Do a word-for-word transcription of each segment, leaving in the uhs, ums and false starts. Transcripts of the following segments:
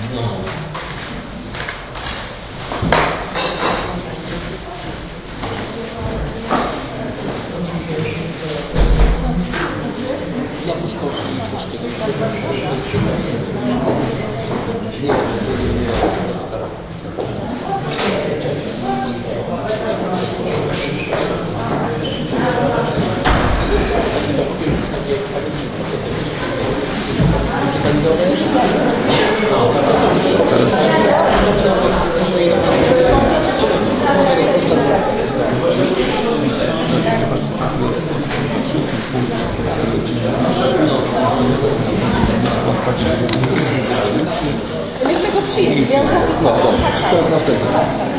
Myśmy go przyjęli. Ja już zapisałam. To jest następne.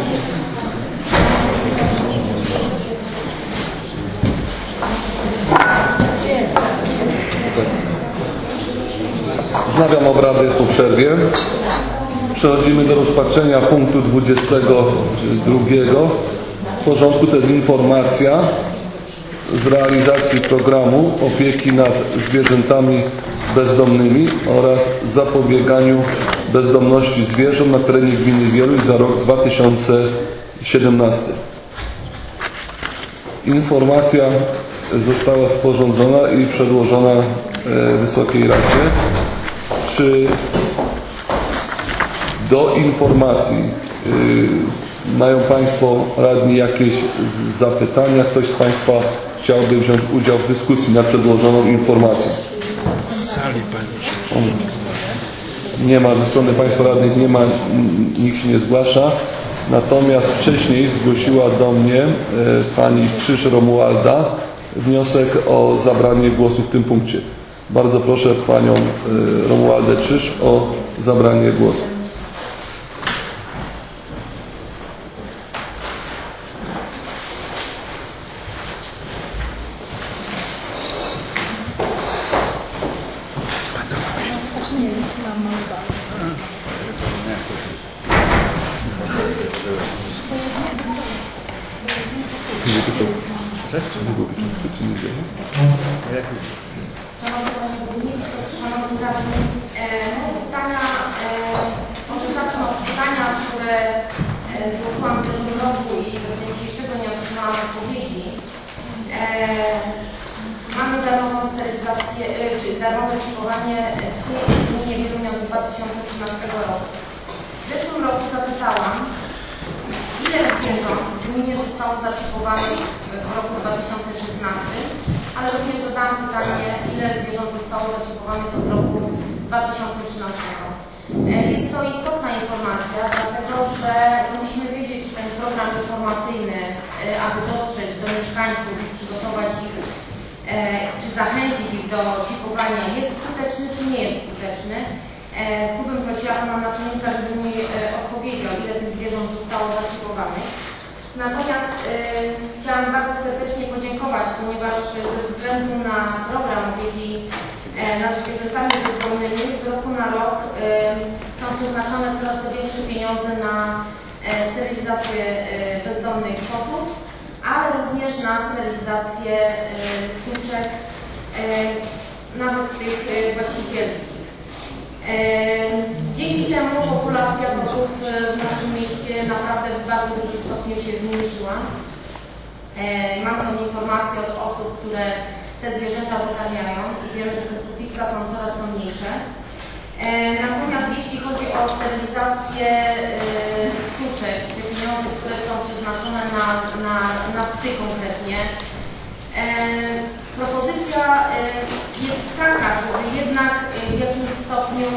Wznawiam obrady po przerwie. Przechodzimy do rozpatrzenia punktu dwudziestego drugiego w porządku. To jest informacja z realizacji programu opieki nad zwierzętami bezdomnymi oraz zapobieganiu bezdomności zwierząt na terenie gminy Wieluń za rok dwa tysiące siedemnasty. Informacja została sporządzona i przedłożona Wysokiej Radzie. Czy do informacji mają Państwo radni jakieś zapytania? Ktoś z Państwa chciałby wziąć udział w dyskusji nad przedłożoną informacją? Sali Pani. Nie ma, ze strony Państwa radnych nie ma, nikt się nie zgłasza. Natomiast wcześniej zgłosiła do mnie Pani Krzyż Romualda wniosek o zabranie głosu w tym punkcie. Bardzo proszę Panią Romualdę Krzyż o zabranie głosu. Szanowny Panie Burmistrzu, Szanowni Radni, moje pytania, może zacznę od pytania, które złożyłam w zeszłym roku i do dnia dzisiejszego nie otrzymałam odpowiedzi. Mamy darmową sterylizację, czy darmowe czipowanie w gminie Wieluń od dwa tysiące trzynastego roku. W zeszłym roku zapytałam, ile zwierząt w gminie zostało zaczipowanych w roku dwa tysiące szesnastym, ale również zadałam pytanie, ile zwierząt zostało zaczipowanych w roku dwa tysiące trzynastym. Jest to istotna informacja, dlatego że musimy wiedzieć, czy ten program informacyjny, aby dotrzeć do mieszkańców i przygotować ich, czy zachęcić ich do czipowania, jest skuteczny, czy nie jest skuteczny. Tu bym prosiła Pana Naczelnika, żeby mi odpowiedział, ile tych zwierząt zostało zaczipowanych. Natomiast y, chciałam bardzo serdecznie podziękować, ponieważ ze względu na program opieki y, nad zwierzętami bezdomnymi z roku na rok y, są przeznaczone coraz to większe pieniądze na y, sterylizację y, bezdomnych kotów, ale również na sterylizację y, suczek, y, nawet tych y, właścicielskich. Dzięki temu populacja kotów w naszym mieście naprawdę w bardzo dużym stopniu się zmniejszyła. Mam tą informację od osób, które te zwierzęta dokarmiają i wiemy, że te skupiska są coraz to mniejsze. Natomiast jeśli chodzi o sterylizację suczek, te pieniądze, które są przeznaczone na, na, na psy konkretnie, propozycja jest taka, żeby jednak w jakimś stopniu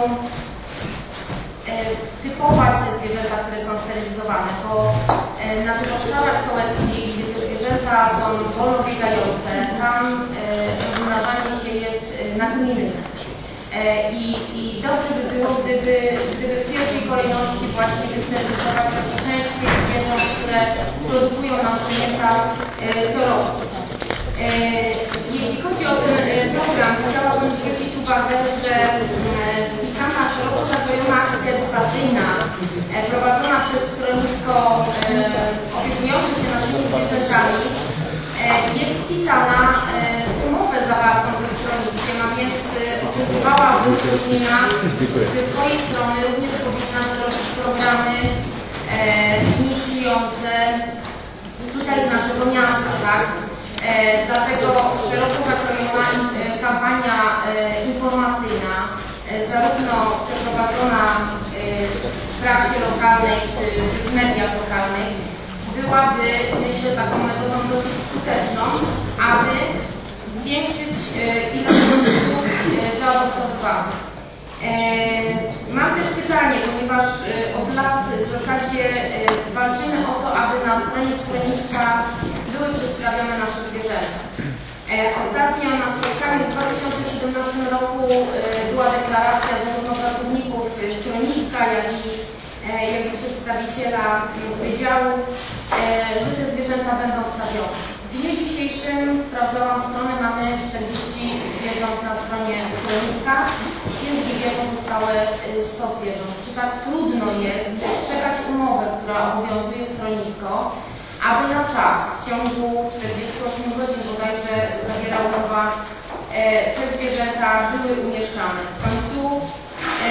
typować te zwierzęta, które są sterylizowane, bo na tych obszarach sołeckich, gdzie te zwierzęta są wolno biegające, tam rozmnażanie się jest nagminne. I, I dobrze by było, gdyby, gdyby w pierwszej kolejności właśnie wysterylizować część tych zwierząt, które produkują nam szczenięta co roku. Jeśli chodzi o ten program, chciałabym zwrócić uwagę, że wpisana szeroko zakrojona akcja edukacyjna prowadzona przez schronisko opiekujące się naszymi zwierzętami jest wpisana w umowę zawartą ze schroniskiem, a więc o tym dbałabym, że gmina ze swojej strony również powinna wdrożyć programy e, inicjujące tutaj z naszego miasta, tak? E, dlatego szeroko zakrojona e, kampania e, informacyjna, e, zarówno przeprowadzona e, w prasie lokalnej czy w mediach lokalnych, byłaby, myślę, taką metodą dosyć skuteczną, aby zwiększyć e, ilość produktów e, zaadoptowanych. E, mam też pytanie, ponieważ e, od lat w zasadzie e, walczymy o to, aby na stronie schroniska były przedstawione nasze zwierzęta. E, ostatnio na spotkaniu w dwa tysiące siedemnastym roku e, była deklaracja zarówno pracowników schroniska, jak i, e, jak i przedstawiciela wydziału, e, że te zwierzęta będą wstawione. W dniu dzisiejszym sprawdzałam stronę, mamy czterdzieści zwierząt na stronie schroniska, więc gdzie pozostałe sto zwierząt. Czy tak trudno jest przestrzegać umowę, która obowiązuje schronisko, aby na czas w ciągu czterdziestu ośmiu godzin bodajże zawiera umowa, e, te zwierzęta były umieszczane. W końcu, e,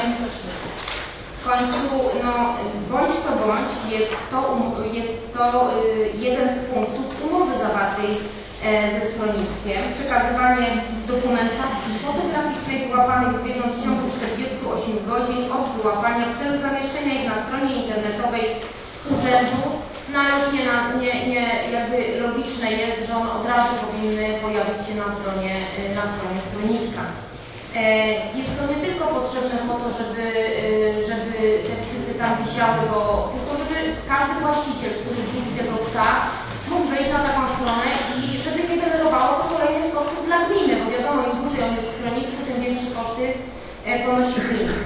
w końcu no, bądź to bądź jest to, jest to y, jeden z punktów umowy zawartej e, ze schroniskiem. Przekazywanie dokumentacji fotograficznej wyłapanych zwierząt w ciągu czterdziestu ośmiu godzin od wyłapania w celu zamieszczenia ich na stronie internetowej urzędu. No ale już nie, na, nie, nie jakby logiczne jest, że one od razu powinny pojawić się na stronie, na stronie schroniska. Jest to nie tylko potrzebne po to, żeby, żeby te psy tam wisiały, bo tylko żeby każdy właściciel, który zgubi tego psa, mógł wejść na taką stronę i żeby nie generowało to kolejnych kosztów dla gminy, bo wiadomo, im dłużej on jest w schronisku, tym większe koszty ponosi gmina.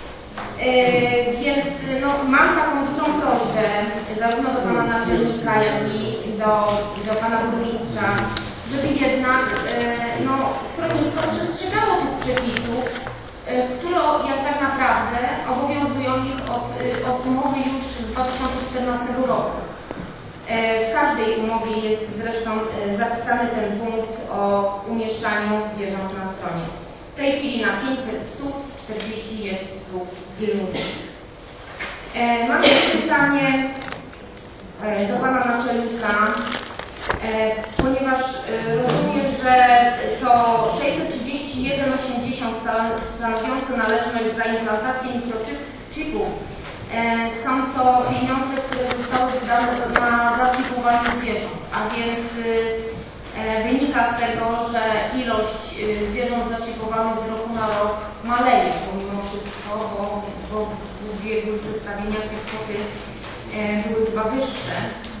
Yy, więc no, mam taką dużą prośbę zarówno do pana naczelnika, jak i do, do pana burmistrza, żeby jednak yy, no, schronisko przestrzegało tych przepisów, yy, które jak tak naprawdę obowiązują ich od, yy, od umowy już z dwa tysiące czternastego roku. Yy, w każdej umowie jest zresztą yy, zapisany ten punkt o umieszczaniu zwierząt na stronie. W tej chwili na pięćset psów czterdzieści jest psów pilnujących. E, mam jeszcze pytanie e, do pana naczelnika, e, ponieważ e, rozumiem, że to sześćset trzydzieści jeden osiemdziesiąt stanowiące należność za implantację mikrochipów e, są to pieniądze, które zostały wydane na zaczipowanie zwierząt, a więc e, wynika z tego, że ilość zwierząt zaczipowanych z roku na rok maleje pomimo wszystko, bo, bo w ubiegłych zestawieniach te kwoty były chyba wyższe.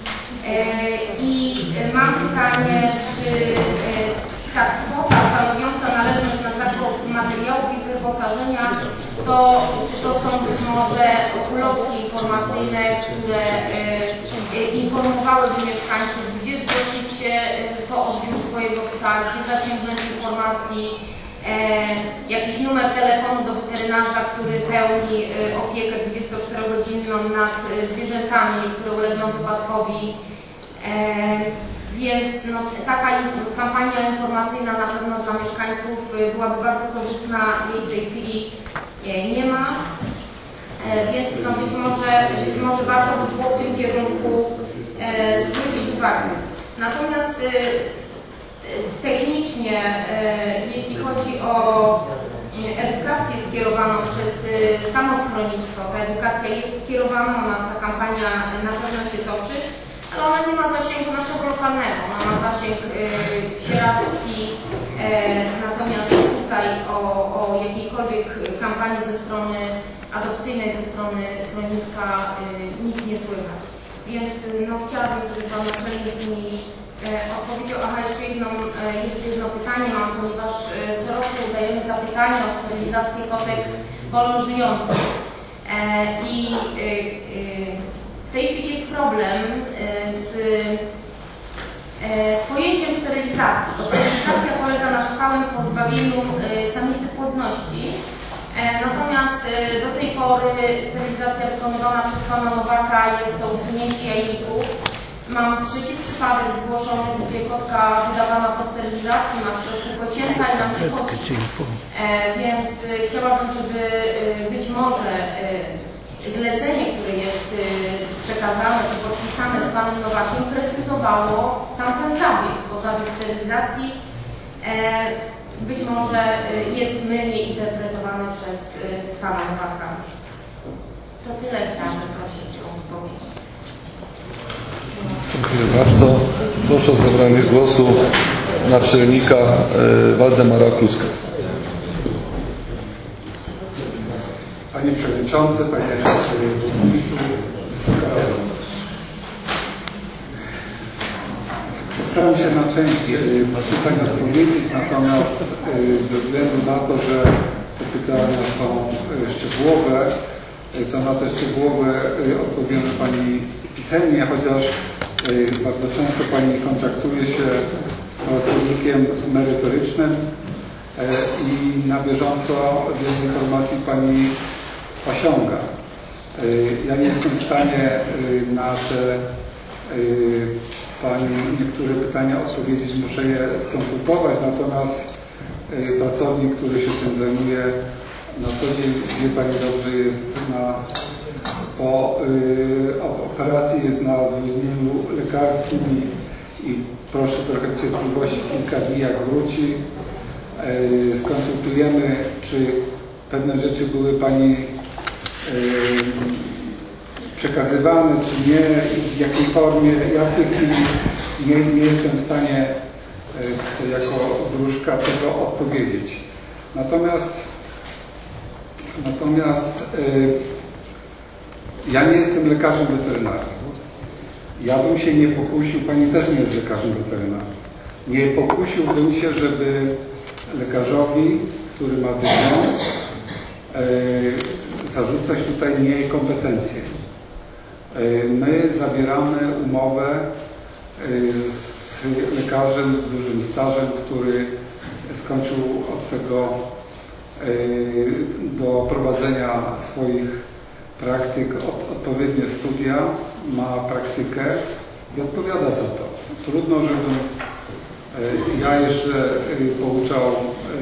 I mam pytanie, czy ta kwota stanowiąca należność na zakup materiałów i wyposażenia, to czy to są być może ulotki informacyjne, które informowałyby mieszkańców, gdzie zgłosić się po odbiór swojego psa, gdzie zasięgnąć informacji, e, jakiś numer telefonu do weterynarza, który pełni e, opiekę dwudziestoczterogodzinną nad e, zwierzętami, które ulegną wypadkowi. E, więc no, taka kampania informacyjna na pewno dla mieszkańców e, byłaby bardzo korzystna, jej w tej chwili e, nie ma. E, więc no, być, może, być może warto by było w tym kierunku e, zwrócić uwagę. Natomiast e, technicznie, e, jeśli chodzi o edukację skierowaną przez e, samo schronisko, ta edukacja jest skierowana, ona, ta kampania na pewno się toczy, ale ona nie ma zasięgu naszego lokalnego, ona ma zasięg e, sieradzki, e, natomiast tutaj o, o jakiejkolwiek kampanii ze strony adopcyjnej, ze strony schroniska e, nic nie słychać. Więc no, chciałabym, żeby pan naczelnik mi e, odpowiedział. Aha, jeszcze jedno, e, jeszcze jedno pytanie mam, ponieważ e, co roku dajemy zapytania o sterylizację kotek wolnożyjących. E, I e, e, w tej chwili jest problem e, z, e, z pojęciem sterylizacji, bo sterylizacja polega na trwałym pozbawieniu e, samicy płodności. Natomiast do tej pory sterylizacja wykonywana przez pana Nowaka jest to usunięcie jajników. Mam trzecie przypadek zgłoszony, gdzie kotka wydawana po sterylizacji ma w środku kocięta i nam się kości. E, więc e, chciałabym, żeby e, być może e, zlecenie, które jest e, przekazane czy podpisane z panem Nowaszem, precyzowało sam ten zabieg, bo zabieg sterylizacji e, być może e, jest mylnie interpretowany przez e, pana Nowaka. To tyle chciałabym prosić o odpowiedź. Dziękuję bardzo. Proszę o zabranie głosu naczelnika e, Waldemara Kluska. Panie Przewodniczący, Panie Burmistrzu, Wysoka Rado. Postaram się na część pytań odpowiedzieć, natomiast ze względu na to, że te pytania są szczegółowe, co na te szczegółowe odpowiemy Pani pisemnie, chociaż bardzo często Pani kontaktuje się z pracownikiem merytorycznym i na bieżąco wiele informacji Pani osiąga. Ja nie jestem w stanie na te Pani niektóre pytania odpowiedzieć, muszę je skonsultować, natomiast pracownik, który się tym zajmuje na co dzień, wie Pani dobrze, jest na po y, operacji, jest na zwolnieniu lekarskim i, i proszę trochę cierpliwości, kilka dni jak wróci. Y, skonsultujemy, czy pewne rzeczy były Pani y, przekazywane, czy nie, i w jakiej formie. Ja w tej chwili nie, nie jestem w stanie y, jako wróżka tego odpowiedzieć. Natomiast natomiast y, ja nie jestem lekarzem weterynarii. Ja bym się nie pokusił, Pani też nie jest lekarzem weterynarii. Nie pokusiłbym się, żeby lekarzowi, który ma dyplom, e, zarzucać tutaj niekompetencje. E, my zabieramy umowę e, z lekarzem z dużym stażem, który skończył od tego e, do prowadzenia swoich praktyk, od, odpowiednie studia, ma praktykę i odpowiada za to. Trudno, żebym y, ja jeszcze y, pouczał y,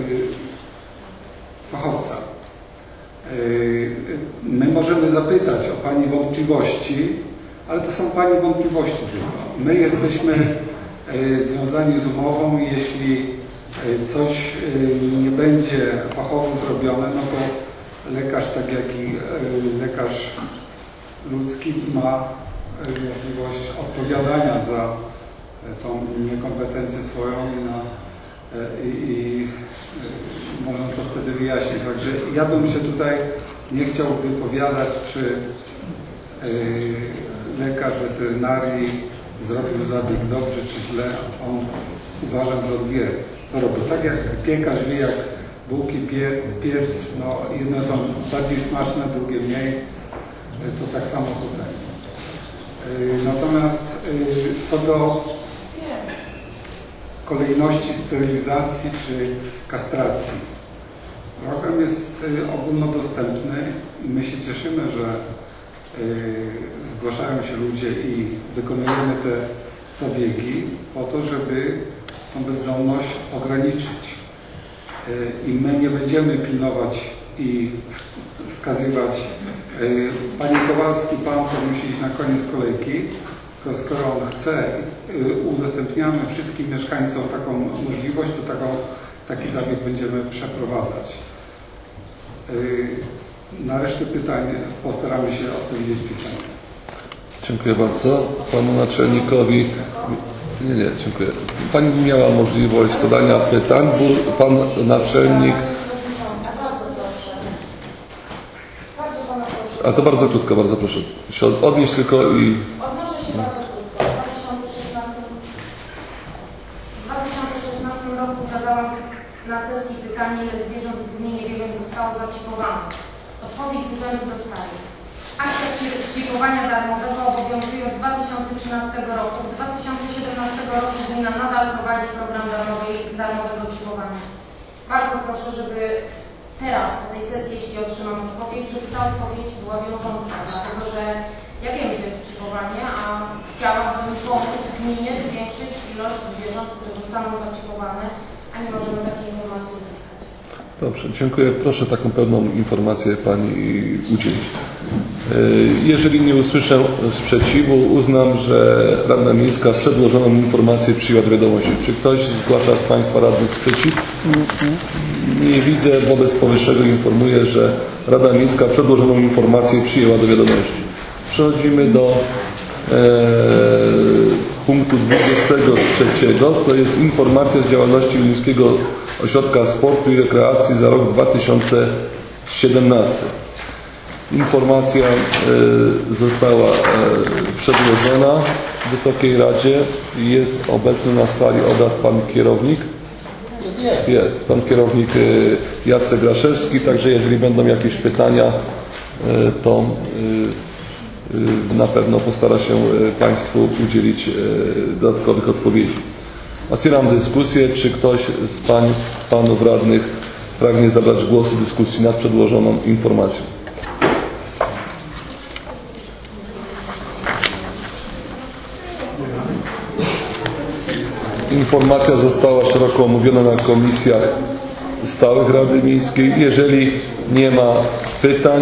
fachowca. Y, my możemy zapytać o Pani wątpliwości, ale to są Pani wątpliwości tylko. My jesteśmy y, związani z umową i jeśli y, coś y, nie będzie fachowo zrobione, no to lekarz, tak jak i lekarz ludzki, ma możliwość odpowiadania za tą niekompetencję swoją i, na, i, i można to wtedy wyjaśnić. Także ja bym się tutaj nie chciał wypowiadać, czy lekarz weterynarii zrobił zabieg dobrze, czy źle. On, uważam, że on wie, co robi. Tak jak piekarz wie, jak bułki pie, piec, no jedne są bardziej smaczne, drugie mniej, to tak samo tutaj. Natomiast co do kolejności sterylizacji czy kastracji, program jest ogólnodostępny i my się cieszymy, że zgłaszają się ludzie i wykonujemy te zabiegi po to, żeby tą bezdomność ograniczyć. I my nie będziemy pilnować i wskazywać. Panie Kowalski, Pan to musi iść na koniec kolejki, tylko skoro on chce, udostępniamy wszystkim mieszkańcom taką możliwość, to taką, taki zabieg będziemy przeprowadzać. Na resztę pytań postaramy się odpowiedzieć pisemnie. Dziękuję bardzo. Panu naczelnikowi. Nie, nie, dziękuję. Pani miała możliwość zadania pytań. Pan naczelnik. A to bardzo krótko, bardzo proszę. Się odnieść tylko i... Odnoszę się bardzo krótko. W dwa tysiące szesnastym roku zadałam na sesji pytanie, ile zwierząt w gminie Wieluń zostało zaczipowanych. Odpowiedź z urzędu dostaję. Akta czipowania darmowego obowiązuje od dwa tysiące trzynastego roku. W dwa tysiące siedemnastego roku gmina nadal prowadzi program darmowej, darmowego czipowania. Bardzo proszę, żeby teraz, po tej sesji, jeśli otrzymam odpowiedź, żeby ta odpowiedź była wiążąca, dlatego że Ja wiem, że jest czipowanie, a chciałabym pomóc gminie zwiększyć ilość zwierząt, które zostaną zaczipowane, a nie możemy takiej informacji uzyskać. Dobrze, dziękuję. Proszę taką pełną informację Pani udzielić. Jeżeli nie usłyszę sprzeciwu, uznam, że Rada Miejska przedłożoną informację przyjęła do wiadomości. Czy ktoś zgłasza z Państwa radnych sprzeciw? Nie widzę. Wobec powyższego informuję, że Rada Miejska przedłożoną informację przyjęła do wiadomości. Przechodzimy do e, punktu dwudziestego trzeciego. To jest informacja z działalności Wileńskiego Ośrodka Sportu i Rekreacji za rok dwa tysiące siedemnasty. Informacja y, została y, przedłożona Wysokiej Radzie. Jest obecny na sali obrad pan kierownik. Jest, jest. Pan kierownik y, Jacek Graszewski. Także jeżeli będą jakieś pytania, y, to y, y, na pewno postara się y, Państwu udzielić y, dodatkowych odpowiedzi. Otwieram dyskusję. Czy ktoś z pań, panów radnych pragnie zabrać głos w dyskusji nad przedłożoną informacją? Informacja została szeroko omówiona na komisjach stałych Rady Miejskiej. Jeżeli nie ma pytań,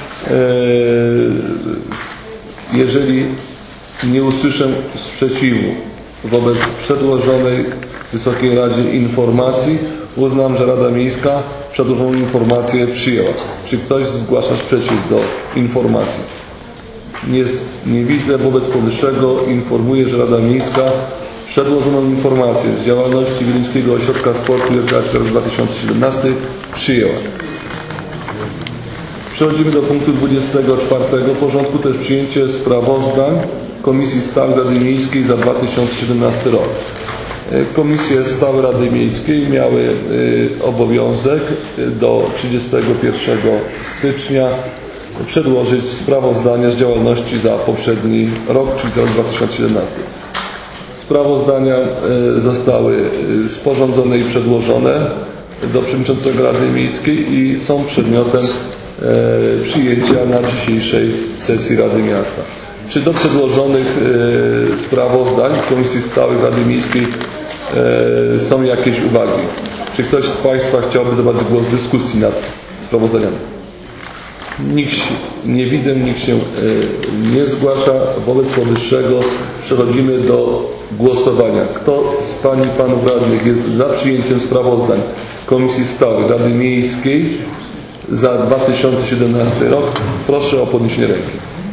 jeżeli nie usłyszę sprzeciwu wobec przedłożonej Wysokiej Radzie informacji, uznam, że Rada Miejska przedłożoną informację przyjęła. Czy ktoś zgłasza sprzeciw do informacji? Nie, nie widzę. Wobec powyższego informuję, że Rada Miejska przedłożoną informację z działalności Wileńskiego Ośrodka Sportu i Rekreacji za rok dwa tysiące siedemnasty przyjęła. Przechodzimy do punktu dwudziestego czwartego porządku, to jest przyjęcie sprawozdań Komisji Stałych Rady Miejskiej za dwa tysiące siedemnasty rok. Komisje Stałe Rady Miejskiej miały obowiązek do trzydziestego pierwszego stycznia przedłożyć sprawozdanie z działalności za poprzedni rok, czyli za rok dwa tysiące siedemnasty. Sprawozdania zostały sporządzone i przedłożone do przewodniczącego Rady Miejskiej i są przedmiotem przyjęcia na dzisiejszej sesji Rady Miasta. Czy do przedłożonych sprawozdań Komisji Stałych Rady Miejskiej są jakieś uwagi? Czy ktoś z Państwa chciałby zabrać głos w dyskusji nad sprawozdaniami? Nikt nie widzę, nikt się nie zgłasza. Wobec powyższego przechodzimy do głosowania. Kto z Pań i Panów Radnych jest za przyjęciem sprawozdań Komisji Stałych Rady Miejskiej za dwa tysiące siedemnasty rok? Proszę o podniesienie ręki.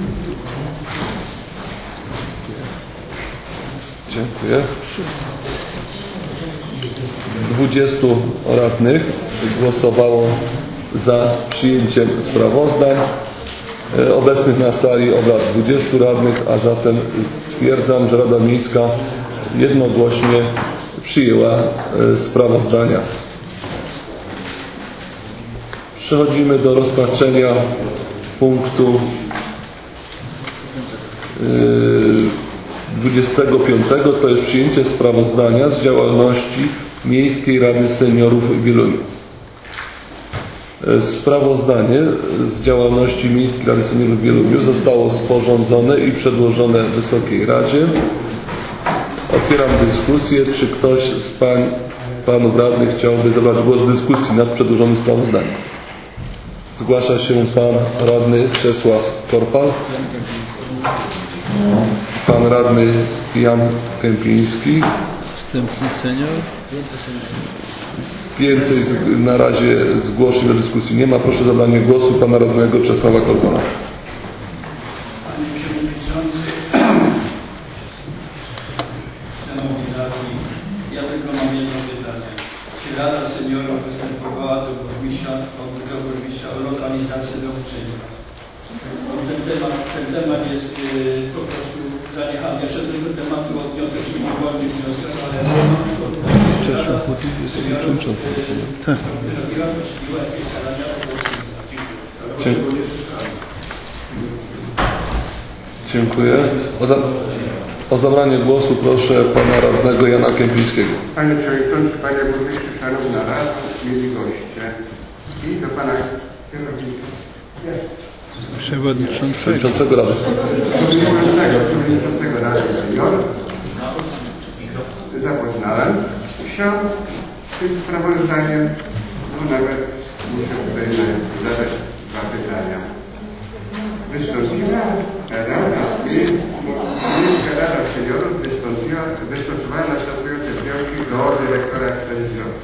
Dziękuję. dwudziestu radnych głosowało za przyjęciem sprawozdań. Obecnych na sali obrad dwudziestu radnych, a zatem stwierdzam, że Rada Miejska jednogłośnie przyjęła sprawozdania. Przechodzimy do rozpatrzenia punktu dwudziestego piątego. To jest przyjęcie sprawozdania z działalności Miejskiej Rady Seniorów w Wieluniu. Sprawozdanie z działalności Miejskiej Rady Seniorów w Wieluniu zostało sporządzone i przedłożone Wysokiej Radzie. Otwieram dyskusję. Czy ktoś z pań, panów radnych chciałby zabrać głos w dyskusji nad przedłożonym sprawozdaniem? Zgłasza się pan radny Czesław Korpal. Pan radny Jan Kępiński. Wstępny senior. Więcej z, na razie zgłoszeń do dyskusji nie ma. Proszę o zabranie głosu pana radnego Czesława Korpala. Panie Przewodniczący, Szanowni Radni, ja tylko mam jedno pytanie. Czy Rada Seniorów występowała do burmistrza, do burmistrza o lokalizację do uczenia? Ten temat, ten temat jest yy, po prostu zaniechany. Jeszcze do tego tematu odniosę się wolnych wnioskach, ale Czesław jest przewodniczącym. Tak. Dziękuję. O, za, o zabranie głosu proszę pana radnego Jana Kępińskiego. Panie Przewodniczący, Panie Burmistrzu, Szanowna Rado, mieli goście i do Pana kierownika. Jest. Przewodniczącego. Przewodniczącego Rady. Przewodniczącego, przewodniczącego Rady Seniorów zapoznałem się z tym sprawozdaniem, no nawet muszę tutaj zadać dwa pytania. Wystąpiła Rada, Miejska Rada Seniorów wystąpiła, wystosowała następujące wnioski do dyrektora Stanislava.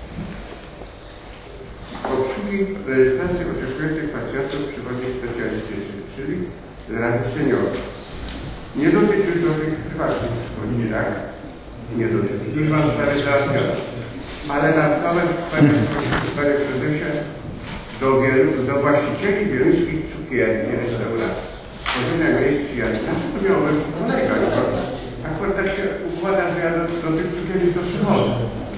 Obsługi rejestracji oczekujących pacjentów przychodni specjalistycznych, czyli Rady Seniorów. Nie dotyczy to tych prywatnych przychodni, tak? Nie dotyczy. Już mam sprawy załatwione. Ale natknąłem w Panie Prezesie do, do właścicieli wieluńskich cukierni i restauracji. Tworzenia miejsc przyjaznych. Znaczy to miałem kolega. Akurat tak się układa, że ja do, do tych cukierni to przychodzę.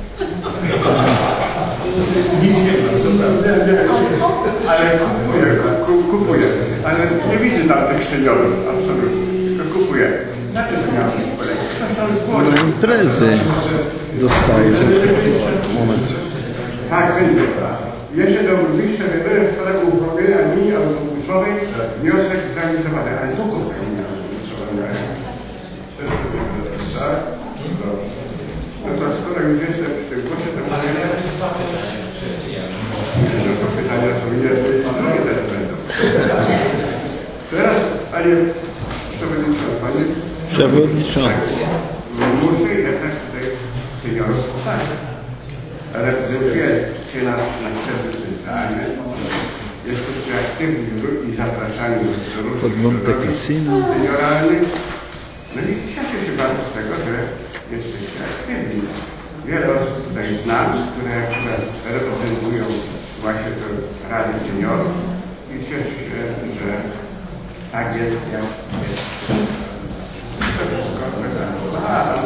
Nic nie ma, to prawda. Ale kupuję, kupuję. Ale nie widzę tam tych seniorów, absolutnie. To kupuję. Znaczy to miałem kolega. To są zgłody. No imprezy zostały. Moment. Tak, będzie. Jeszcze do burmistrza wybrałem w sprawie uruchomienia linii autobusowej wniosek zrealizowany. Ale tu kupę linii autobusowej. Tak? No to skoro już jestem przy tym głosie, to mówię, że to pytania są jedne i drugie też będą. Teraz, panie przewodniczący, panie Przewodniczący. muszę jednak tutaj seniorów postawić. Reprezentujecie nas na szczeblu centralnym. Jesteście aktywni i zapraszani do różnych senioralnych. No i cieszę się bardzo z tego, że jesteście aktywni. Wiele osób tutaj znam, które akurat reprezentują właśnie tę Radę Seniorów i cieszę się, że tak jest, jak jest. To wszystko. A,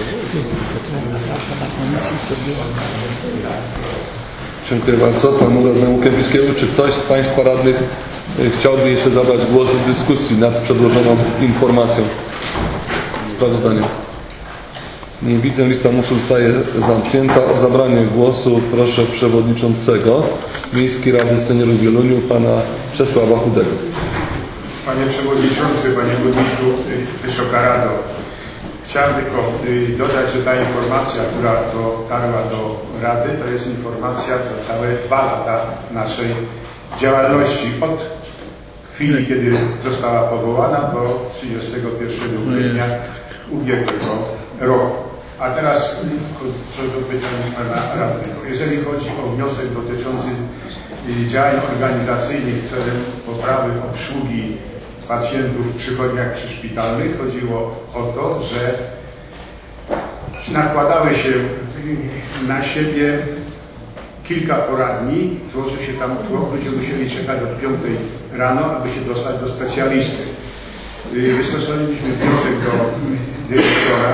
Dziękuję bardzo panu radnemu Kępińskiemu. Czy ktoś z państwa radnych chciałby jeszcze zabrać głos w dyskusji nad przedłożoną informacją? Sprawozdanie. Nie widzę, lista mówców zostaje zamknięta. O zabranie głosu proszę przewodniczącego Miejskiej Rady Seniorów w Wieluniu, pana Czesława Chudego. Panie Przewodniczący, Panie Burmistrzu, Wysoka Rado, chciałem tylko dodać, że ta informacja, która dotarła do Rady, to jest informacja za całe dwa lata naszej działalności. Od chwili, kiedy została powołana do trzydziestego pierwszego grudnia ubiegłego roku. A teraz co do pytań pana radnego. Jeżeli chodzi o wniosek dotyczący działań organizacyjnych celem poprawy obsługi pacjentów w przychodniach przyszpitalnych, chodziło o to, że nakładały się na siebie kilka poradni, tworzy się tam tłok, ludzie musieli czekać od piątej rano, aby się dostać do specjalisty. Wystosowaliśmy wniosek do dyrektora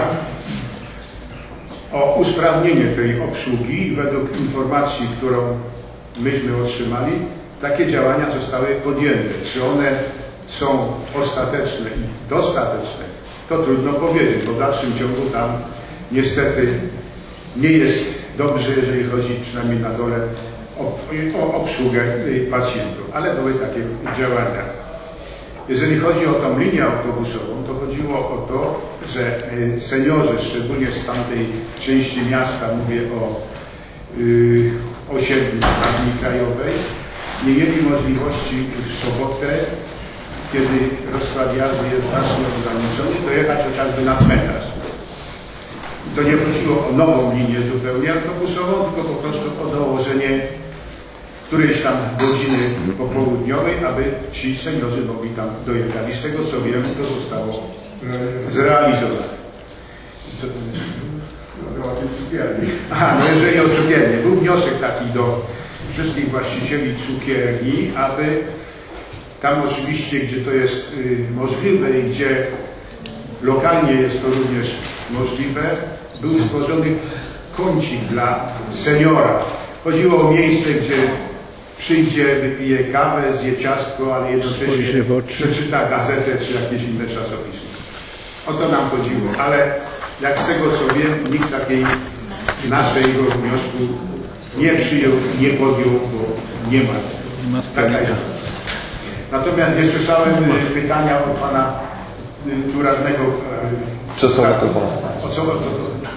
o usprawnienie tej obsługi i według informacji, którą myśmy otrzymali, takie działania zostały podjęte. Czy one są ostateczne i dostateczne, to trudno powiedzieć, bo w dalszym ciągu tam niestety nie jest dobrze, jeżeli chodzi przynajmniej na dole o, o obsługę pacjentów, ale były takie działania. Jeżeli chodzi o tą linię autobusową, to chodziło o to, że seniorzy, szczególnie z tamtej części miasta, mówię o yy, osiedlu Armii Krajowej, nie mieli możliwości w sobotę, kiedy rozkład jazdy jest znacznie ograniczony, dojechać chociażby na cmentarz. To nie chodziło o nową linię zupełnie autobusową, tylko po prostu o dołożenie którejś tam godziny popołudniowej, aby ci seniorzy mogli tam dojechać. I z tego co wiem, to zostało zrealizowane. Co to jest? No, o tym cukierni. Aha, no jeżeli o cukierni. Był wniosek taki do wszystkich właścicieli cukierni, aby tam oczywiście, gdzie to jest y, możliwe i gdzie lokalnie jest to również możliwe, był stworzony kącik dla seniora. Chodziło o miejsce, gdzie przyjdzie, wypije kawę, zje ciastko, ale jednocześnie przeczyta gazetę czy jakieś inne czasopismo. O to nam chodziło, ale jak z tego co wiem, nikt takiej naszego wniosku nie przyjął, nie podjął, bo nie ma. Taka jest. Natomiast nie słyszałem y, pytania od pana y, tu radnego. y, Czesława tak, Kowala. O co o to?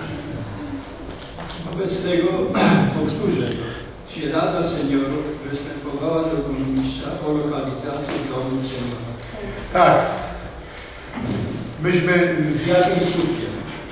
Wobec tego powtórzę, czy Rada Seniorów występowała do burmistrza o lokalizację domu seniora? Tak. Myśmy, Z jakim skutkiem?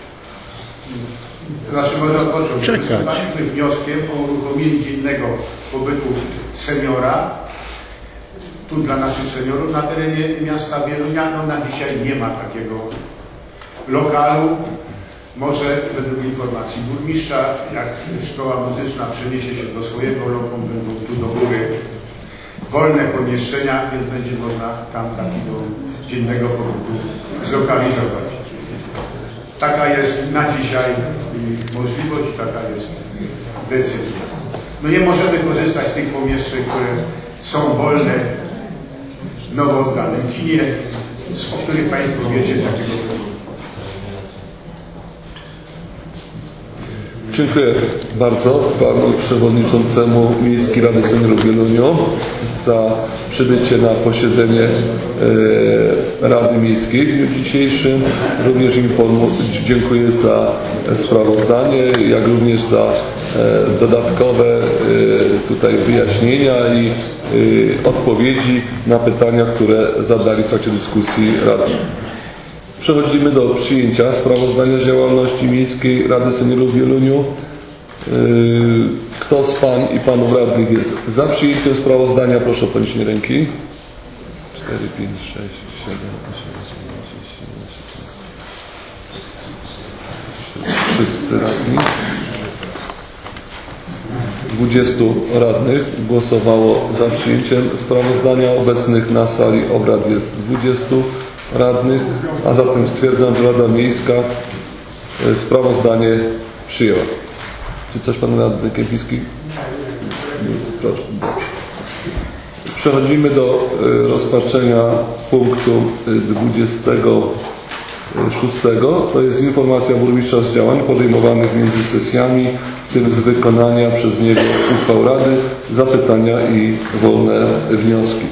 znaczy może od początku, Czekać. występowaliśmy wnioskiem o uruchomienie dziennego pobytu seniora tu dla naszych seniorów na terenie miasta Wielunia. No na dzisiaj nie ma takiego lokalu. Może według informacji burmistrza, jak szkoła muzyczna przeniesie się do swojego lokum, będą tu do góry wolne pomieszczenia, więc będzie można tam takiego dziennego pobytu zlokalizować. Taka jest na dzisiaj możliwość, taka jest decyzja. No nie możemy korzystać z tych pomieszczeń, które są wolne w nowo oddanym kinie, o których Państwo wiecie z jakiego powodu. Dziękuję bardzo panu przewodniczącemu Miejskiej Rady Seniorów w Wieluniu za przybycie na posiedzenie e, Rady Miejskiej w dniu dzisiejszym. Również informu- dziękuję za sprawozdanie, jak również za e, dodatkowe e, tutaj wyjaśnienia i e, odpowiedzi na pytania, które zadali w trakcie dyskusji Rady. Przechodzimy do przyjęcia sprawozdania z działalności Miejskiej Rady Seniorów w Wieluniu. Kto z Pań i Panów Radnych jest za przyjęciem sprawozdania? Proszę o podniesienie ręki. cztery, pięć, sześć, siedem, osiem, dziewięć, dziesięć. Wszyscy radni. dwudziestu radnych głosowało za przyjęciem sprawozdania. Obecnych na sali obrad jest dwudziestu radnych, a zatem stwierdzam, że Rada Miejska sprawozdanie przyjęła. Czy coś Pan Radny Kępiński? Proszę. Przechodzimy do rozpatrzenia punktu dwudziestego szóstego. To jest informacja burmistrza z działań podejmowanych między sesjami, w tym z wykonania przez niego uchwał Rady, zapytania i wolne wnioski.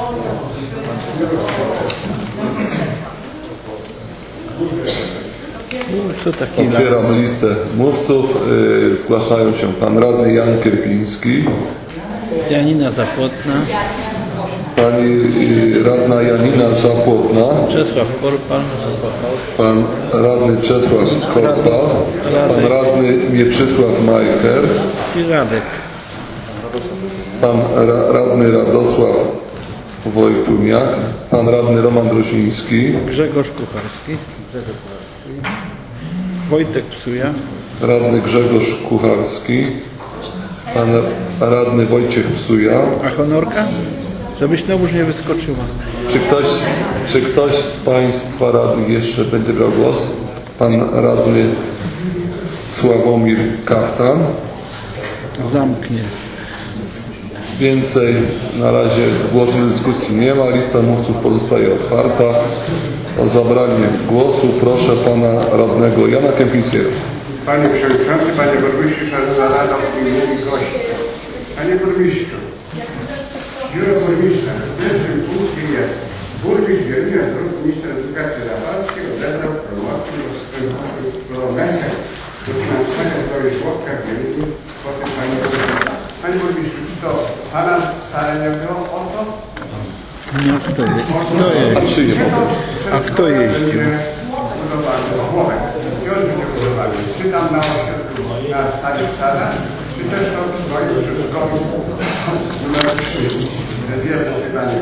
Otwieram listę mówców. Yy, zgłaszają się Pan Radny Jan Kierpiński, Janina Zapłotna, Pani yy, Radna Janina Zapłotna, Czesław Korpal, Pan Radny Czesław Korpal, Pan Radny Mieczysław Majker, i Radek. Pan Ra Radny Radosław Wojtumiak, Pan Radny Roman Grosiński, Grzegorz Kucharski, Wojtek Psuja, Radny Grzegorz Kucharski, Pan Radny Wojciech Psuja. a honorka? Żebyś znowuż nie wyskoczyła. Czy ktoś, czy ktoś z Państwa radnych jeszcze będzie brał głos? Pan Radny Sławomir Kaftan. Zamknie. Więcej na razie zgłoszeń do dyskusji nie ma. Lista mówców pozostaje otwarta. O zabranie głosu proszę Pana Radnego Jana Kępińskiego. Panie Przewodniczący, Panie Burmistrzu, Szanowna Rado i mieli goście. Panie Burmistrzu, Biuro Burmistrza w pierwszym punkcie jest: Burmistrz Wielunia, Burmistrz Edukacji Zawalskiej odebrał promocję promesę dofinansowania do żłobka w Wieluniu po tym Panie Burmistrzu. Panie Burmistrzu, czy to Pana starania było o to? No kto je- kto jeździł? A kto jeździł? Budowany żłobek. Gdzie on będzie budowany? Czy tam na ośrodku, na Starych Stadach, czy też to w swoim przedszkolu numer trzy? To jest jedno pytanie.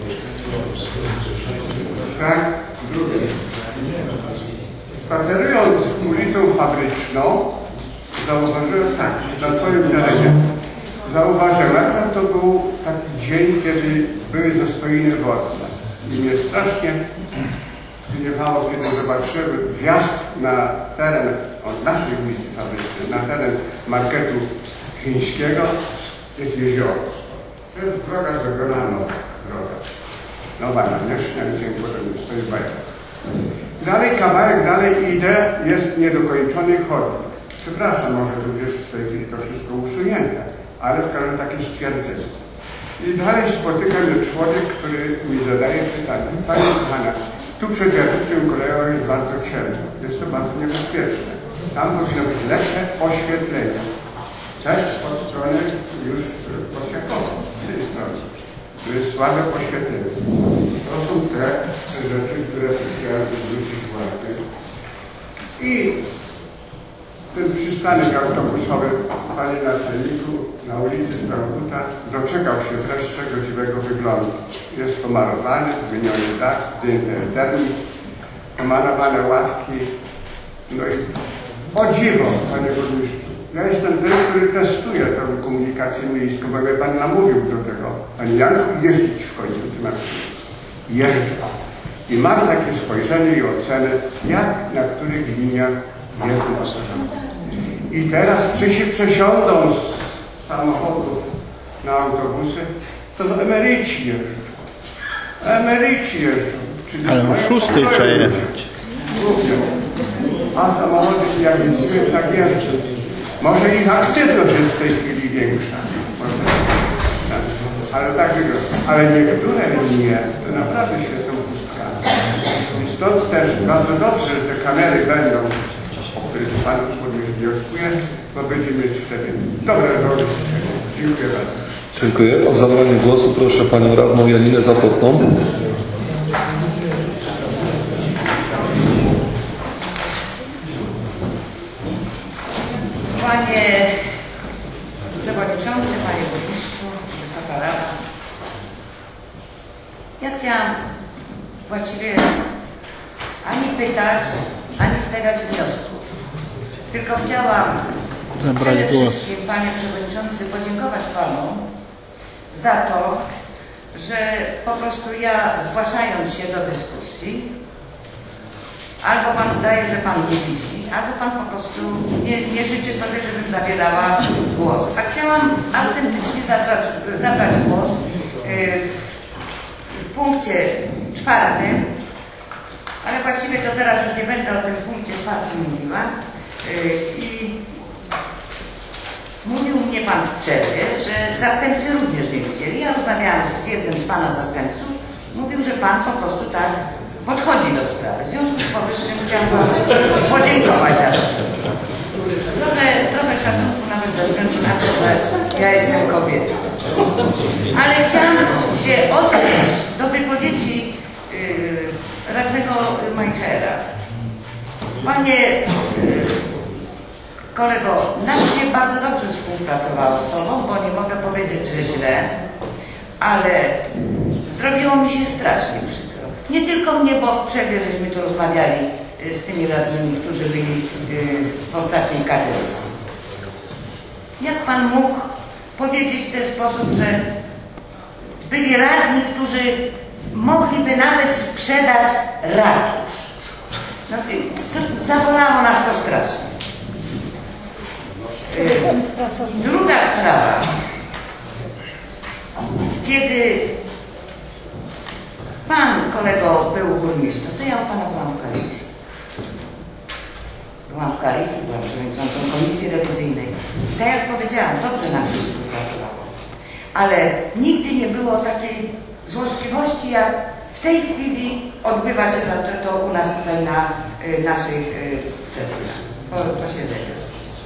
Tak? Drugie. Spacerując ulicą Fabryczną, zauważyłem tak, na Twoim terenie. Zauważyłem, że to był taki dzień, kiedy były zastoiny wodne. I mnie strasznie zniewało, kiedy zobaczyłem wjazd na teren od naszych ulicy Fabrycznej, na teren marketu chińskiego, jest jezioro. To jest droga zrobiona nowa droga. Nowa na Miesznia, gdzie potem stoi bajka. Dalej, kawałek dalej idę, jest niedokończony chodnik. Przepraszam, może ludzie w tej chwili to wszystko usunięte, ale w każdym takie stwierdzenie. I dalej spotyka mnie człowiek, który mi zadaje pytanie. Panie kochana, tu przed wiaduktem kolejowym jest bardzo ciemno. Jest to bardzo niebezpieczne. Tam powinno być lepsze oświetlenie. Też od strony już podsiakowej, z tej strony. To jest słabe oświetlenie. To są te rzeczy, które chciałem zwrócić uwagę. I ten przystanek autobusowy, panie naczelniku, na ulicy Stronguta doczekał się wreszcie godziwego wyglądu. Jest pomalowany, wymieniony dach, zdjęty termik, pomalowane ławki. No i o dziwo, panie burmistrzu, ja jestem ten, który testuje tę komunikację miejską, bo mnie pan namówił do tego, panie Janku, jeździć w końcu tym akcją. Jeżdżę. I mam takie spojrzenie i ocenę, jak na których liniach jeżdżą pasażerowie. I teraz, czy się przesiądą z samochodów na autobusy, to emeryci jeżdżą. Emeryci jeżdżą. Czyli Ale o szóstej trzeba jechać. A samochody, jak widzimy, tak jeżdżą. Może ich aktywność jest w tej chwili większa. Może, tak. Ale tak wygląda. Ale niektóre linie to naprawdę świecą pustkami. I stąd też bardzo dobrze, że te kamery będą, o których Pan burmistrz wnioskuje, bo będziemy mieć wtedy dobre drogi. Dziękuję bardzo. Dziękuję. O zabranie głosu proszę Panią Radną Janinę Zapotną. Panie Przewodniczący, Panie Burmistrzu, Wysoka Rada. Ja chciałam właściwie ani pytać, ani stawiać wniosków. Tylko chciałam przede wszystkim, Panie Przewodniczący, podziękować Panu za to, że po prostu ja, zgłaszając się do dyskusji, albo Pan udaje, że Pan nie widzi, albo Pan po prostu nie, nie życzy sobie, żebym zabierała głos. A chciałam autentycznie zabrać, zabrać głos yy, w punkcie czwartym, ale właściwie to teraz już nie będę o tym punkcie czwartym mówiła. Yy, I mówił mnie Pan w przerwie, że zastępcy również nie widzieli. Ja rozmawiałam z jednym z Pana zastępców, mówił, że Pan po prostu tak podchodzi do sprawy. W związku z powyższym chciałam podziękować za to wszystko. Trochę, trochę szacunku nawet ze względu na to, że ja jestem kobietą. Ale chciałam się odnieść do wypowiedzi yy, radnego Majchera. Panie yy, kolego, nam się bardzo dobrze współpracowało z sobą, bo nie mogę powiedzieć, że źle, ale zrobiło mi się strasznie przykro. Nie tylko mnie, bo w przerwie żeśmy tu rozmawiali z tymi radnymi, którzy byli w ostatniej kadencji. Jak Pan mógł powiedzieć w ten sposób, że byli radni, którzy mogliby nawet sprzedać ratusz? No, to zabolało nas to strasznie. Druga sprawa. Kiedy Pan, kolego, był burmistrzem, to ja u Pana byłam w koalicji. Byłam w koalicji, byłam przewodniczącą Komisji Rewizyjnej. I tak jak powiedziałam, dobrze nam się współpracowało. Ale nigdy nie było takiej złośliwości, jak w tej chwili odbywa się to, to u nas tutaj na y, naszych y, sesjach, po, posiedzeniach.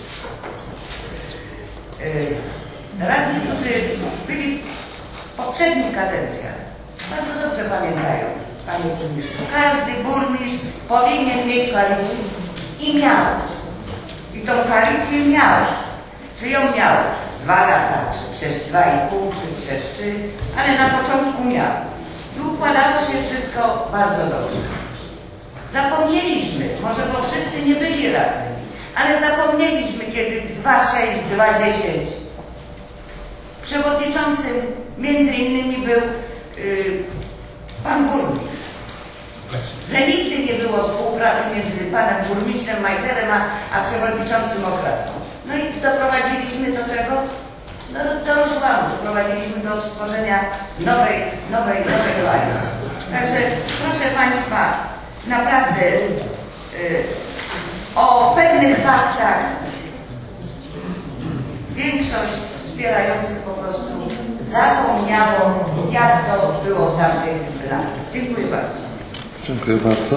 Y, radni, którzy byli w poprzednich kadencjach, bardzo dobrze pamiętają, Panie Burmistrzu. Każdy burmistrz powinien mieć koalicję i miał. I tą koalicję miał. Czy ją miał przez dwa lata, czy przez dwa i pół, czy przez trzy, ale na początku miał. I układało się wszystko bardzo dobrze. Zapomnieliśmy, może bo wszyscy nie byli radnymi, ale zapomnieliśmy, kiedy dwa sześć, dwa dziesięć przewodniczącym między innymi był yy, Pan burmistrz. Że nigdy nie było współpracy między Panem burmistrzem Majcherem a, a przewodniczącym Okrasą. No i doprowadziliśmy do czego? Do, do rozłamu. Doprowadziliśmy do stworzenia nowej, nowej, nowej koalicji. Także proszę Państwa, naprawdę yy, o pewnych faktach większość wspierających po prostu zapomniało, jak to było w tamtych latach. Dziękuję bardzo. Dziękuję bardzo.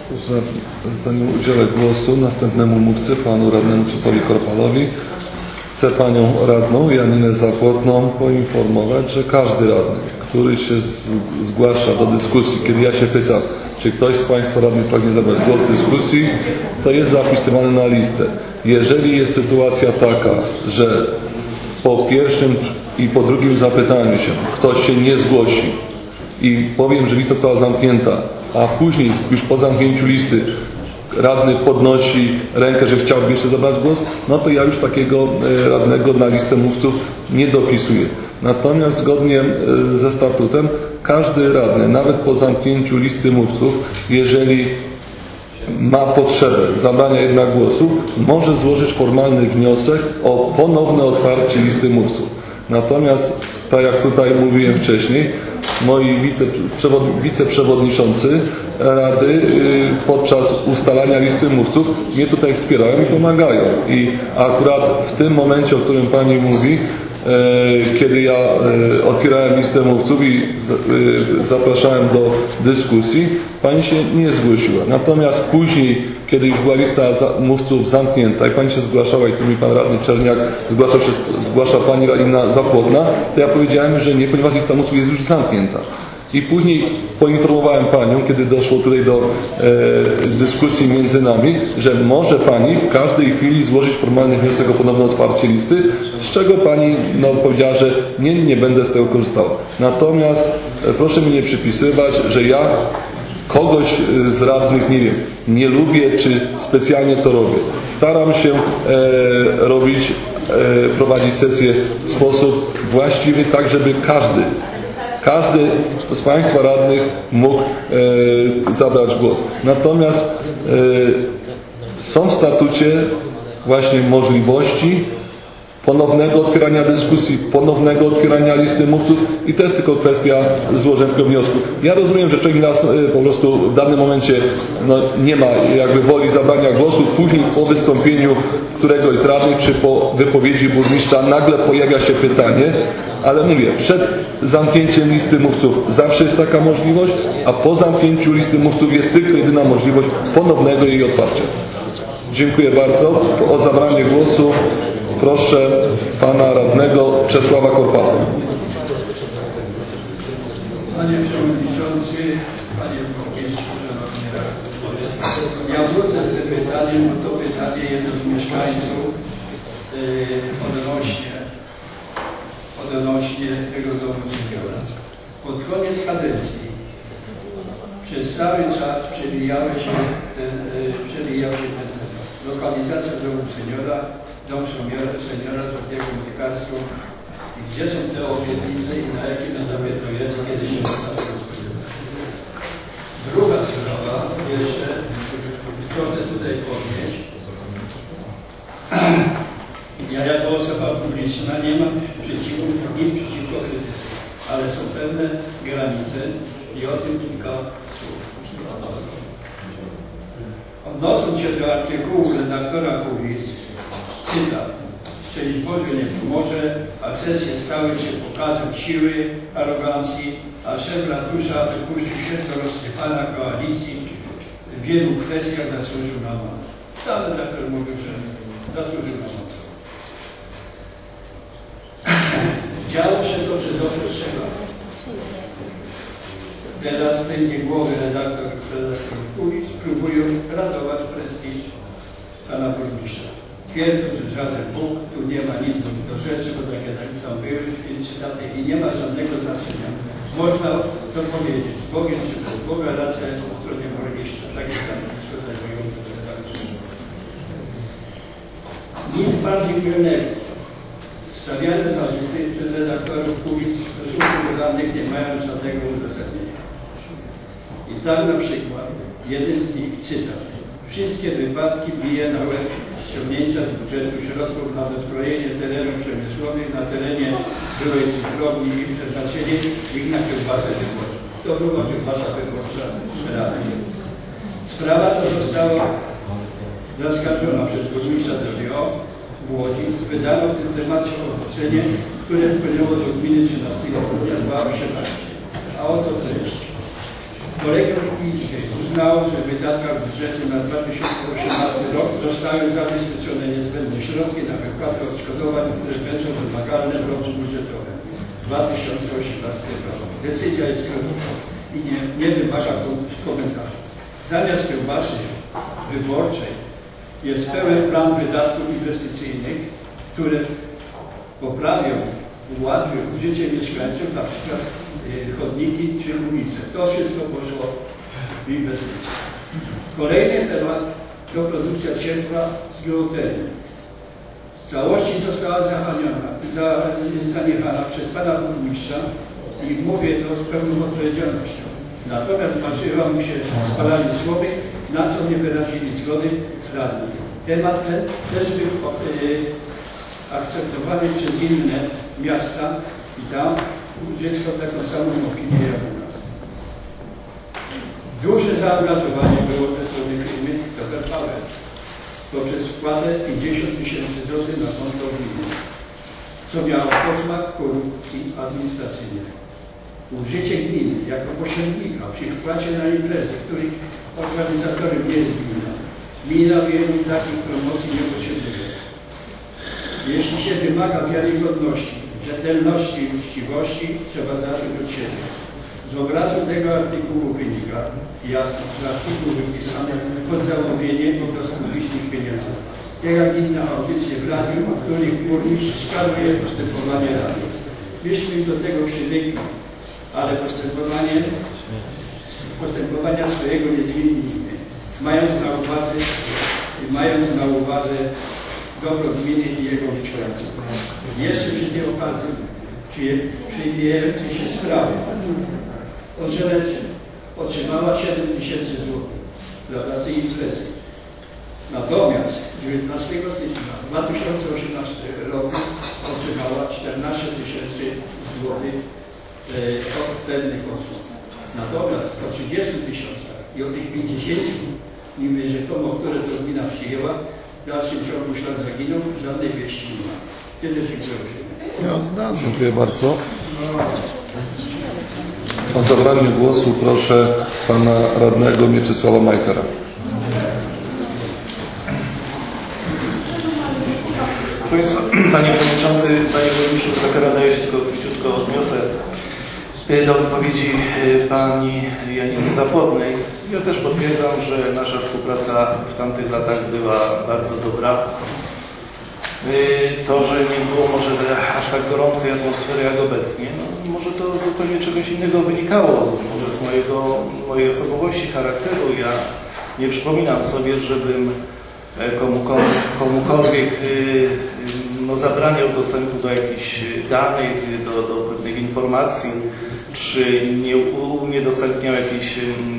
Zanim udzielę głosu następnemu mówcy, panu radnemu Czesławowi Korpalowi, chcę panią radną Janinę Zapłotną poinformować, że każdy radny, który się zgłasza do dyskusji, kiedy ja się pytam, czy ktoś z państwa radnych pragnie zabrać głos w dyskusji, to jest zapisywany na listę. Jeżeli jest sytuacja taka, że po pierwszym i po drugim zapytaniu się ktoś się nie zgłosi i powiem, że lista została zamknięta, a później już po zamknięciu listy radny podnosi rękę, że chciałby jeszcze zabrać głos, no to ja już takiego radnego na listę mówców nie dopisuję. Natomiast zgodnie ze statutem każdy radny, nawet po zamknięciu listy mówców, jeżeli ma potrzebę zabrania jednak głosu, może złożyć formalny wniosek o ponowne otwarcie listy mówców. Natomiast, tak jak tutaj mówiłem wcześniej, moi wiceprzewodniczący Rady podczas ustalania listy mówców mnie tutaj wspierają i pomagają. I akurat w tym momencie, o którym pani mówi, kiedy ja otwierałem listę mówców i zapraszałem do dyskusji, pani się nie zgłosiła. Natomiast później, kiedy już była lista mówców zamknięta i pani się zgłaszała i tu mi pan radny Czerniak zgłaszał się, zgłasza pani Janina Zapłotna, to ja powiedziałem, że nie, ponieważ lista mówców jest już zamknięta. I później poinformowałem panią, kiedy doszło tutaj do e, dyskusji między nami, że może pani w każdej chwili złożyć formalny wniosek o ponowne otwarcie listy, z czego pani no, powiedziała, że nie, nie będę z tego korzystała. Natomiast e, proszę mi nie przypisywać, że ja kogoś z radnych, nie wiem, nie lubię, czy specjalnie to robię. Staram się e, robić, e, prowadzić sesję w sposób właściwy, tak żeby każdy Każdy z państwa radnych mógł e, zabrać głos. Natomiast e, są w statucie właśnie możliwości ponownego otwierania dyskusji, ponownego otwierania listy mówców i to jest tylko kwestia złożenia tego wniosku. Ja rozumiem, że człowiek nas e, po prostu w danym momencie no, nie ma jakby woli zabrania głosu. Później po wystąpieniu któregoś z radnych czy po wypowiedzi burmistrza nagle pojawia się pytanie, ale mówię, przed zamknięciem listy mówców zawsze jest taka możliwość, a po zamknięciu listy mówców jest tylko jedyna możliwość ponownego jej otwarcia. Dziękuję bardzo. O zabranie głosu proszę pana radnego Czesława Korpala. Panie Przewodniczący, Panie Burmistrzu, Szanowni Radni. Ja wrócę z tym pytaniem, bo to pytanie jest od mieszkańców yy, odnośnie odnośnie tego domu seniora. Pod koniec kadencji przez cały czas przewijał się ten, przewijał się ten temat. Lokalizacja domu seniora, dom seniora, seniora z opieką lekarską. I gdzie są te obietnice i na jakim etapie to jest, kiedy się to rozpoczyna. Druga sprawa jeszcze, którą chcę tutaj podnieść. Ja jako osoba publiczna nie mam przeciwko, nic przeciwko krytyce, ale są pewne granice i o tym kilka słów. Odnosząc się do artykułu redaktora Kulis, cytat: Szczęśliwie nie pomoże, a sesje stały się pokazem siły, arogancji, a szef ratusza dopuścił się do rozsypania koalicji w wielu kwestiach zasłużył na moc. Sam redaktor mówił, że zasłużył na moc. Działo się to przez okres trzech lat. Teraz ten niegłowy redaktor, redaktor Kulis próbują ratować prestiż pana burmistrza. Twierdzą, że żaden Bóg, tu nie ma nic do rzeczy, bo takie tam były cytaty i nie ma żadnego znaczenia. Można to powiedzieć, z Bogiem czy bez Boga, racja jest po stronie burmistrza. Tak jest tam wszystko zajmujące redaktor. Nic bardziej mylnego. Stawiane zarzuty przez redaktorów Kulis w stosunku do danych nie mają żadnego uzasadnienia. I tak na przykład jeden z nich, cytat: Wszystkie wypadki bije na łeb ściągnięcia z budżetu środków na dozbrojenie terenów przemysłowych na terenie byłej cukrowni i przeznaczenie ich na kiełbasę wyborczą. To była kiełbasa wyborcza Rady. Sprawa ta została zaskarżona przez burmistrza D G O w Łodzi wydano w tym temacie orzeczenie, które wpłynęło do gminy trzynastego grudnia dwa tysiące trzynaście. A oto treść. Kolegium Wiejskie uznało, że w wydatkach budżetu na dwa tysiące osiemnasty rok zostały zabezpieczone niezbędne środki na wypłatę odszkodowań, które będą wymagalne w roku budżetowym dwa tysiące osiemnastego roku. Decyzja jest krótka i nie, nie wymaga komentarzy. Zamiast kiełbasy wyborczej jest pełen plan wydatków inwestycyjnych, które poprawią, ułatwią życie mieszkańców, na przykład chodniki czy ulice. To wszystko poszło w inwestycje. Kolejny temat to produkcja ciepła z geotermii. W całości została zaniechana, za, zaniechana przez pana burmistrza i mówię to z pełną odpowiedzialnością. Natomiast marzyło mi się spalanie słomych, na co nie wyrazili zgody radni. Temat ten też był e, akceptowany przez inne miasta i tam dziecko taką samą opinię jak u nas. Duże zaangażowanie było ze strony firmy Doper Power poprzez wkładę pięćdziesiąt tysięcy złotych na konto gminy, co miało posmak korupcji administracyjnej. Użycie gminy jako pośrednika przy wkładzie na imprezy, których organizatorem nie jest gmina. Gmina wielu takich promocji nie potrzebuje. Jeśli się wymaga wiarygodności, rzetelności i uczciwości, trzeba zacząć od siebie. Z obrazu tego artykułu wynika jasno, że artykuł wypisany pod zamówienie po prostu publicznych pieniędzy. Tak jak inne audycje w radiu, w których burmistrz skarguje postępowanie rady. Myśmy do tego przywykli, ale postępowanie, postępowania swojego nie zmienimy, mając na uwadze, mając na uwadze dobro gminy i jego mieszkańców. Jeszcze przy tej okazji, przyjmującej się sprawy, Odżelec otrzymała siedem tysięcy złotych dla pracy imprezy. Natomiast dziewiętnastego stycznia dwa tysiące osiemnastego roku otrzymała czternaście tysięcy złotych e, od pewnych osób. Natomiast po trzydziestu tysiącach i o tych pięćdziesięciu, niby rzekomo, które to gmina przyjęła, w dalszym ciągu ślad zaginął, żadnej wieści nie ma. Tyle dziękuję. Dziękuję bardzo. O zabranie głosu proszę pana radnego Mieczysława Majkera. Panie Przewodniczący, Panie Burmistrzu Zakara, daję się tylko króciutko odniosę do wypowiedzi Pani Janiny Zapłodnej. Ja też potwierdzam, że nasza współpraca w tamtych latach była bardzo dobra. To, że nie było może aż tak gorącej atmosfery jak obecnie, no, może to zupełnie czegoś innego wynikało, może z mojego, mojej osobowości, charakteru. Ja nie przypominam sobie, żebym komukolwiek, komukolwiek no, zabraniał dostępu do jakichś danych, do, do pewnych informacji, czy nie udostępniał jakichś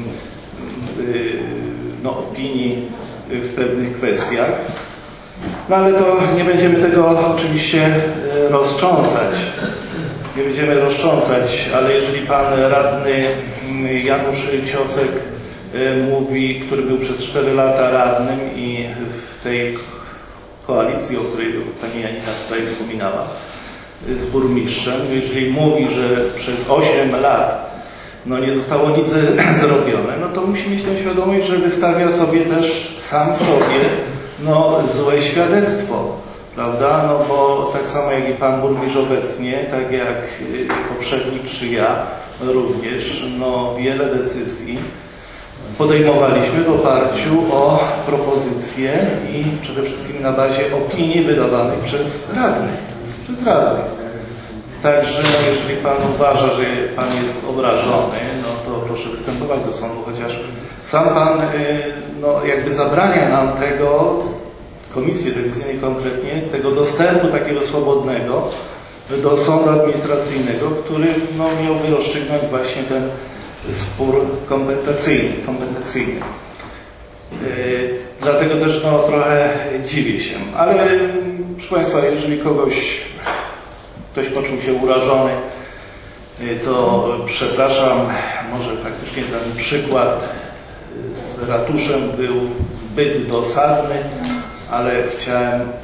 no, opinii w pewnych kwestiach. No ale to nie będziemy tego oczywiście roztrząsać. Nie będziemy roztrząsać, ale jeżeli pan radny Janusz Ciosek mówi, który był przez cztery lata radnym i w tej koalicji, o której pani Janina tutaj wspominała, z burmistrzem, jeżeli mówi, że przez osiem lat no nie zostało nic zrobione, no to musi mieć tę świadomość, że wystawia sobie też sam sobie no złe świadectwo, prawda? No bo tak samo jak i pan burmistrz obecnie, tak jak poprzednik czy ja również, no wiele decyzji podejmowaliśmy w oparciu o propozycje i przede wszystkim na bazie opinii wydawanych przez radnych, przez radnych. Także jeżeli pan uważa, że pan jest obrażony, no to proszę występować do sądu, chociaż sam pan no, jakby zabrania nam tego, Komisji Rewizyjnej konkretnie, tego dostępu takiego swobodnego do sądu administracyjnego, który no, miałby rozstrzygnąć właśnie ten spór kompetencyjny. kompetencyjny. Yy, dlatego też no, trochę dziwię się. Ale proszę Państwa, jeżeli kogoś, ktoś poczuł się urażony, yy, to przepraszam, może faktycznie ten przykład z ratuszem był zbyt dosadny, ale chciałem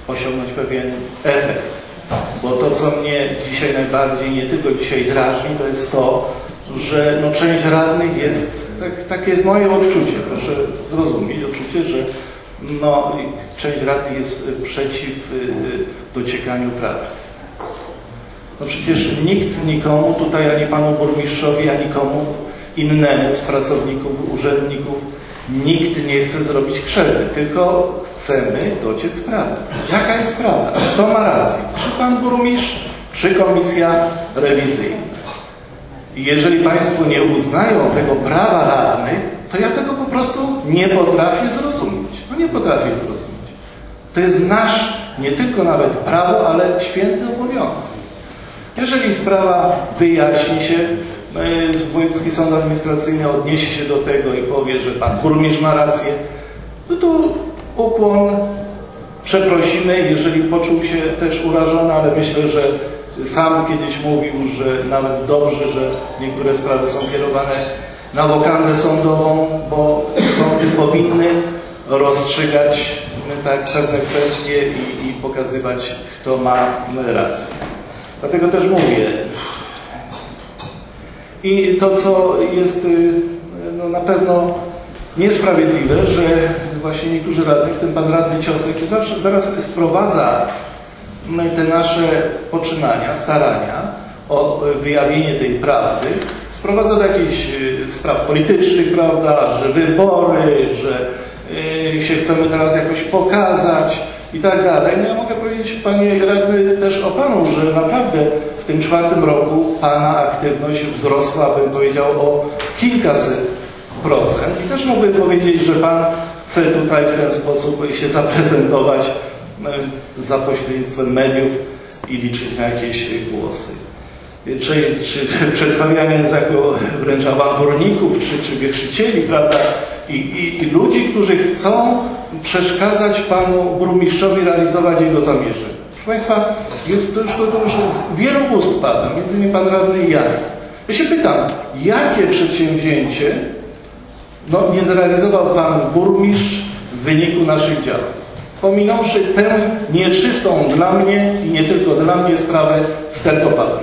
osiągnąć pewien efekt. Bo to, co mnie dzisiaj najbardziej, nie tylko dzisiaj drażni, to jest to, że no, część radnych jest, tak, takie jest moje odczucie, proszę zrozumieć, odczucie, że no, część radnych jest przeciw y, dociekaniu prawdy. No przecież nikt nikomu tutaj, ani panu burmistrzowi, ani komu innemu z pracowników, urzędników, nikt nie chce zrobić krzywdy, tylko chcemy dociec prawdy. Jaka jest prawda? Kto ma rację? Czy pan burmistrz, czy komisja rewizyjna? I jeżeli państwo nie uznają tego prawa radnych, to ja tego po prostu nie potrafię zrozumieć. No nie potrafię zrozumieć. To jest nasz, nie tylko nawet prawo, ale święty obowiązek. Jeżeli sprawa wyjaśni się, wojewódzki sąd administracyjny odniesie się do tego i powie, że pan burmistrz ma rację, no to ukłon, przeprosimy, jeżeli poczuł się też urażony, ale myślę, że sam kiedyś mówił, że nawet dobrze, że niektóre sprawy są kierowane na wokandę sądową, bo sądy powinny rozstrzygać tak, pewne kwestie i, i pokazywać, kto ma rację. Dlatego też mówię. I to, co jest no, na pewno niesprawiedliwe, że właśnie niektórzy radni, w tym pan radny Ciosek, zawsze, zaraz sprowadza te nasze poczynania, starania o wyjawienie tej prawdy, sprowadza do jakichś spraw politycznych, prawda, że wybory, że yy, się chcemy teraz jakoś pokazać i tak dalej. No ja mogę powiedzieć, panie radny, też o panu, że naprawdę w tym czwartym roku pana aktywność wzrosła, bym powiedział, o kilkaset procent. I też mógłbym powiedzieć, że pan chce tutaj w ten sposób się zaprezentować za pośrednictwem mediów i liczyć na jakieś głosy. Czy, czy przedstawianie jako wręcz awanturników, czy, czy wieprzycieli, prawda? I, i, I ludzi, którzy chcą przeszkadzać panu burmistrzowi realizować jego zamierzenia. Proszę państwa, to już, to już z wielu ust pada, między innymi pan radny i ja. Ja się pytam, jakie przedsięwzięcie no, nie zrealizował pan burmistrz w wyniku naszych działań? Pominąwszy tę nieczystą dla mnie i nie tylko dla mnie sprawę z Terkopadem.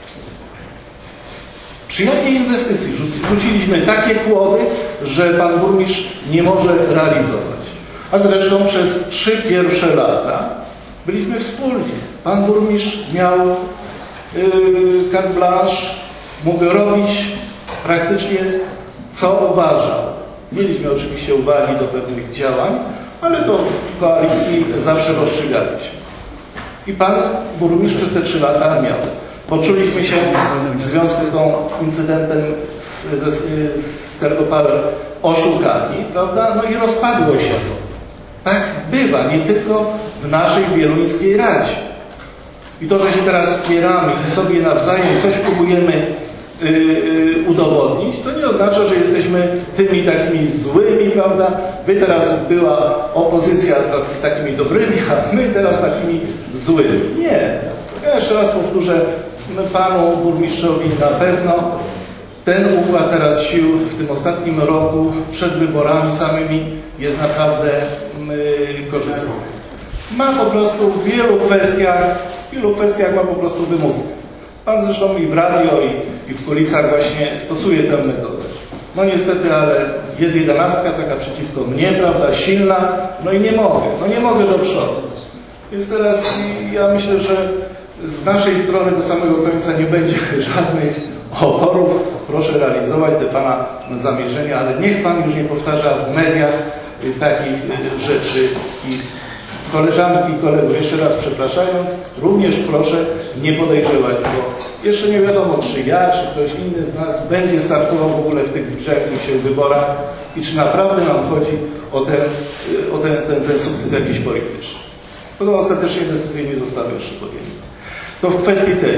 Przy jakiej inwestycji rzuciliśmy takie kłody, że pan burmistrz nie może realizować? A zresztą przez trzy pierwsze lata byliśmy wspólnie. Pan burmistrz miał yy, carte blanche, mógł robić praktycznie co uważał. Mieliśmy oczywiście uwagi do pewnych działań, ale to w koalicji zawsze rozstrzygaliśmy. I pan burmistrz przez te trzy lata miał. Poczuliśmy się w związku z tym incydentem z, z, z Terkopadem oszukani, prawda? No i rozpadło się to. Tak bywa, nie tylko w naszej wieluńskiej Radzie. I to, że się teraz wspieramy i sobie nawzajem coś próbujemy yy, yy, udowodnić, to nie oznacza, że jesteśmy tymi takimi złymi, prawda? Wy teraz była opozycja takimi dobrymi, a my teraz takimi złymi. Nie. Ja jeszcze raz powtórzę, panu burmistrzowi na pewno ten układ teraz sił w tym ostatnim roku przed wyborami samymi jest naprawdę yy, korzystny. Ma po prostu w wielu kwestiach, w wielu kwestiach ma po prostu wymówki. Pan zresztą i w radio, i, i w kulisach właśnie stosuje tę metodę. No niestety, ale jest jedenastka taka przeciwko mnie, prawda, silna, no i nie mogę, no nie mogę do przodu. Więc teraz ja myślę, że z naszej strony do samego końca nie będzie żadnych oporów. Proszę realizować te pana zamierzenia, ale niech pan już nie powtarza w mediach takich rzeczy. I koleżanki i kolegów, jeszcze raz przepraszając, również proszę nie podejrzewać, bo jeszcze nie wiadomo, czy ja, czy ktoś inny z nas będzie startował w ogóle w tych zbliżających się wyborach i czy naprawdę nam chodzi o ten, o ten, ten, ten sukces jakiś polityczny. To ostatecznie decyzje nie zostały jeszcze podjęte. To w kwestii tej.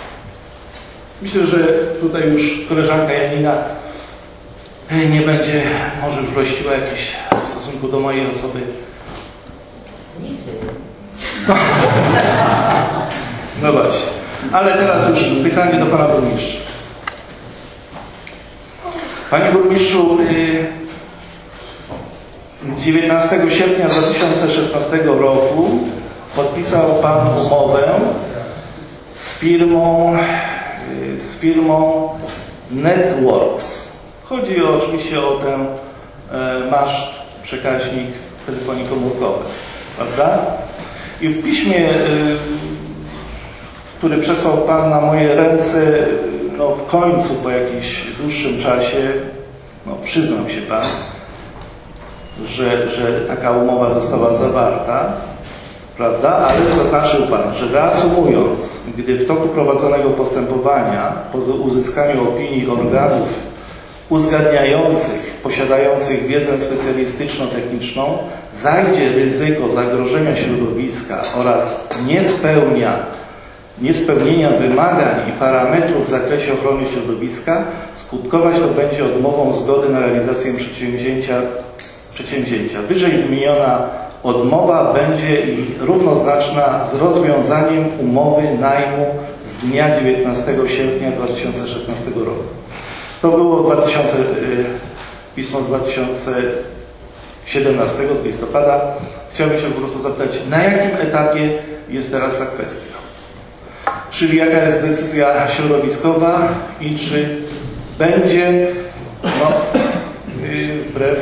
Myślę, że tutaj już koleżanka Janina nie będzie może już rościła jakiś w stosunku do mojej osoby. Nigdy. No właśnie. Ale teraz już pytanie do pana burmistrza. Panie burmistrzu, dziewiętnastego sierpnia dwa tysiące szesnastego roku podpisał Pan umowę z firmą, z firmą Networks. Chodzi o, oczywiście o ten e, maszt, przekaźnik telefonii komórkowej, prawda? I w piśmie, e, które przesłał Pan na moje ręce, no w końcu po jakimś dłuższym czasie, no przyznał się Pan, że, że taka umowa została zawarta, prawda? Ale zaznaczył Pan, że reasumując, gdy w toku prowadzonego postępowania po uzyskaniu opinii organów uzgadniających, posiadających wiedzę specjalistyczno-techniczną, zajdzie ryzyko zagrożenia środowiska oraz nie spełnia, niespełnienia wymagań i parametrów w zakresie ochrony środowiska, skutkować to będzie odmową zgody na realizację przedsięwzięcia. przedsięwzięcia. Wyżej wymieniona odmowa będzie równoznaczna z rozwiązaniem umowy najmu z dnia dziewiętnastego sierpnia dwa tysiące szesnastego roku. To było dwa tysiące, pismo z dwa tysiące siedemnastego z listopada. Chciałbym się po prostu zapytać, na jakim etapie jest teraz ta kwestia? Czyli jaka jest decyzja środowiskowa i czy będzie, no, wbrew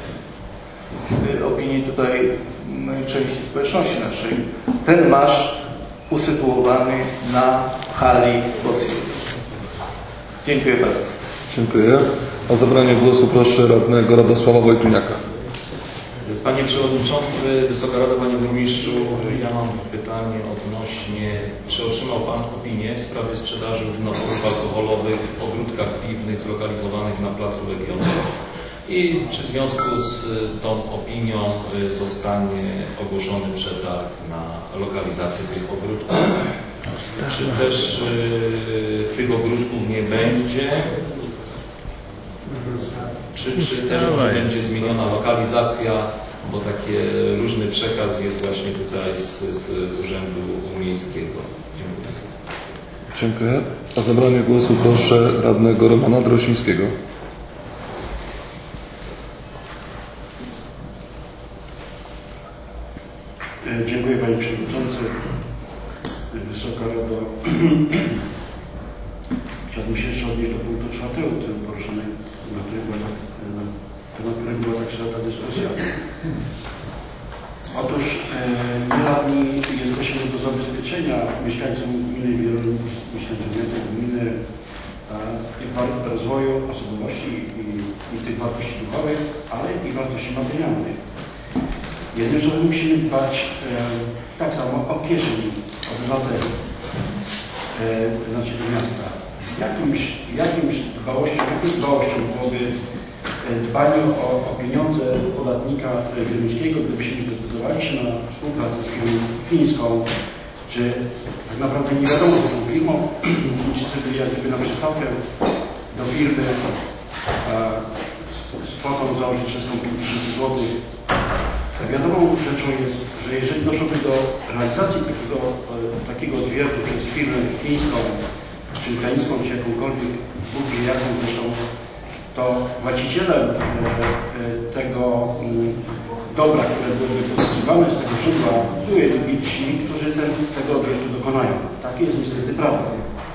opinii tutaj no, części społeczności naszej, ten maszt usytuowany na hali Bosji. Dziękuję bardzo. Dziękuję. O zabranie głosu proszę radnego Radosława Wojtuniaka. Panie Przewodniczący, Wysoka Rado, Panie Burmistrzu, ja mam pytanie odnośnie, czy otrzymał Pan opinię w sprawie sprzedaży napojów alkoholowych w ogródkach piwnych zlokalizowanych na Placu Legionów i czy w związku z tą opinią zostanie ogłoszony przetarg na lokalizację tych ogródków? Czy też y, tych ogródków nie będzie? Czy, czy też może będzie zmieniona lokalizacja, bo taki różny przekaz jest właśnie tutaj z, z Urzędu Miejskiego. Dziękuję. Dziękuję. O zabranie głosu proszę radnego Romana Drosińskiego. Dziękuję Panie Przewodniczący. Wysoka Rado. Chciałbym się jeszcze odnieść do punktu czwartego, który poruszony, na którym była, na temat którego była tak szeroka dyskusja. Otóż e, my radni jesteśmy do zabezpieczenia mieszkańcom gminy, mieszkańcom gminy e, rozwoju osobowości i, i tych wartości duchowych, ale i wartości materialnych. Jednym słowem musimy dbać e, tak samo o kieszeń obywateli, e, znaczy do miasta. Jakimś, jakimś dbałością, jaką dbałością byłoby dbanie o, o pieniądze podatnika górnickiego, gdybyśmy zdecydowali się na współpracę z firmą fińską, czy tak naprawdę nie wiadomo co tą firmą, czy sobie jak gdyby na przystawkę do firmy a, z, z kwotą założycielską pięć tysięcy złotych. Wiadomą rzeczą jest, że jeżeli doszłoby do realizacji takiego, takiego odwiertu przez firmę fińską, czy ukraińską, czy jakąkolwiek, Bóg wie jaką zresztą, to właścicielem tego dobra, które byłyby pozyskiwane z tego źródła, były ci, którzy ten, tego odwiertu dokonają. Takie jest niestety prawda.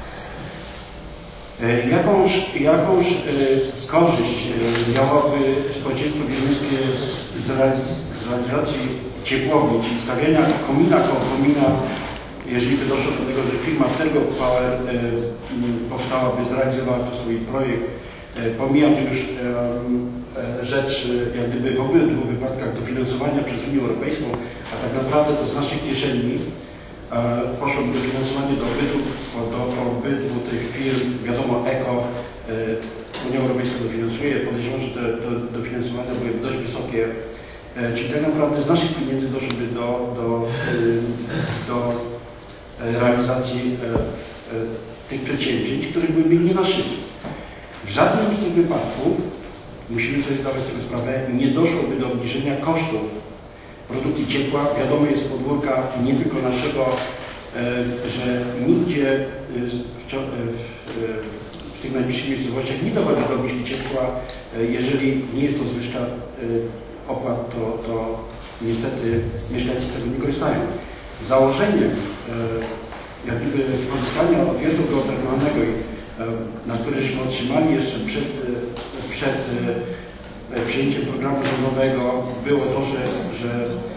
Jakąż, jakąż korzyść miałoby społeczeństwo górnickie z realizacji ciepłowni, czyli stawiania komina koło komina, jeżeli by doszło do tego, że firma Tergo Power e, powstałaby, zrealizowała to swój projekt. E, pomijam już e, e, rzecz, jak gdyby w obydwu wypadkach dofinansowania przez Unię Europejską, a tak naprawdę to z naszych kieszeni e, poszłoby dofinansowanie do obydwu, do obydwu tych firm, wiadomo, Eko, e, Unia Europejska dofinansuje, podejrzewam, że te, te dofinansowania były dość wysokie, e, czyli tak naprawdę z naszych pieniędzy doszłoby do, do, e, do realizacji e, e, tych przedsięwzięć, które byłyby nie na szyi. W żadnym z tych wypadków, musimy sobie zdawać z tego sprawę, nie doszłoby do obniżenia kosztów produkcji ciepła. Wiadomo jest z podwórka nie tylko naszego, e, że nigdzie w, w, w tych najbliższych miejscowościach nie dochodzi do obniżki ciepła. E, jeżeli nie jest to zwyżka e, opłat, to, to niestety mieszkańcy z tego nie korzystają. założeniem jak gdyby pozyskania odwiertu geotermalnego, na które żeśmy otrzymali jeszcze przed, przed przyjęciem programu rządowego, było to, że, że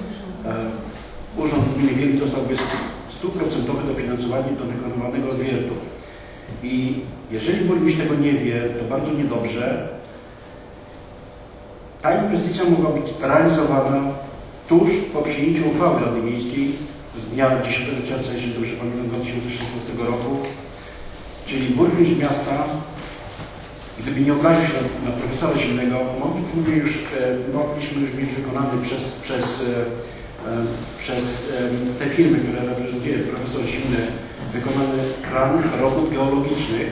Urząd Gminy Wieluń dostałby stuprocentowe dofinansowanie do wykonywanego odwiertu. I jeżeli burmistrz tego nie wie, to bardzo niedobrze. Ta inwestycja mogła być realizowana tuż po przyjęciu uchwały Rady Miejskiej z dnia dziesiątego czerwca, jeśli dobrze pamiętam, dwa tysiące szesnastego roku. Czyli burmistrz miasta, gdyby nie obraził się na, na profesora Zimnego, mogliśmy już, mogliśmy już mieć wykonany przez, przez, przez te firmy, które reprezentuje profesor Zimny, wykonany plan robót geologicznych.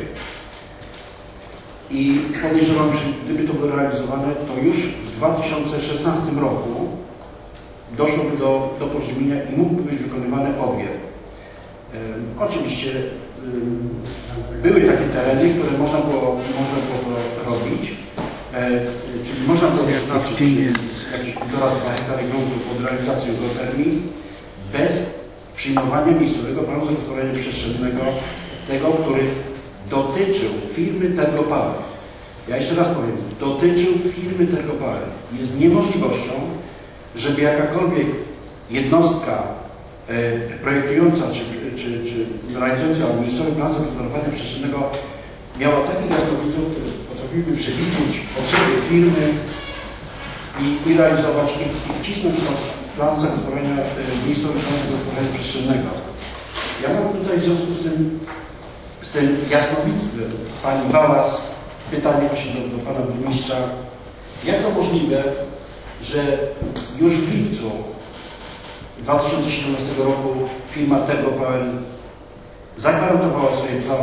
I podejrzewam, że gdyby to było realizowane, to już w dwa tysiące szesnastym roku doszłoby do, do porozumienia i mógłby być wykonywany odwiert. Um, oczywiście um, były takie tereny, które można było, można było robić, e, czyli można było wyznaczyć jakieś półtora dwa hektary gruntu pod realizacją geotermii bez przyjmowania miejscowego planu zagospodarowania przestrzennego, tego, który dotyczył firmy Tergopower. Ja jeszcze raz powiem, dotyczył firmy Tergopower. Jest niemożliwością, żeby jakakolwiek jednostka e, projektująca czy, czy, czy realizująca miejscowy plan zagospodarowania przestrzennego miała takich jasnowidzów, którzy potrafiłyby przewidzieć potrzeby firmy i, i realizować i, i wcisnąć plan zagospodarowania, e, miejscowy plan zagospodarowania przestrzennego. Ja mam tutaj w związku z tym z tym jasnowictwem pani Balas pytanie właśnie do, do pana burmistrza, jak to możliwe, że już w lipcu dwa tysiące siedemnastego roku firma Tergopower zagwarantowała sobie plan,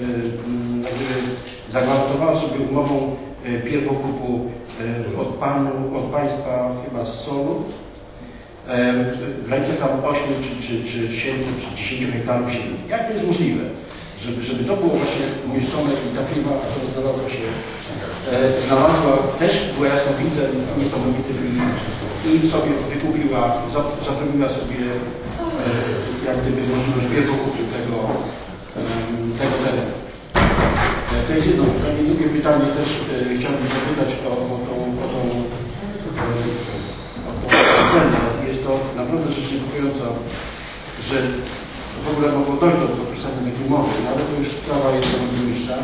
yy, zagwarantowała sobie umową yy, pierwokupu yy, od panu, od państwa chyba z Solów yy, w granicach tam ośmiu czy, czy, czy siedmiu czy dziesięciu hektarów ziemi. Jak to jest możliwe? Żeby, żeby to było właśnie umieszczone i ta firma, która znalazła się, e, znalazła, też była jasnowidzem niesamowitym i, i sobie wykupiła, zapewniła sobie e, jak gdyby możliwość pierwokupu tego, e, tego terenu. E, to jest jedno pytanie. Drugie pytanie też e, chciałbym zapytać o, o tą, o tą, e, o tą scenę. Jest to naprawdę rzecz niepokojąca, że w ogóle mogło dojść do podpisania takiej umowy, no ale to już sprawa jest do burmistrza.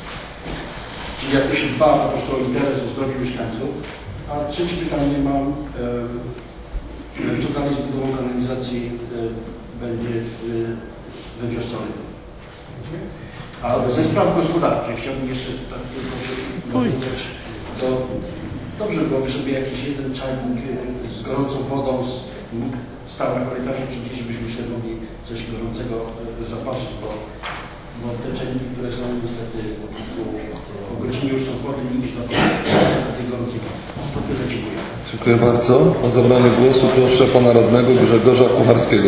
Czyli jak to się dba po prostu o interes, o zdrowie mieszkańców. A trzecie pytanie mam, e, co dalej z budową kanalizacji e, będzie e, we Wiosłowie. A ze spraw gospodarczych chciałbym jeszcze tak tylko się powiedzieć, to dobrze byłoby, żeby jakiś jeden czajnik z gorącą wodą z, stał na korytarzu, czy gdzieś byśmy się mogli coś gorącego zapatrzyć, bo, bo te czajniki, które są niestety po godzinie już są chłodne, nikt nie zapatrzą na tej gorącej. To tyle, dziękuję. Dziękuję bardzo. O zabranie głosu proszę pana radnego Grzegorza Kucharskiego.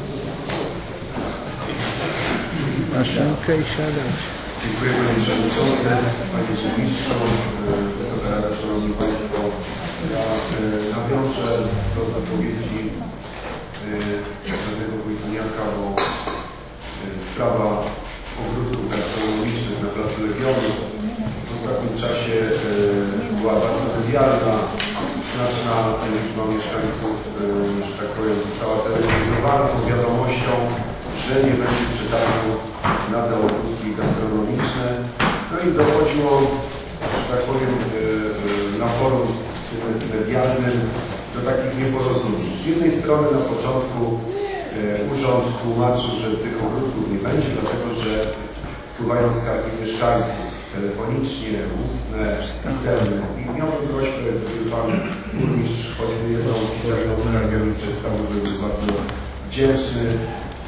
Maszynkę i siadać. Dziękuję panie przewodniczący, panie burmistrzu, Wysoka Rada, szanowni państwo. Ja nawiążę do zapowiedzi Czarnego Wójtniaka, bo sprawa ogródków gastronomicznych na placu Legionu w ostatnim czasie była bardzo medialna. Znaczna liczba mieszkańców, że tak powiem, została terroryzowana tą wiadomością, że nie będzie przetargu na te ogródki gastronomiczne. No i dochodziło, że tak powiem, na forum medialnym do takich nieporozumień. Z jednej strony na początku e, urząd tłumaczył, że tych ogródków nie będzie, dlatego że wpływają skargi mieszkańców telefonicznie, ustne, pisemne. I miałbym prośbę, gdyby pan burmistrz choćby jedną pisemną skargę mi przedstawił, byłby bardzo wdzięczny. E,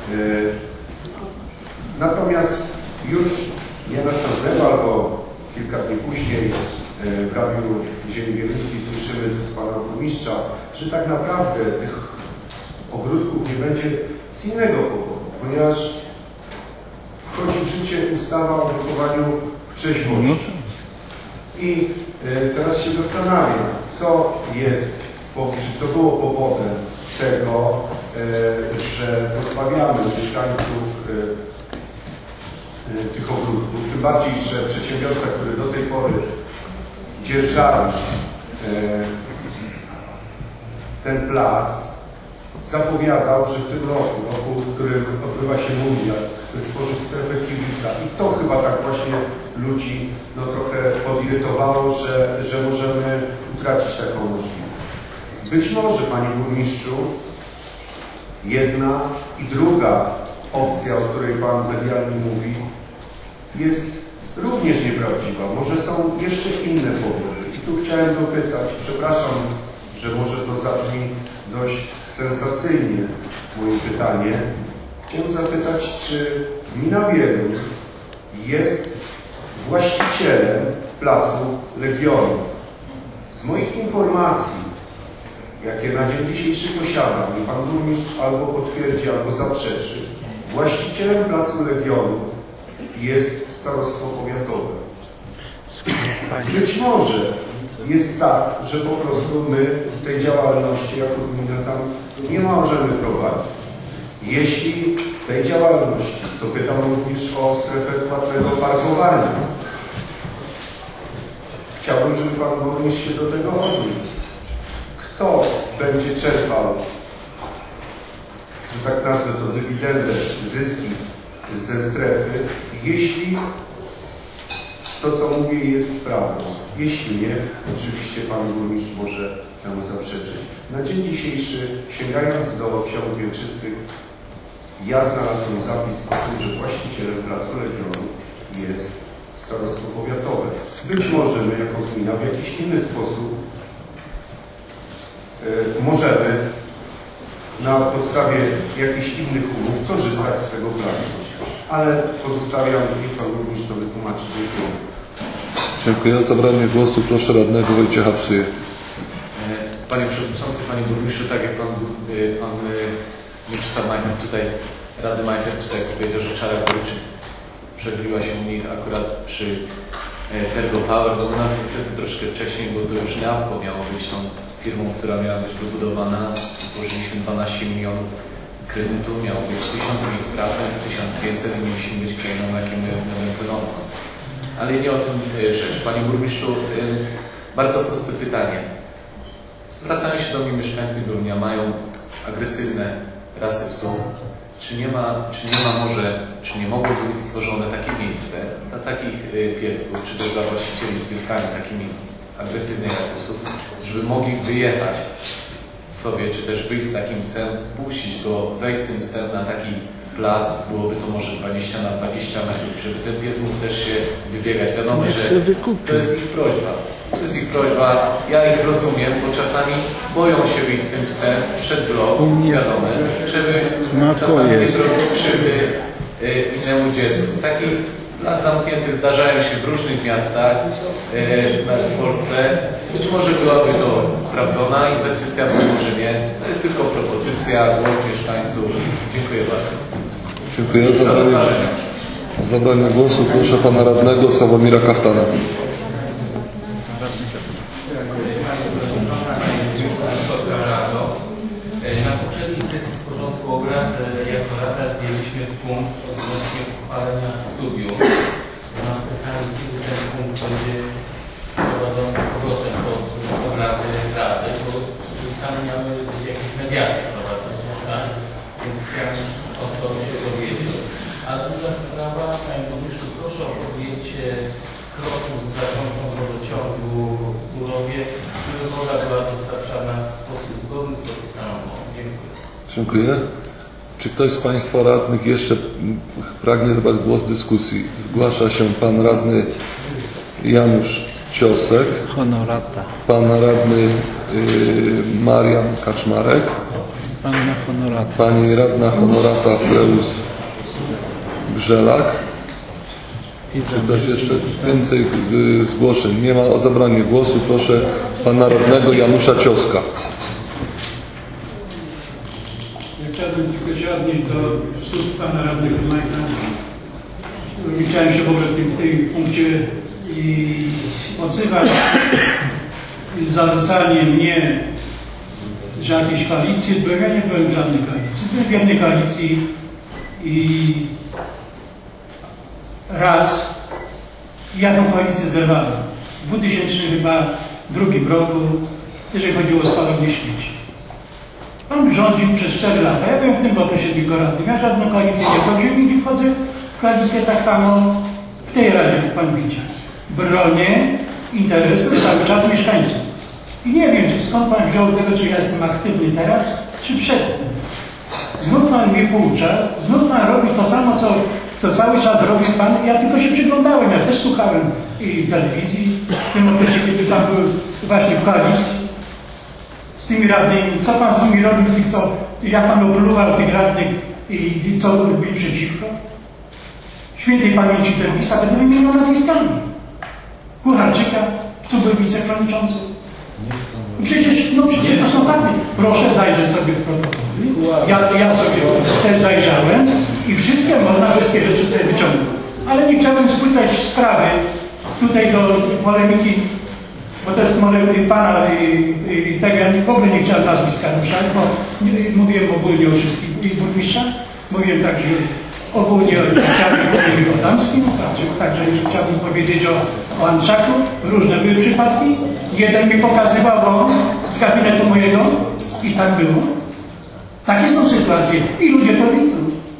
natomiast już nie następnego, albo kilka dni później w Radiu Ziemi Wieluńskiej słyszymy z pana burmistrza, że tak naprawdę tych ogródków nie będzie z innego powodu, ponieważ wchodzi w życie ustawa o wychowaniu w trzeźwości. I teraz się zastanawiam, co jest czy co było powodem tego, że pozbawiamy mieszkańców tych ogródków, tym bardziej, że przedsiębiorca, który do tej pory dzierżawi ten plac, zapowiadał, że w tym roku, roku, w którym odbywa się mundial, chce stworzyć strefę kibica. I to chyba tak właśnie ludzi no, trochę podirytowało, że, że możemy utracić taką możliwość. Być może, panie burmistrzu, jedna i druga opcja, o której pan medialnie mówi, jest również nieprawdziwa. Może są jeszcze inne powody. I tu chciałem dopytać, przepraszam, że może to zabrzmi dość sensacyjnie moje pytanie. Chciałem zapytać, czy gmina Wieluń jest właścicielem placu Legionów. Z moich informacji, jakie na dzień dzisiejszy posiadam, i pan burmistrz albo potwierdzi, albo zaprzeczy, właścicielem placu Legionów jest starostwo powiatowe. Być może jest tak, że po prostu my tej działalności jako gmina tam nie możemy prowadzić. Jeśli tej działalności, to pytam również o strefę płatnego parkowania. Chciałbym, żeby pan burmistrz się do tego odniósł. Kto będzie czerpał, że tak nazwę to, dywidendę, zyski ze strefy, jeśli to, co mówię, jest prawdą. Jeśli nie, oczywiście pan burmistrz może temu zaprzeczyć. Na dzień dzisiejszy, sięgając do ksiąg wieczystych, ja znalazłem zapis o tym, że właścicielem placu Legionów jest starostwo powiatowe. Być może my jako gmina w jakiś inny sposób yy, możemy na podstawie jakichś innych umów korzystać z tego planu. Ale pozostawiam, niech pan burmistrz to wytłumaczy. Dziękuję. Dziękuję. O zabranie głosu proszę radnego Wojciecha Psyję. Panie Przewodniczący, Panie Burmistrzu, tak jak Pan, pan Mieczysław Majcher tutaj, Rady Majcher tutaj powiedział, że czara Goryczyn przebiła się u nich akurat przy Tergo Power, bo u nas niestety troszkę wcześniej, bo to już Neapco miało być tą firmą, która miała być wybudowana. Złożyliśmy dwanaście milionów kredytu, miało być tysiąc miejsc pracy, tysiąc pięćset i mieliśmy być krainą jaką płynącą. Ale nie o tym rzecz. Panie Burmistrzu, bardzo proste pytanie. Zwracają się do mnie mieszkańcy Wielunia, mają agresywne rasy psów. Czy nie ma, czy nie ma może, czy nie mogłoby być stworzone takie miejsce dla takich piesków, czy też dla właścicieli z pieskami takimi agresywnej rasy psów, żeby mogli wyjechać sobie, czy też wyjść z takim psem, puścić go, wejść z tym psem na taki plac, byłoby to może dwadzieścia na dwadzieścia metrów, żeby ten pies mógł też się wybiegać. Wiadomo, że to jest ich prośba. To jest ich prośba. Ja ich rozumiem, bo czasami boją się wyjść z tym psem przed blok, wiadomo, żeby czasami nie zrobić krzywdy innemu dziecku. Taki plac zamknięty zdarzają się w różnych miastach w Polsce. Być może byłaby to sprawdzona inwestycja, być może nie. To jest tylko propozycja, głos mieszkańców. Dziękuję bardzo. Dziękuję. O zabranie, o zabranie głosu proszę pana radnego Sławomira Kaftana. Na poprzedniej sesji z porządku obrad jako Rada zdjęliśmy punkt odnośnie uchwalenia studium. Mam pytanie, kiedy ten punkt będzie prowadzony powrotem pod obrady Rady, bo tam mamy jakieś mediacje prowadzone, tak? Więc chciałem o to się dowiedzieć. A druga sprawa, panie burmistrzu, proszę o podjęcie kroku z zarządcą wodociągu w Turowie, żeby woda była dostarczana w sposób zgodny z podpisaną umową. Dziękuję. Dziękuję. Czy ktoś z państwa radnych jeszcze pragnie zabrać głos w dyskusji? Zgłasza się pan radny Janusz Ciosek. Honorata. Pan radny y, Marian Kaczmarek. Panna Honorata. Pani radna Honorata Freus Grzelak. Czy ktoś jeszcze więcej y, zgłoszeń? Nie ma. O zabranie głosu proszę pana radnego Janusza Cioska. Ja chciałbym tylko się odnieść do słów pana radnego Majka. Chciałem się w ogóle w tym, w tym punkcie i odzywać i zarzucanie mnie że jakieś koalicje były. Ja nie byłem w żadnej koalicji. Byłem w jednej koalicji i raz ja tą koalicję zerwałem. W dwutysięcznym chyba drugim roku, jeżeli chodziło o spalanie śmieci. On rządził przez cztery lata. Ja byłem w tym okresie tylko radnym. Ja żadną koalicję nie wchodziłem i wchodzę w koalicję tak samo w tej radzie, jak pan widzi. Bronię interesów cały czas mieszkańców. I nie wiem, skąd pan wziął tego, czy ja jestem aktywny teraz, czy przedtem. Znów pan mnie poucza, znów pan robi to samo, co, co cały czas robi pan. Ja tylko się przyglądałem, ja też słuchałem i telewizji, w tym okresie, kiedy pan był właśnie w koalicji z tymi radnymi. Co pan z nimi robił, co, jak pan opluwał tych radnych i, i co robili przeciwko? Świętej pamięci Termisa, będę wymieniał nazwiskami. Kucharczyka, co był wiceprzewodniczący. Przecież, no przecież to są fakty. Proszę zajrzeć sobie w protokoły. Ja, ja sobie też zajrzałem i wszystkie można, wszystkie rzeczy sobie wyciągnąć. Ale nie chciałbym spłycać sprawy tutaj do polemiki, bo to jest może pana i tego ja w ogóle nie chciałem nazwiska ruszać, bo mówiłem ogólnie o wszystkich burmistrzach. Mówiłem także ogólnie o chciałbym o Damskim, także nie chciałbym powiedzieć o, o Anczaku. Różne były przypadki. Jeden mi pokazywał go z gabinetu mojego i tak było. Takie są sytuacje i ludzie to widzą.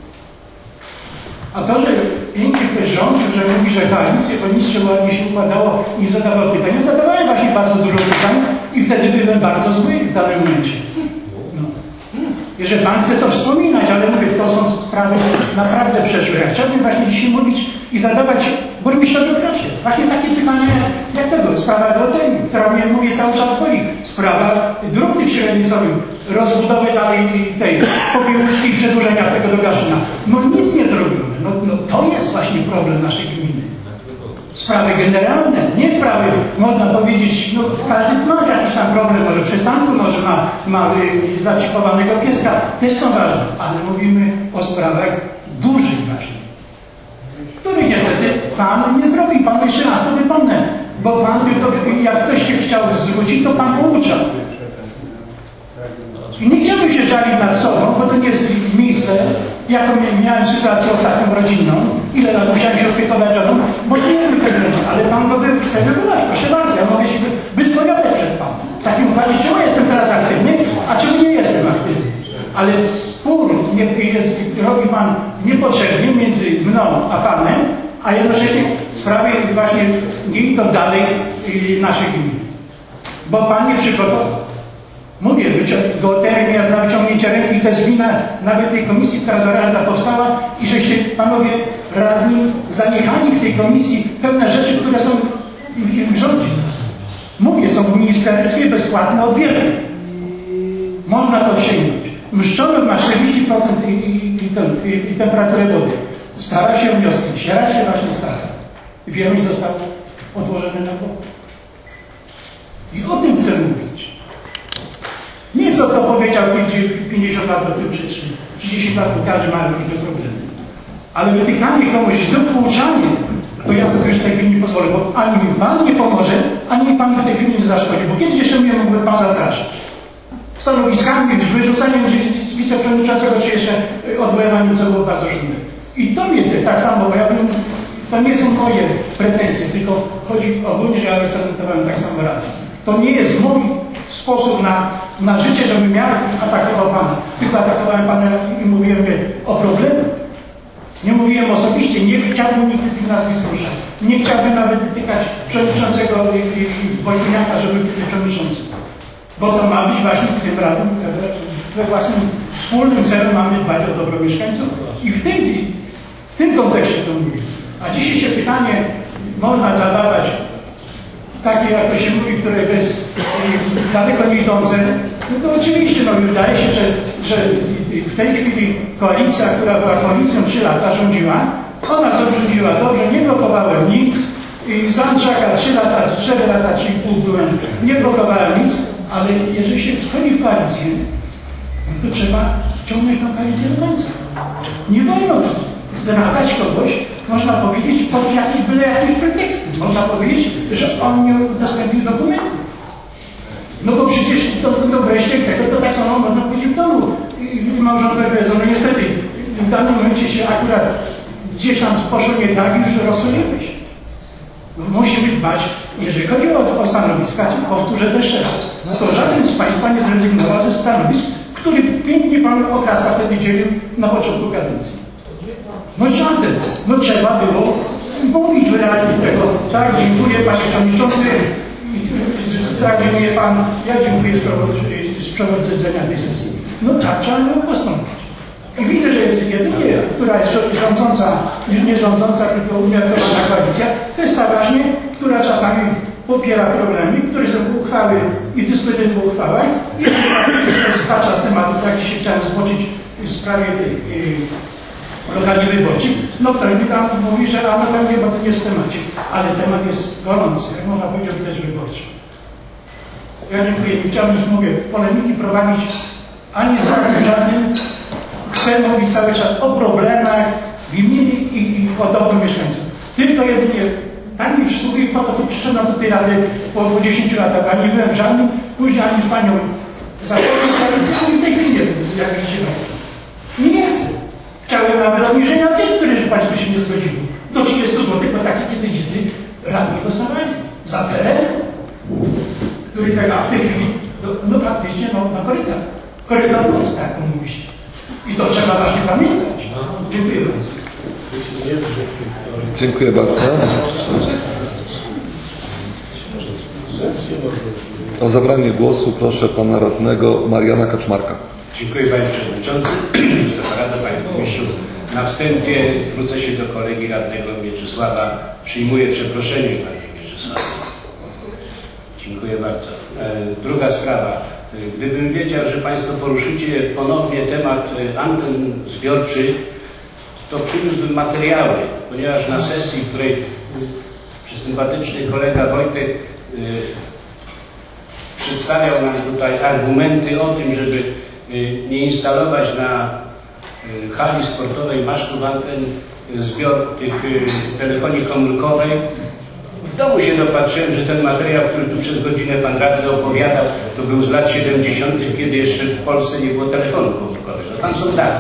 A to, że pięknie ktoś rządził, że mówi, że koalicje, bo nic się ładnie się układało i zadawał pytania. Zadawałem właśnie bardzo dużo pytań i wtedy byłem bardzo zły w danym momencie. No. Jeżeli pan chce to wspominać, ale mówię, to są sprawy naprawdę przeszłe. Ja chciałbym właśnie dzisiaj mówić i zadawać burmistrzowi Krasie właśnie takie pytania jak tego. Sprawa Groteli, która mnie mówię cały czas boi. Sprawa dróg tych średnicowych, rozbudowy dalej tej Popiełuszki i przedłużenia tego do Gaszyna. No nic nie zrobiono. No, no to jest właśnie problem naszej gminy. Sprawy generalne, nie sprawy, można powiedzieć, no każdy ma jakiś tam problem, może przystanku, może ma, ma y, zacipowanego pieska, też są ważne, ale mówimy o sprawach dużych właśnie, których niestety pan nie zrobi, pan jeszcze raz to wypomnę, bo pan tylko, jak ktoś się chciał zwrócić, to pan pouczał. I nie chciałbym się żalić nad sobą, bo to nie jest miejsce, jaką miałem sytuację ostatnią rodzinną, ile lat musiałem się opiekować żoną, bo nie wiem tego, ale pan go by chce wybywać, proszę bardzo, ja mogę się wyspowiadać przed panem. Takim układzie, czemu jestem teraz aktywny, a czemu nie jestem aktywny. Ale spór nie, jest, robi pan niepotrzebnie między mną a panem, a jednocześnie sprawy właśnie nie idą dalej naszej gminy. Bo pan nie przygotował. Mówię, geotermia za wyciągnięcie ręki to jest wina nawet tej komisji, która do rada powstała i żeście panowie radni zaniechani w tej komisji pewne rzeczy, które są w rządzie. Mówię, są w ministerstwie bezpłatne odwiedzenia. Można to sięgnąć. Mszczono ma czterdzieści procent i, i, i, i, i temperaturę wody. Stara się o wnioski, siera się właśnie stara. I wielu został odłożony na wodę. I o tym chcę mówić. Nie co to powiedział pięćdziesiąt lat do tyłu, czy trzydzieści lat, bo każdy ma różne problemy. Ale wytykanie komuś, znów pouczanie, to ja sobie już w tej chwili nie pozwolę, bo ani mi pan nie pomoże, ani mi pan w tej chwili nie zaszkodzi, bo kiedyś jeszcze mnie mógłby pan zastraszyć. Stanowiskami, wyrzucaniem z wiceprzewodniczącego, czy jeszcze odwoływaniem, co było bardzo szumne. I to mnie tak samo, bo ja bym, to nie są moje pretensje, tylko chodzi ogólnie, że ja reprezentowałem tak samo radę. To nie jest mój sposób na, na życie, żebym ja atakował pana. Tylko atakowałem pana i mówiłem o problemu. Nie mówiłem osobiście, nie chciałbym nigdy tych nazwisk ruszać. Nie chciałbym nawet wytykać przewodniczącego Wojtyniaka, żeby był przewodniczący. Bo to ma być właśnie tym razem, we własnym wspólnym celu mamy dbać o dobro mieszkańców. I w tym, w tym kontekście to mówię. A dzisiaj się pytanie można zadawać takie, jak to się mówi, które jest daleko nie idące, no to oczywiście, no wydaje się, że, że w tej chwili koalicja, która była koalicją trzy lata rządziła, ona to rządziła dobrze, nie blokowałem nic i z Anczaka trzy lata, cztery lata, trzy i pół byłem, nie blokowałem nic, ale jeżeli się wchodzi w koalicję, no to trzeba ciągnąć tą koalicję do końca. Nie wolno zdradzać kogoś, można powiedzieć, pod jakiś byle jakimś pretekstem. Można powiedzieć, że on nie udostępnił dokumentów. No bo przecież przecież to, to wreszcie tego to tak samo można powiedzieć w domu. I małżonka powiedzą, no niestety w danym momencie się akurat gdzieś tam poszło nie tak i już rozsunięłeś. Musimy dbać, jeżeli chodzi o, o stanowiska, powtórzę to jeszcze raz, to żaden z Państwa nie zrezygnował ze stanowisk, który pięknie Pan Okrasa wtedy dzielił na początku kadencji. No żaden. No trzeba było mówić wyraźnie tego. Tak, dziękuję Panie Przewodniczący. Tak, dziękuję Pan. Ja dziękuję z przewodzenia tej sesji. No tak, trzeba było postąpić. I widzę, że jest jedynie, która jest rządząca, nie rządząca, tylko umiarkowana koalicja, to jest ta właśnie, która czasami popiera problemy, które są uchwały i dyskutuje po uchwałach i spacza z tematu, tak dzisiaj chciałem złożyć w sprawie tej yy, lokalnie wyborczych. No ktoś mi tam mówi, że a no pewnie, bo to nie jest w temacie, ale temat jest gorący, jak można powiedzieć, też wyborczy. Ja dziękuję, nie chciałbym, mówię, polemiki prowadzić ani z żadnym. Chcę mówić cały czas o problemach gminy i, i o dobru mieszkańców. Tylko jedynie tak mi przysługuje, po to tu przyszedłem do tej rady po dwudziestu latach, a nie byłem żadnym, później ani z panią założył tradycyjną i w tej chwili jestem, jak widzicie Państwo. Nie jestem. Chciałem nawet obniżenia tych, którzy Państwo się nie zgodzili. Do trzydziestu złotych, bo takie kiedyś radni dostawali. Za teren, który tak, a w tej chwili, no, no faktycznie, no na korytarz. Korytarz plus, tak mówiliście. I to trzeba właśnie pamiętać. Dziękuję bardzo. Dziękuję bardzo. O zabranie głosu proszę pana radnego Mariana Kaczmarka. Dziękuję Panie Przewodniczący. Wysoka Rado, Panie Burmistrzu. Na wstępie zwrócę się do kolegi radnego Mieczysława. Przyjmuję przeproszenie Panie Mieczysławie. Dziękuję bardzo. Druga sprawa. Gdybym wiedział, że Państwo poruszycie ponownie temat anten zbiorczych, to przyniósłbym materiały, ponieważ na sesji, w której sympatyczny kolega Wojtek y, przedstawiał nam tutaj argumenty o tym, żeby y, nie instalować na y, hali sportowej masztów anten y, zbior tych y, telefonii komórkowej. W domu się dopatrzyłem, że ten materiał, który tu przez godzinę Pan Radny opowiadał, to był z lat siedemdziesiątych, kiedy jeszcze w Polsce nie było telefonu komórkowego. Tam są daty.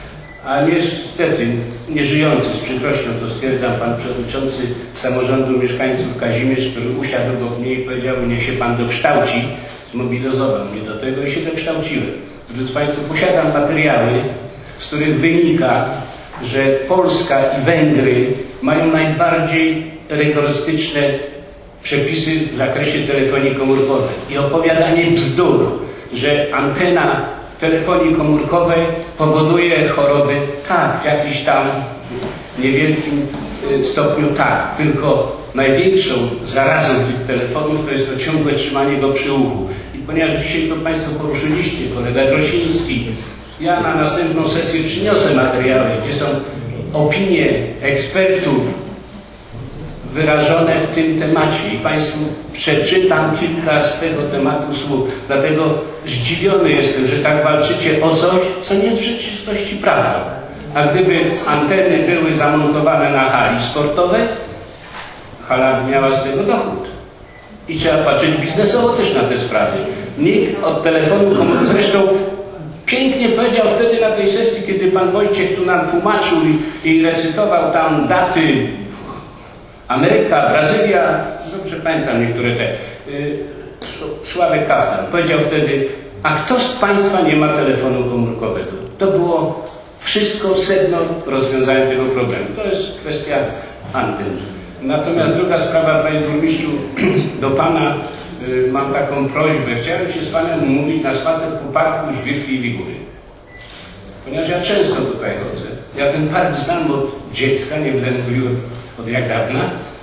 A niestety, nieżyjący, z przykrością to stwierdzam, Pan Przewodniczący Samorządu Mieszkańców Kazimierz, który usiadł obok mnie i powiedział, niech się Pan dokształci, zmobilizował mnie do tego i się dokształciłem. Drodzy Państwo, posiadam materiały, z których wynika, że Polska i Węgry mają najbardziej rygorystyczne przepisy w zakresie telefonii komórkowej i opowiadanie bzdur, że antena telefonii komórkowej powoduje choroby, tak, w jakimś tam niewielkim stopniu tak, tylko największą zarazą tych telefonów to jest to ciągłe trzymanie go przy uchu. I ponieważ dzisiaj to Państwo poruszyliście, kolega Grosiński, ja na następną sesję przyniosę materiały, gdzie są opinie ekspertów wyrażone w tym temacie i Państwu przeczytam kilka z tego tematu słów. Dlatego zdziwiony jestem, że tak walczycie o coś, co nie jest w rzeczywistości prawdą. A gdyby anteny były zamontowane na hali sportowej, hala miała z tego dochód. I trzeba patrzeć biznesowo też na te sprawy. Nikt od telefonu komórkowego, zresztą pięknie powiedział wtedy na tej sesji, kiedy Pan Wojciech tu nam tłumaczył i, i recytował tam daty Ameryka, Brazylia, dobrze pamiętam niektóre te, yy, Sławek Kaftan powiedział wtedy, a kto z Państwa nie ma telefonu komórkowego? To było wszystko sedno rozwiązania tego problemu. To jest kwestia anten. Natomiast druga sprawa, Panie Burmistrzu, do Pana yy, mam taką prośbę. Chciałem się z Panem umówić na spacer po parku Żwirki i Ligury. Ponieważ ja często tutaj chodzę. Ja ten park znam od dziecka, nie będę mówił od jak dawna,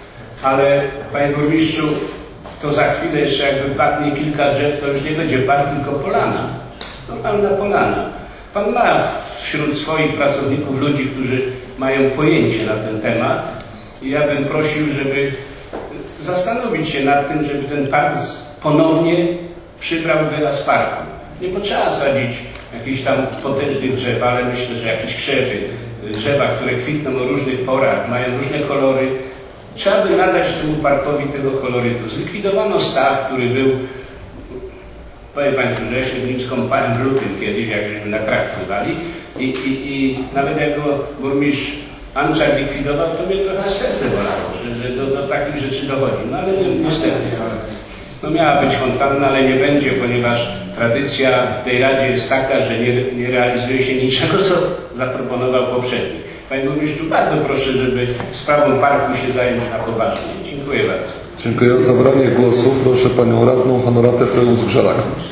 ale Panie Burmistrzu, to za chwilę jeszcze jak wypadnie kilka drzew, to już nie będzie park, tylko polana. Normalna polana. Pan ma wśród swoich pracowników ludzi, którzy mają pojęcie na ten temat i ja bym prosił, żeby zastanowić się nad tym, żeby ten park ponownie przybrał wyraz parku. Nie potrzeba sadzić jakichś tam potężnych drzew, ale myślę, że jakieś krzewy, drzewa, które kwitną o różnych porach, mają różne kolory. Trzeba by nadać temu parkowi tego kolorytu. Zlikwidowano staw, który był Powiem Państwu, że ja się z nim skąpałem w lutym kiedyś, jak żeśmy na krak pływali i, i, i nawet jak go burmistrz Anczak likwidował, to mnie trochę serce bolało, że, że do, do takich rzeczy dochodzi. No ale niestety, no miała być fontanna, ale nie będzie, ponieważ tradycja w tej Radzie jest taka, że nie, nie realizuje się niczego, co zaproponował poprzedni. Panie burmistrzu, bardzo proszę, żeby sprawą parku się zająć na poważnie. Dziękuję bardzo. Dziękuję. O zabranie głosu proszę Panią Radną Honoratę Freus-Grzelak.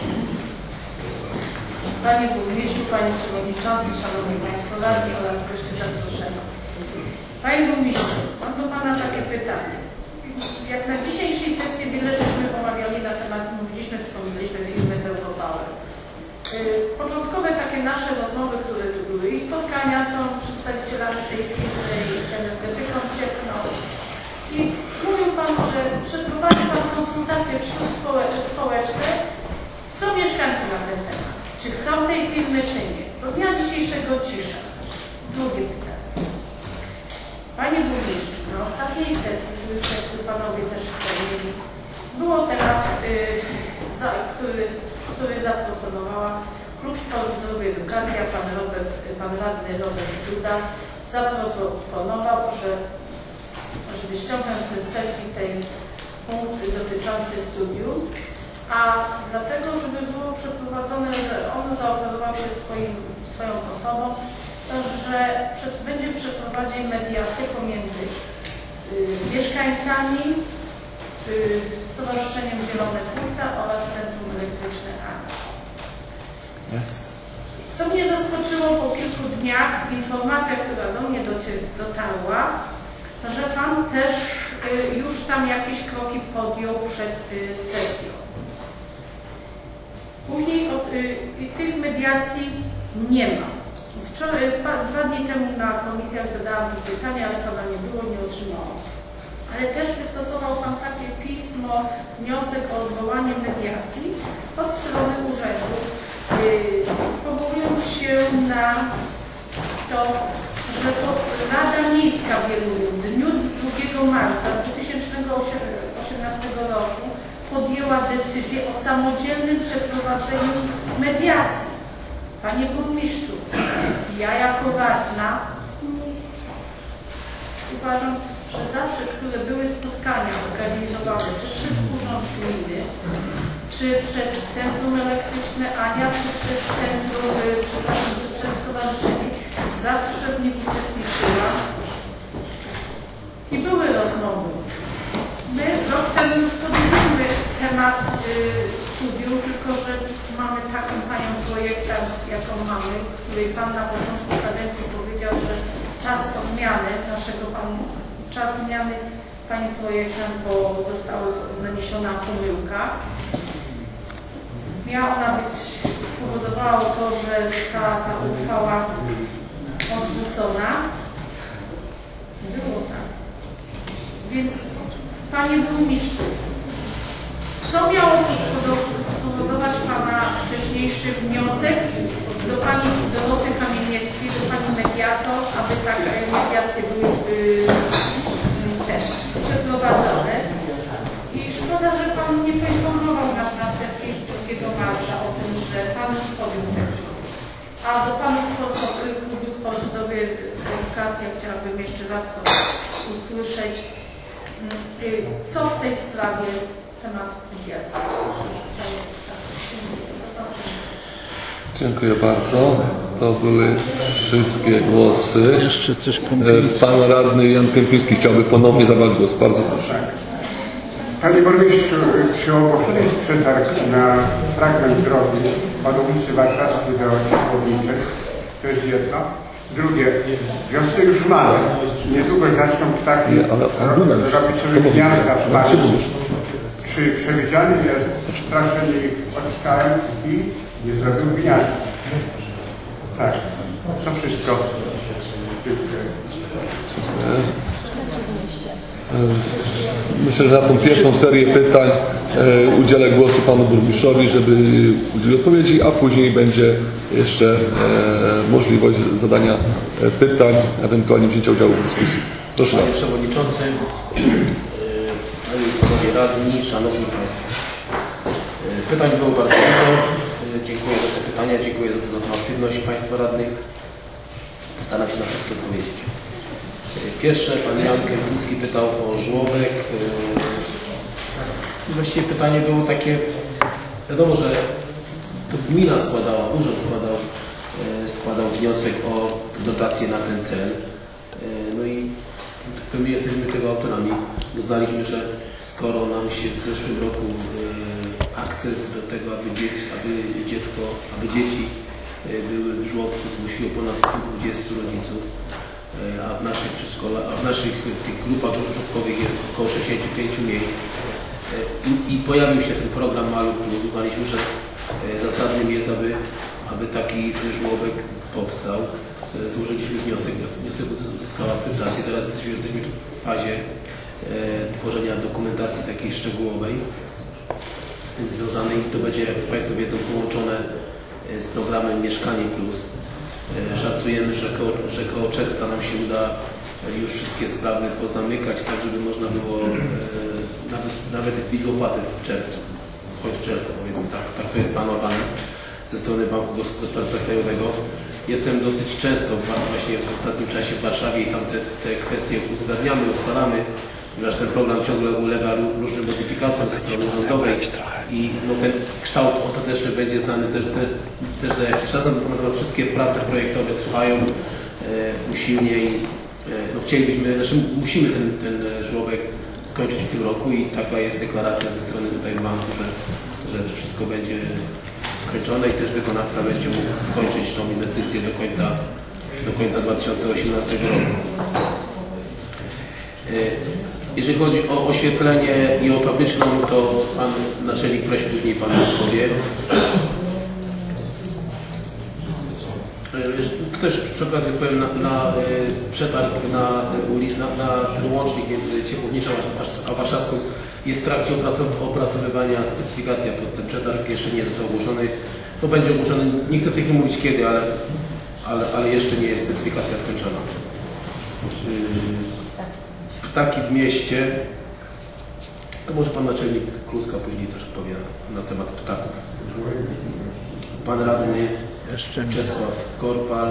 Panie Burmistrzu, Panie Przewodniczący, Szanowni Państwo Radni oraz goście zaproszeni. Panie Burmistrzu, mam do Pana takie pytanie. Jak na dzisiejszej sesji wiele żeśmy omawiali na temat, mówiliśmy, wspomnieliśmy firmy Europower. Początkowe takie nasze rozmowy, które tu były i spotkania z przedstawicielami tej firmy i z energetyką cieplną. I mówił Pan, że przeprowadzi Pan konsultacje wśród społeczne, co mieszkańcy na ten temat. Czy chcą tej firmy, czy nie. Do dnia dzisiejszego cisza. Drugie pytanie. Panie Burmistrzu, na ostatniej sesji, który Panowie też wspomnieli, było temat, yy, za, który, który zaproponowała Klub Sport Zdrowie Edukacja, pan, Robert, pan radny Robert Duda zaproponował, że żeby ściągnąć ze sesji tej punkt dotyczący studium, a dlatego, żeby było przeprowadzone, że on zaoferował się swoim, swoją osobą, że przed, będzie przeprowadził mediację pomiędzy y, mieszkańcami, y, Stowarzyszeniem Zielone Płuca oraz Centrum Elektryczne A. Co mnie zaskoczyło po kilku dniach, informacja, która do mnie dotarła, że Pan też y, już tam jakieś kroki podjął przed y, sesją. Później od, y, tych mediacji nie ma. Wczoraj, dwa dni temu na komisjach zadałam już pytania, ale Pana nie było, nie otrzymałam. Ale też wystosował Pan takie pismo, wniosek o odwołanie mediacji od strony urzędu, yy, powołując się na to, że to Rada Miejska w Wieluniu w dniu drugiego marca dwa tysiące osiemnastego roku podjęła decyzję o samodzielnym przeprowadzeniu mediacji. Panie Burmistrzu, ja jako radna uważam, że zawsze, które były spotkania organizowane, czy przez Urząd Gminy, czy przez Centrum Elektryczne Ania, czy przez Centrum, przepraszam, czy przez Stowarzyszenie, zawsze w nich uczestniczyłam i były rozmowy. My rok temu już podjęliśmy temat y, studium, tylko że mamy taką panią projektant, jaką mamy, której Pan na początku kadencji powiedział, że czas o zmiany naszego Pan, czas zmiany Pani projektant, bo została naniesiona pomyłka. Miała ona być, spowodowało to, że została ta uchwała odrzucona. Było tak. Więc Panie Burmistrzu, co miało spowodować Pana wcześniejszy wniosek do Pani Doroty Kamienieckiej, do Pani mediator, aby takie mediacje były yy, te, przeprowadzone? I szkoda, że Pan nie poinformował nas na sesji drugiego marca o tym, że Pan już podjął ten. A do Pana Klubu Sport Zdrowie Edukacja chciałabym jeszcze raz usłyszeć, co w tej sprawie temat mediacji. Dziękuję bardzo. To były wszystkie głosy. Jeszcze coś Pan radny Jan Kępiński chciałby ponownie zabrać głos. Bardzo proszę. Panie Burmistrzu, przy obok przetarg na fragment drogi od ulicy Warszawskiej do Ciepłowniczych. To jest jedno. Drugie, wiosnę już mamy. Niedługo zaczną ptaki robić sobie gniazda w parku. Czy przewidziany jest straszenie ich odstałem i nie zrobił gniazda? Tak, to wszystko. Myślę, że na tą pierwszą serię pytań udzielę głosu Panu Burmistrzowi, żeby udzielił odpowiedzi, a później będzie jeszcze możliwość zadania pytań, ewentualnie wzięcia udziału w dyskusji. Proszę. Panie Przewodniczący, Panie i Panowie Radni, Szanowni Państwo. Pytań było bardzo dużo. Dziękuję za te pytania, dziękuję za, za tę aktywność Państwa radnych. Postaram się na wszystko odpowiedzieć. Pierwsze, Pan Jan Kępiński pytał o żłobek. Właściwie pytanie było takie, wiadomo, że to gmina składała, urząd składał, składał wniosek o dotację na ten cel. No i my jesteśmy tego autorami. Uznaliśmy, że skoro nam się w zeszłym roku akces do tego, aby, dzieci, aby dziecko, aby dzieci były w żłobku, zgłosiło ponad stu dwudziestu rodziców, a w naszych przedszkolach, a w naszych tych grupach żłobkowych jest około sześćdziesięciu pięciu miejsc. I, I pojawił się ten program Maluch Plus. Uznaliśmy, że zasadnym jest, aby, aby taki żłobek powstał. Złożyliśmy wniosek, wniosek uzyskał akceptację. Teraz jesteśmy w fazie e, tworzenia dokumentacji takiej szczegółowej z tym związanej i to będzie, jak Państwo wiedzą, połączone z programem Mieszkanie Plus. E, szacujemy, że koło, że koło czerwca nam się uda już wszystkie sprawy pozamykać, tak żeby można było e, nawet, nawet wbić łopatę w czerwcu, choć w czerwcu powiedzmy, tak, tak to jest planowane ze strony Banku Gospodarstwa Krajowego. Jestem dosyć często właśnie w ostatnim czasie w Warszawie i tam te, te kwestie uzgadniamy, ustalamy, ponieważ ten program ciągle ulega różnym modyfikacjom ze strony rządowej i no, ten kształt ostateczny będzie znany też, te, też za jakiś czas, natomiast wszystkie prace projektowe trwają e, usilnie i e, no, chcielibyśmy, znaczy musimy ten, ten żłobek skończyć w tym roku i taka jest deklaracja ze strony tutaj banku, że, że wszystko będzie skończone i też wykonawca będzie mógł skończyć tą inwestycję do końca, do końca dwa tysiące osiemnastego roku. Jeżeli chodzi o oświetlenie i o fabryczną, to Pan Naczelnik Proś później Panu odpowie. Też przy okazji powiem na, na przetarg na, na, na ten łącznik między Ciepłowniczą a Warszawską jest w trakcie opracowywania specyfikacja, to ten przetarg jeszcze nie został ogłoszony. To będzie ogłoszony, nie chcę w tej chwili mówić kiedy, ale, ale, ale jeszcze nie jest specyfikacja skończona. Ptaki w mieście, to może Pan Naczelnik Kluska później też opowie na temat ptaków. Pan Radny Czesław Korpal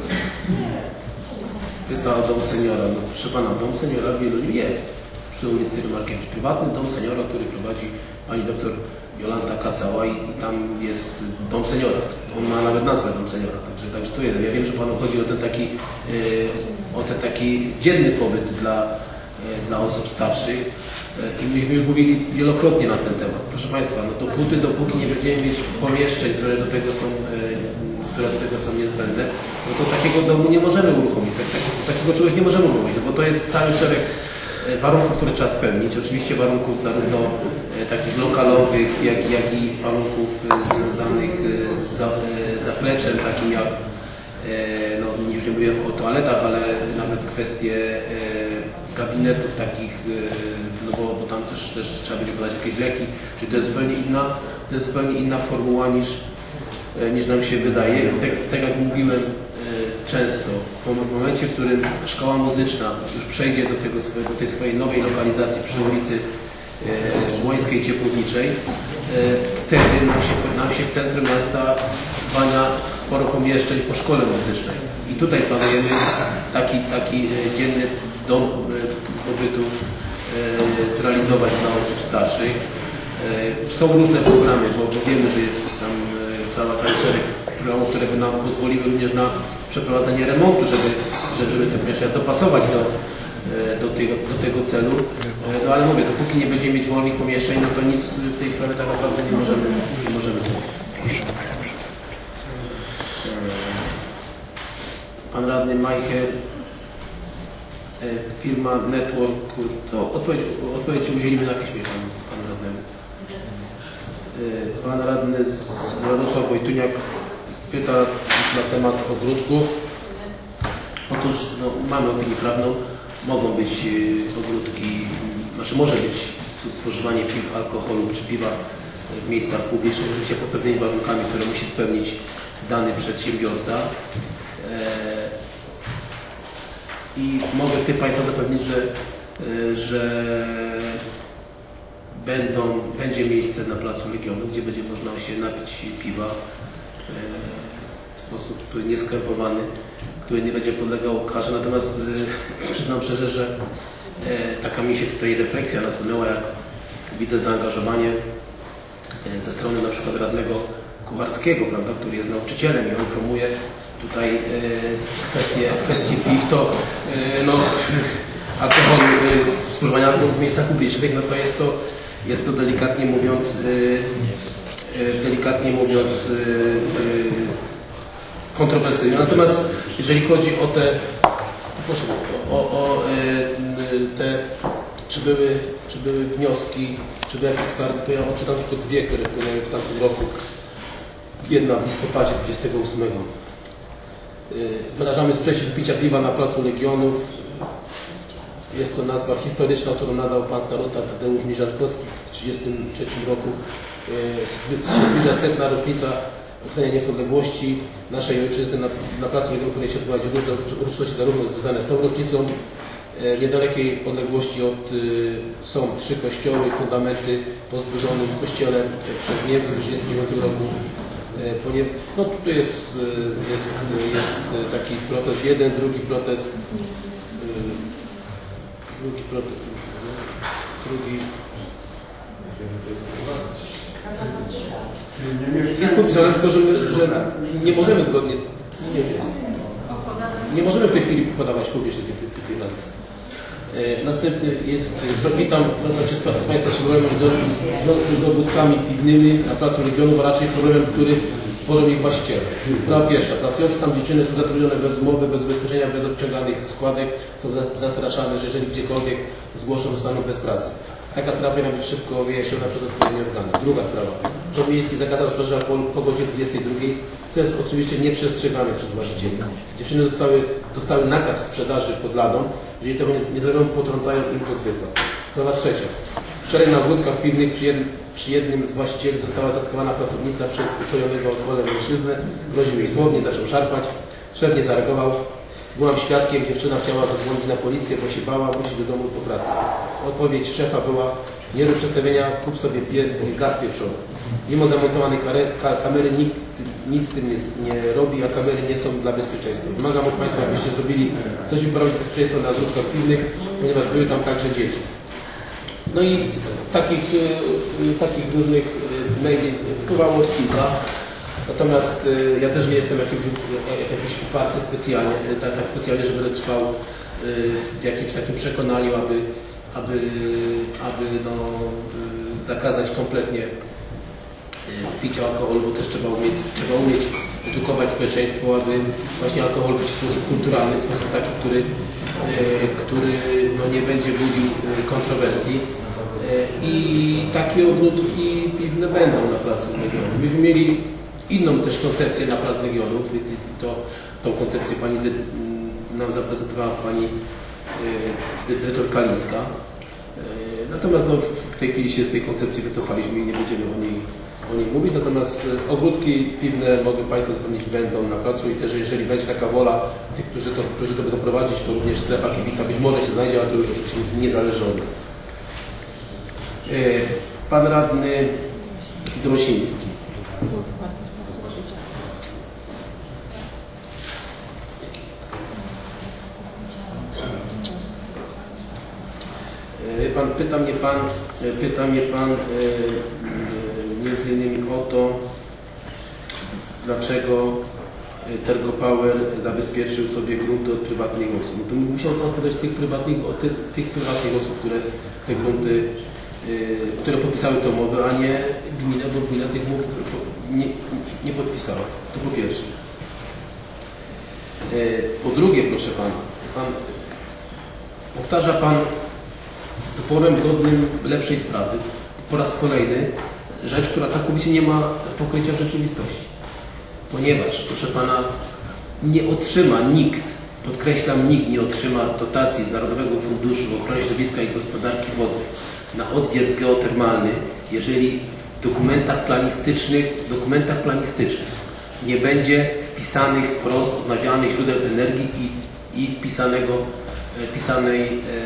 pyta o dom seniora. No, proszę Pana, dom seniora w Wieluniu jest przy ulicy Rymarkiewicz. Prywatny dom seniora, który prowadzi Pani doktor Jolanta Kacała i, i tam jest dom seniora. On ma nawet nazwę dom seniora, także, także to jest. Ja wiem, że Panu chodzi o ten taki, yy, o ten taki dzienny pobyt dla, yy, dla osób starszych. I myśmy już mówili wielokrotnie na ten temat. Proszę Państwa, no dopóty, dopóki nie będziemy mieć pomieszczeń, które do tego są, yy, które do tego są niezbędne, no to takiego domu nie możemy uruchomić. Tak, tak, takiego czegoś nie możemy uruchomić, bo to jest cały szereg warunków, które trzeba spełnić. Oczywiście warunków zarówno takich lokalowych, jak, jak i warunków związanych z zapleczem, takim jak, no już nie mówię o toaletach, ale nawet kwestie gabinetów takich, no bo, bo tam też, też trzeba będzie podać jakieś leki, czyli to jest zupełnie inna, to jest zupełnie inna formuła niż, niż nam się wydaje. Tak, tak jak mówiłem często, w momencie, w którym szkoła muzyczna już przejdzie do, tego, do tej swojej nowej lokalizacji przy ulicy Młońskiej Ciepłowniczej, wtedy nam się, nam się w centrum miasta zwalnia sporo pomieszczeń po szkole muzycznej. I tutaj planujemy taki, taki dzienny dom pobytu zrealizować dla osób starszych. Są różne programy, bo wiemy, że jest tam cała cały szereg programów, które by nam pozwoliły również na przeprowadzenie remontu, żeby, żeby te pomieszczenia dopasować do, do, tego, do tego celu. No ale mówię, dopóki nie będziemy mieć wolnych pomieszczeń, no to nic w tej sprawie tak naprawdę nie możemy, nie możemy zrobić. Pan radny Majcher, firma Network, to odpowiedź, odpowiedź udzielimy na piśmie pan, pan radnemu. Pan radny z Radosław Wojtuniak pyta na temat ogródków. Otóż no, mamy opinię prawną, mogą być ogródki, znaczy może być spożywanie piw, alkoholu czy piwa w miejscach publicznych, oczywiście pod pewnymi warunkami, które musi spełnić dany przedsiębiorca. I mogę tych Państwa zapewnić, że, że będą, będzie miejsce na Placu Legionów, gdzie będzie można się napić piwa e, w sposób nieskrępowany, który nie będzie podlegał karze. Natomiast e, przyznam szczerze, że e, taka mi się tutaj refleksja nasunęła, jak widzę zaangażowanie e, ze strony na przykład radnego Kucharskiego, prawda, który jest nauczycielem i on promuje tutaj e, kwestie, kwestie piw, to e, no, alkohol, e, spożywania alkoholu w miejscach publicznych, no to jest to, jest to delikatnie mówiąc, e, e, delikatnie mówiąc e, e, kontrowersyjne. Natomiast jeżeli chodzi o te, proszę, o, o e, te, czy były, czy były wnioski, czy były jakieś skargi, to ja odczytam tylko dwie, które wpłynęły w tamtym roku. Jedna w listopadzie dwudziestego ósmego. Wyrażamy sprzeciw picia piwa na Placu Legionów. Jest to nazwa historyczna, którą nadał pan starosta Tadeusz Miżalkowski w tysiąc dziewięćset trzydziestym trzecim roku. Zbliża setna rocznica odzyskania niepodległości naszej ojczyzny. Na, na Placu Legionów, w której się odbywają różne uroczystości, zarówno związane z tą rocznicą. W niedalekiej odległości od są trzy kościoły, fundamenty po zburzonym kościele przez Niemców w tysiąc dziewięćset trzydziestym dziewiątym roku. Ponieważ, no tu jest, jest, jest taki protest jeden, drugi protest, drugi protest, drugi. Jest napisane tylko, że, my, że nie możemy zgodnie, nie, nie możemy w tej chwili podawać publicznie tych, tych, tych nazwisk. E, następny jest, witam, znaczy z Państwa z problemem w związku z dowódcami piwnymi na Placu Legionów, a raczej problemem, który tworzą ich właściciele. Sprawa pierwsza. Pracujące tam dziewczyny są zatrudnione bez umowy, bez ubezpieczenia, bez obciąganych składek, są zastraszane, że jeżeli gdziekolwiek zgłoszą, zostaną bez pracy. Taka sprawa powinna być szybko wyjaśniona przez odpowiednie organy. Druga sprawa. Rząd Miejski zakazał sprzedaży alkoholu po godzinie dwudziestej drugiej, co jest oczywiście nieprzestrzegane przez właścicieli. Dziewczyny dostały, dostały nakaz sprzedaży pod ladą. Jeżeli tego nie, nie zrobią, potrącają im to zwykle. Sprawa trzecia. Wczoraj na ogródkach piwnych przy, jed, przy jednym z właścicieli została zaatakowana pracownica przez upojonego alkoholem mężczyznę. Groził jej słownie, zaczął szarpać. Szef nie zareagował. Byłam świadkiem, dziewczyna chciała zadzwonić na policję, bo się bała wrócić do domu po pracy. Odpowiedź szefa była: nie rób przedstawienia, kup sobie pier, gaz pieprzowy. Mimo zamontowanej kamery nikt nic z tym nie, nie robi, a kamery nie są dla bezpieczeństwa. Wymagam od Państwa, abyście zrobili coś, by poprawić bezpieczeństwo na ogródkach piwnych, ponieważ były tam także dzieci. No i takich, takich różnych maili wpływało kilka. Natomiast ja też nie jestem jakiś, jakiś uparty specjalnie, tak, tak specjalnie, że będę trwał w jakimś takim przekonaniu, aby, aby, aby no, zakazać kompletnie picia alkoholu, bo też trzeba umieć, trzeba umieć edukować społeczeństwo, aby właśnie alkohol pić w sposób kulturalny, w sposób taki, który, który no, nie będzie budził kontrowersji. I takie ogródki piwne będą na Placu Legionów. Myśmy mieli inną też koncepcję na Plac Legionów. To, tą koncepcję pani nam zaprezentowała pani dyrektor Kalińska. Natomiast no, w tej chwili się z tej koncepcji wycofaliśmy i nie będziemy o niej, o niej mówić. Natomiast ogródki piwne, mogę Państwu zapewnić, będą na placu i też jeżeli będzie taka wola tych, którzy to, którzy to będą prowadzić, to również strefa kibica być może się znajdzie, ale to już oczywiście nie zależy od nas. Pan radny Drosiński. Pan, pyta mnie pan, pyta mnie pan między innymi o to, dlaczego Tergopower zabezpieczył sobie grunty od prywatnych osób. No to musiał pan spytać tych prywatnych, od tych, tych prywatnych osób, które te grunty, które podpisały tę umowę, a nie gminę, bo gmina tych umów nie, nie podpisała. To po pierwsze. Po drugie, proszę pana, pan powtarza pan z uporem godnym lepszej sprawy po raz kolejny rzecz, która całkowicie nie ma pokrycia w rzeczywistości. Ponieważ, proszę pana, nie otrzyma nikt, podkreślam, nikt nie otrzyma dotacji z Narodowego Funduszu Ochrony Środowiska i Gospodarki Wodnej na odwiert geotermalny, jeżeli w dokumentach planistycznych, dokumentach planistycznych nie będzie wpisanych wprost odnawialnych źródeł energii i, i wpisanego, wpisanej e,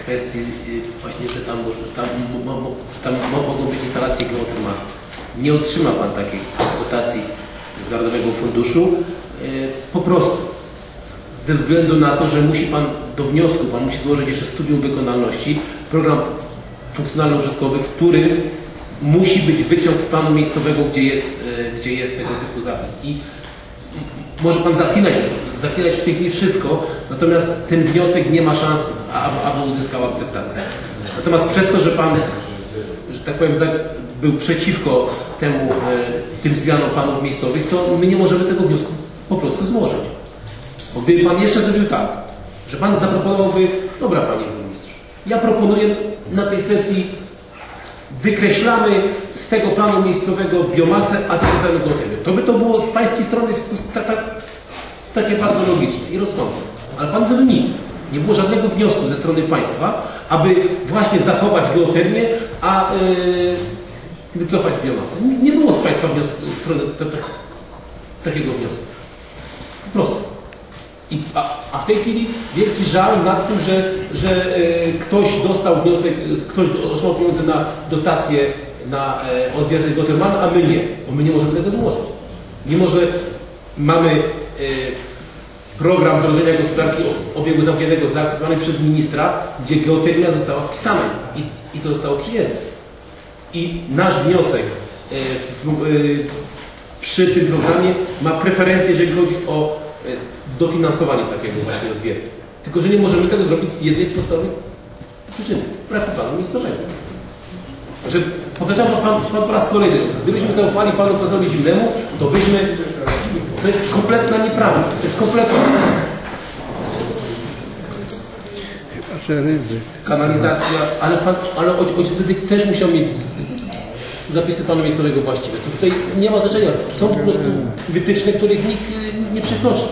kwestii właśnie, że tam, tam, tam mogą być instalacje geotermalne. Nie otrzyma Pan takiej dotacji z Narodowego Funduszu po prostu ze względu na to, że musi Pan do wniosku, Pan musi złożyć jeszcze studium wykonalności, program funkcjonalno-użytkowy, w którym musi być wyciąg z planu miejscowego, gdzie jest, gdzie jest tego typu zapis. I może Pan zapinać, zapinać w tej chwili wszystko, natomiast ten wniosek nie ma szans, aby uzyskał akceptację. Natomiast przez to, że Pan, że tak powiem, był przeciwko temu, tym zmianom planów miejscowych, to my nie możemy tego wniosku po prostu złożyć. Bo gdyby Pan jeszcze zrobił tak, że Pan zaproponowałby, dobra Panie Burmistrzu, ja proponuję na tej sesji, wykreślamy z tego planu miejscowego biomasę, a dodajemy do tego. To by to było z Pańskiej strony tak, tak, takie bardzo logiczne i rozsądne. Ale Pan zrobił nic. Nie było żadnego wniosku ze strony Państwa, aby właśnie zachować geotermię, a yy, wycofać biomasę. Nie, nie było z Państwa wniosku, z strony te, te, takiego wniosku. Po prostu. I, a, a w tej chwili wielki żal nad tym, że, że e, ktoś dostał wniosek, ktoś otrzymał pieniądze na dotację na e, odwierty geotermalne, a my nie, bo my nie możemy tego złożyć. Mimo, że mamy e, program wdrożenia gospodarki obiegu zamkniętego zaakceptowany przez ministra, gdzie geotermia została wpisana i, i to zostało przyjęte. I nasz wniosek e, w, e, przy tym programie ma preferencję, jeżeli chodzi o e, dofinansowanie takiego właśnie odwiertu. Tylko, że nie możemy tego zrobić z jednej podstawowej przyczyny. Braku planu miejscowego. Że powtarzam to pan, pan po raz kolejny. Gdybyśmy zaufali panu profesorowi Zimnemu, to byśmy... To jest kompletna nieprawda. To jest kompletna Chyba, że ryzyk. Kanalizacja, ale, pan, ale ojciec wtedy też musiał mieć zapisy planu miejscowego właściwe. To tutaj nie ma znaczenia. Są po prostu wytyczne, których nikt nie przekroczy.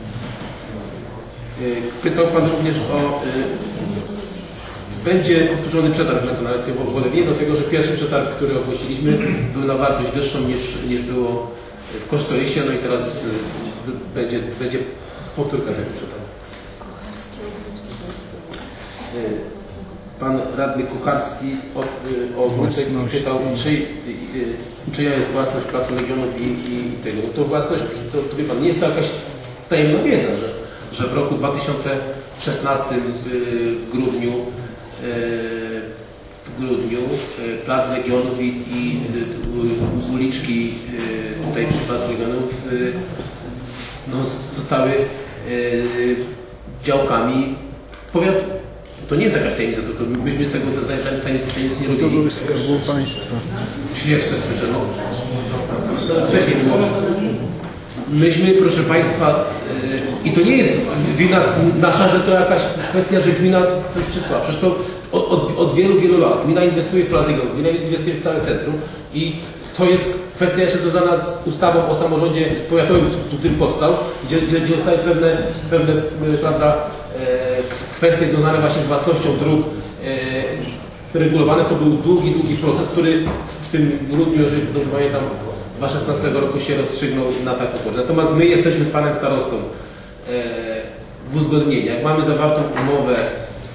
Pytał Pan również o... Będzie powtórzony przetarg na kanalizację w Wolewie, dlatego że pierwszy przetarg, który ogłosiliśmy, był na wartość wyższą niż, niż było w kosztorysie, no i teraz będzie, będzie powtórka tego przetargu. Pan radny Kucharski o, o wniosek pytał, czy, czyja jest własność Placu Legionów i, i tego. No to własność, to, to wie Pan, nie jest to jakaś tajemna wiedza, że, że w roku dwa tysiące szesnastym w grudniu, w grudniu Plac Legionów i, i uliczki tutaj przy Placu Legionów no, zostały działkami powiatu. To nie jest jakaś tajemnica, to, to myśmy z tego tajemnicy nie robili. To były Skarbu Państwa. Jeszcze słyszę, no. Wcześniej było. Myśmy, proszę Państwa, yy, i to nie jest wina nasza, że to jakaś kwestia, że gmina coś przysłała. Przecież to od, od, od wielu, wielu lat gmina inwestuje w Plac Legionów, gmina inwestuje w całe centrum i to jest kwestia jeszcze związana z ustawą o samorządzie powiatowym, który powstał, gdzie, gdzie, gdzie zostały pewne, pewne prawda, kwestie związane właśnie z własnością dróg e, regulowane. To był długi, długi proces, który w tym grudniu, jeżeli dobrze pamiętam, dwa tysiące szesnastego roku się rozstrzygnął na taką korzyść. Natomiast my jesteśmy z Panem Starostą e, w uzgodnieniu. Jak mamy zawartą umowę, e,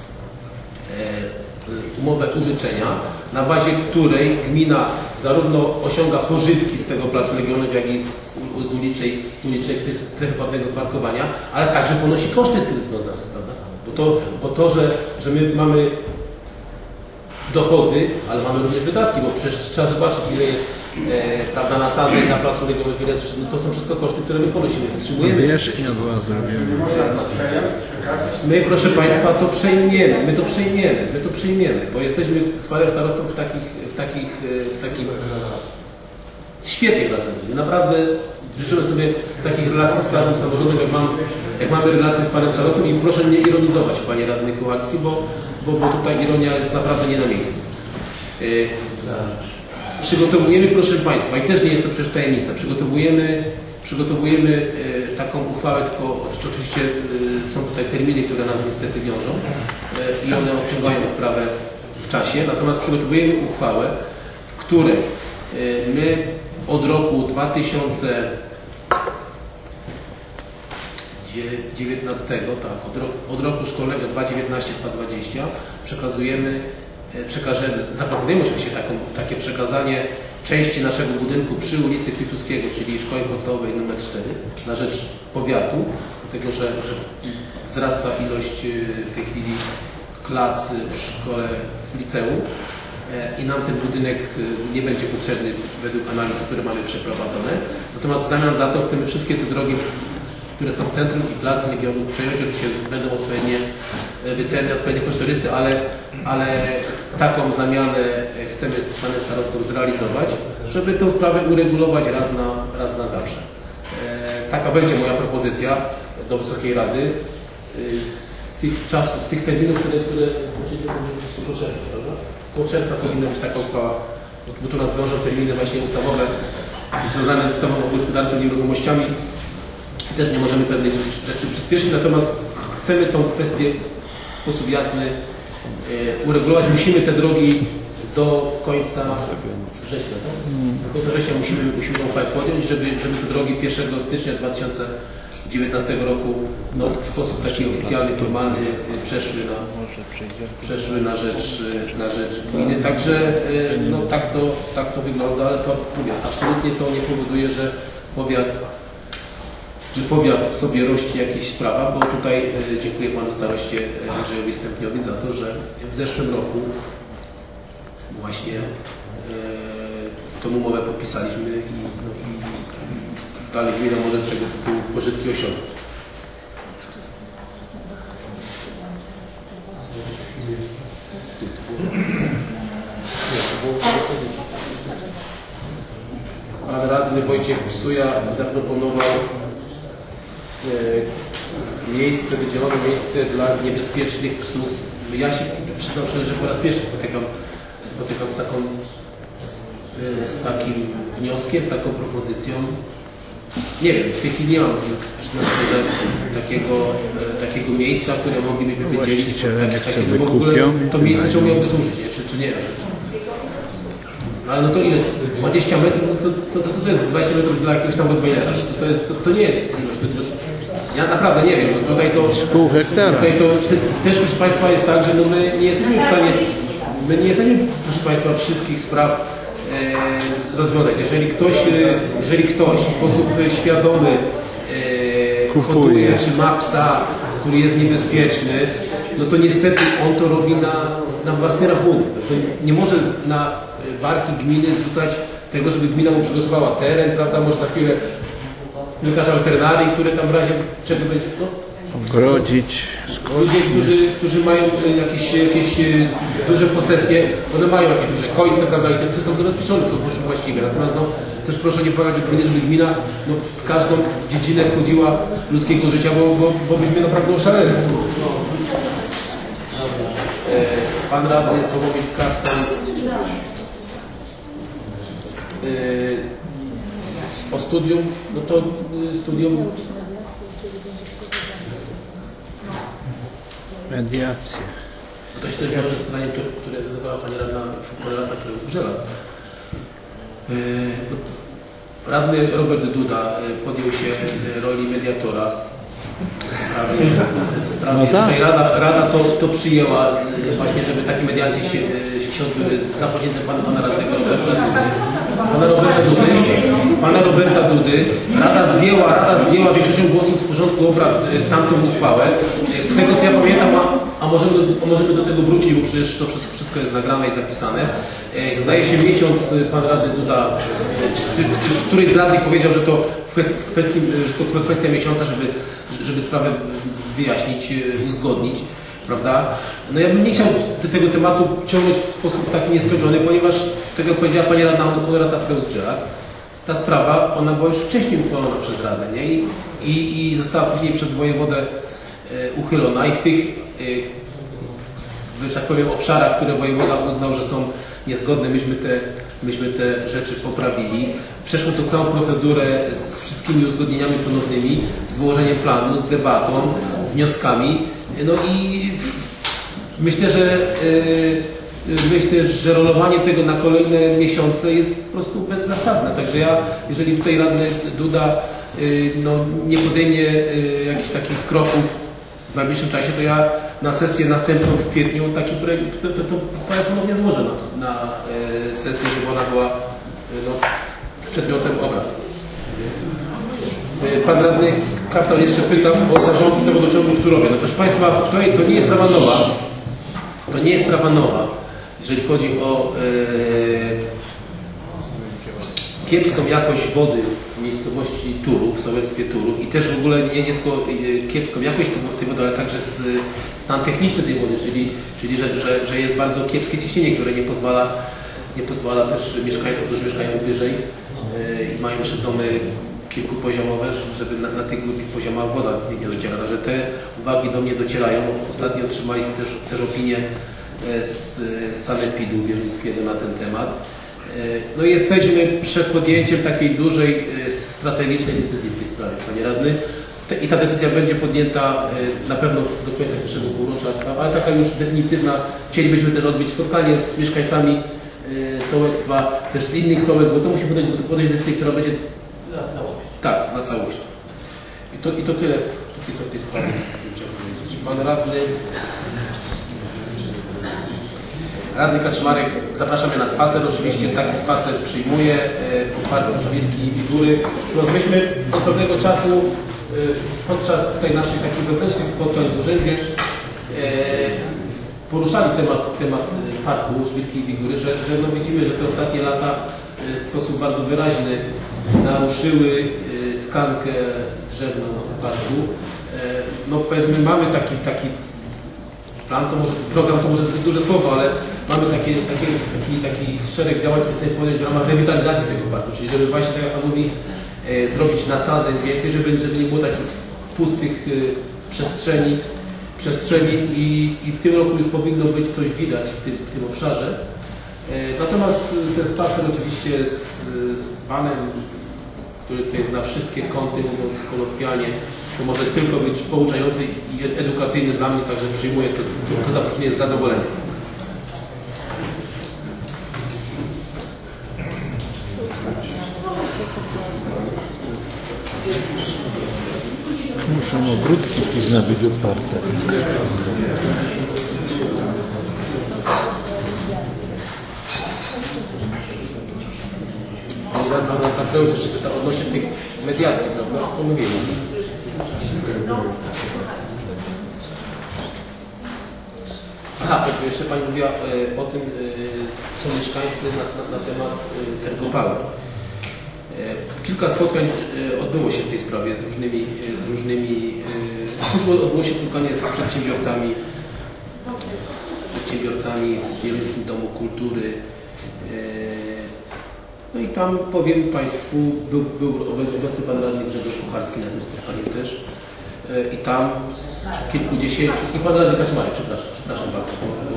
umowę użyczenia, na bazie której gmina zarówno osiąga pożytki z tego Placu Legionów, jak i z, z ulicznej, ulicznej strefy płatnego parkowania, ale także ponosi koszty z tym związane, prawda? Bo to, bo to że, że my mamy dochody, ale mamy również wydatki, bo przecież trzeba zobaczyć, ile jest e, prawda, na samej, na Placu Legionów, ile jest, to są wszystko koszty, które my ponosimy, utrzymujemy. Wierzchnia była zrobiona. My, proszę Państwa, to przejmiemy, my to przejmiemy, my to przejmiemy, bo jesteśmy z Panem Starostą w takich, w takich, w takich świetnych relacjach. Naprawdę życzymy sobie takich relacji z każdym samorządem, jak, mam, jak mamy relacje z Panem Starostą i proszę mnie ironizować, Panie Radny Kucharski, bo, bo, bo tutaj ironia jest naprawdę nie na miejscu. Yy, przygotowujemy, proszę Państwa, i też nie jest to przecież tajemnica, przygotowujemy Przygotowujemy e, taką uchwałę, tylko oczywiście e, są tutaj terminy, które nas niestety wiążą e, i one odciągają sprawę w czasie. Natomiast przygotowujemy uchwałę, w której e, my od roku dwa tysiące dziewiętnastego, tak, od, roku, od roku szkolnego dwa tysiące dziewiętnastego do dwa tysiące dwudziestego przekazujemy, przekażemy, zaproponujemy oczywiście taką, takie przekazanie części naszego budynku przy ulicy Piłsudskiego, czyli Szkoły Podstawowej numer cztery na rzecz powiatu, dlatego że, że wzrasta ilość w tej chwili klas w szkole, w liceum i nam ten budynek nie będzie potrzebny według analiz, które mamy przeprowadzone. Natomiast w zamian za to chcemy wszystkie te drogi, które są w centrum i plac regionu przejąć, oczywiście będą odpowiednie wyceny, odpowiednie kosztorysy, ale, ale taką zamianę chcemy z panem starostą zrealizować, żeby tę sprawę uregulować raz na, raz na zawsze. E, taka będzie moja propozycja do Wysokiej Rady z tych czasów, z tych terminów, które, które po czerwca, prawda? Po czerwca powinna być taka uchwała, bo tu nas wiążą terminy właśnie ustawowe związane z ustawą o gospodarce nieruchomościami. Też nie możemy pewnych rzeczy przyspieszyć, natomiast chcemy tą kwestię w sposób jasny e, uregulować. Musimy te drogi do końca września, tak? Do końca września musimy, musimy tą uchwałę podjąć, żeby, żeby te drogi pierwszego stycznia dwa tysiące dziewiętnastego roku no, w sposób taki oficjalny, formalny przeszły na, przeszły na rzecz, na rzecz gminy. Także no, tak, to, tak to wygląda, ale to mówię, absolutnie to nie powoduje, że powiat że powiat sobie rości jakieś sprawa, bo tutaj e, dziękuję panu staroście Andrzejowi Stępniowi za to, że w zeszłym roku właśnie e, tą umowę podpisaliśmy i, no, i dalej gmina może z tego tytułu pożytki osiągnąć. Pan radny Wojciech Psuja zaproponował e, miejsce, wydzielone miejsce dla niebezpiecznych psów. Ja się przyznam szczerze, że po raz pierwszy spotykam, spotykam z, taką, e, z takim wnioskiem, taką propozycją. Nie wiem, w tej chwili nie mam przyznam szczerze takiego, e, takiego miejsca, które moglibyśmy wydzielić. Takie, w ogóle to miejsce czemu miałoby służyć, czy, czy nie? Ale no to ile? dwadzieścia metrów? To, to, to co to jest dwadzieścia metrów dla jakiegoś tam odbojenia? To, jest, to, to nie jest ilość. To, to, ja naprawdę nie wiem. No tutaj to, pół hektara. Tutaj to też, proszę Państwa, jest tak, że no my nie jesteśmy w stanie, my nie jesteśmy, proszę Państwa, wszystkich spraw e, rozwiązać. Jeżeli ktoś, jeżeli ktoś w sposób świadomy e, hoduje czy ma psa, który jest niebezpieczny, no to niestety on to robi na, na własny rachunek. To nie może na barki gminy rzucać tego, żeby gmina mu przygotowała teren, prawda, może za chwilę wykaż alternarii, które tam w razie czego będzie, no, ogrodzić. Ludzie, którzy, którzy mają jakieś, jakieś duże posesje, one mają jakieś duże końce, prawda, i te psy są zabezpieczone w sposób właściwy. Natomiast no, też proszę nie polegać, że żeby gmina no, w każdą dziedzinę wchodziła ludzkiego życia, bo, bo, bo byśmy naprawdę oszaleli. Pan radny Sławomir Kaftan o studium, no to studium mediacja. To się też wiąże z pytaniem, które zadała pani radna, pani radna, które usłyszała. Radny Robert Duda podjął się roli mediatora w sprawie. W sprawie. No tak. Tutaj Rada, Rada to, to przyjęła właśnie, żeby takie mediacje się, się odbyły za pośrednictwem pana, pana radnego Roberta Dudy. Pana Roberta Dudy, pana Roberta Dudy. Rada zdjęła, Rada zdjęła większością głosów z porządku obrad tamtą uchwałę. Z tego co ja pamiętam, a, a możemy, do, możemy do tego wrócić, bo przecież to wszystko, wszystko jest nagrane i zapisane. Zdaje się miesiąc pan radny Duda, czy, czy, czy któryś z radnych powiedział, że to kwestia, że to kwestia miesiąca, żeby, żeby sprawę wyjaśnić, uzgodnić. Prawda? No ja bym nie chciał tego tematu ciągnąć w sposób taki nieskończony, ponieważ, tak jak powiedziała pani radna Honorata Freus-Grzelak, ta sprawa, ona była już wcześniej uchwalona przez Radę, nie? I, i, i została później przez wojewodę e, uchylona i w tych, e, że tak powiem, obszarach, które wojewoda uznał, że są niezgodne, myśmy te, myśmy te rzeczy poprawili. Przeszło to całą procedurę z wszystkimi uzgodnieniami ponownymi, z wyłożeniem planu, z debatą, wnioskami. No i myślę, że yy, myślę, że rolowanie tego na kolejne miesiące jest po prostu bezzasadne. Także ja, jeżeli tutaj radny Duda no, nie podejmie jakichś takich kroków w najbliższym czasie, to ja na sesję następną w kwietniu taki projekt to, to, to ponownie złożę na, na sesję, żeby ona była no, przedmiotem obrad. Pan radny Kaftan jeszcze pytał o zarząd tego dociągu w Turowie. No proszę Państwa, to, to nie jest sprawa nowa. To nie jest sprawa nowa, jeżeli chodzi o e, kiepską jakość wody w miejscowości Turów, w sołectwie Turów i też w ogóle nie, nie tylko e, kiepską jakość tej wody, ale także z, stan techniczny tej wody, czyli, czyli że, że, że jest bardzo kiepskie ciśnienie, które nie pozwala, nie pozwala też mieszkańcom, którzy mieszkają wyżej e, i mają jeszcze domy kilkupoziomowe, żeby na, na tych drugich poziomach woda nie, nie dociera. Że te uwagi do mnie docierają. Ostatnio otrzymaliśmy też, też opinię z sanepidu wieluńskiego na ten temat. No i jesteśmy przed podjęciem takiej dużej, strategicznej decyzji w tej sprawie, panie radny. I ta decyzja będzie podjęta na pewno do końca pierwszego półrocza, ale taka już definitywna. Chcielibyśmy też odbyć spotkanie z mieszkańcami sołectwa, też z innych sołectw, bo to musi podejść, podejść do decyzji, która będzie na całość. Tak, na całość. I to, i to tyle w tej sprawie. Pan radny Radny Kaczmarek zaprasza mnie na spacer. Oczywiście taki spacer przyjmuję. Otwarte Żwirki i Góry. No, myśmy od pewnego czasu podczas tutaj naszych takich wewnętrznych spotkań z urzędem poruszali temat, temat parku Żwirki i Góry, że, że no widzimy, że te ostatnie lata w sposób bardzo wyraźny naruszyły tkankę drzewną parku. No powiedzmy, mamy taki, taki plan, to może, program to może być duże słowo, ale mamy takie, takie, taki, taki szereg działań, które chcemy podjąć w ramach rewitalizacji tego parku, czyli żeby właśnie, tak jak Pan mówi, e, zrobić nasadzeń więcej, żeby, żeby nie było takich pustych e, przestrzeni, przestrzeni i, i w tym roku już powinno być coś widać w tym, w tym obszarze. E, natomiast ten spacer oczywiście z, z Panem, który tutaj zna wszystkie kąty, mówiąc kolokwialnie, to może tylko być pouczający i edukacyjny dla mnie, także przyjmuję to, to zaproszenie z zadowoleniem. Muszą ogródki później być otwarte. Pana Katreusz jeszcze pyta odnośnie tych mediacji, prawda? Co mówimy? Aha, to jeszcze Pani mówiła e, o tym, e, co mieszkańcy na, na, na temat e, Tergopala. E, kilka spotkań e, odbyło się w tej sprawie z różnymi, e, z różnymi e, odbyło się spotkanie z przedsiębiorcami, przedsiębiorcami w Wieluńskim Domu Kultury. E, No i tam powiem Państwu, był, był obecny Pan Radny Grzegorz Kucharski na tym spotkaniu też. I tam z kilkudziesięciu, i Pan Radny Kaczmarek, przepraszam, przepraszam bardzo. Bo,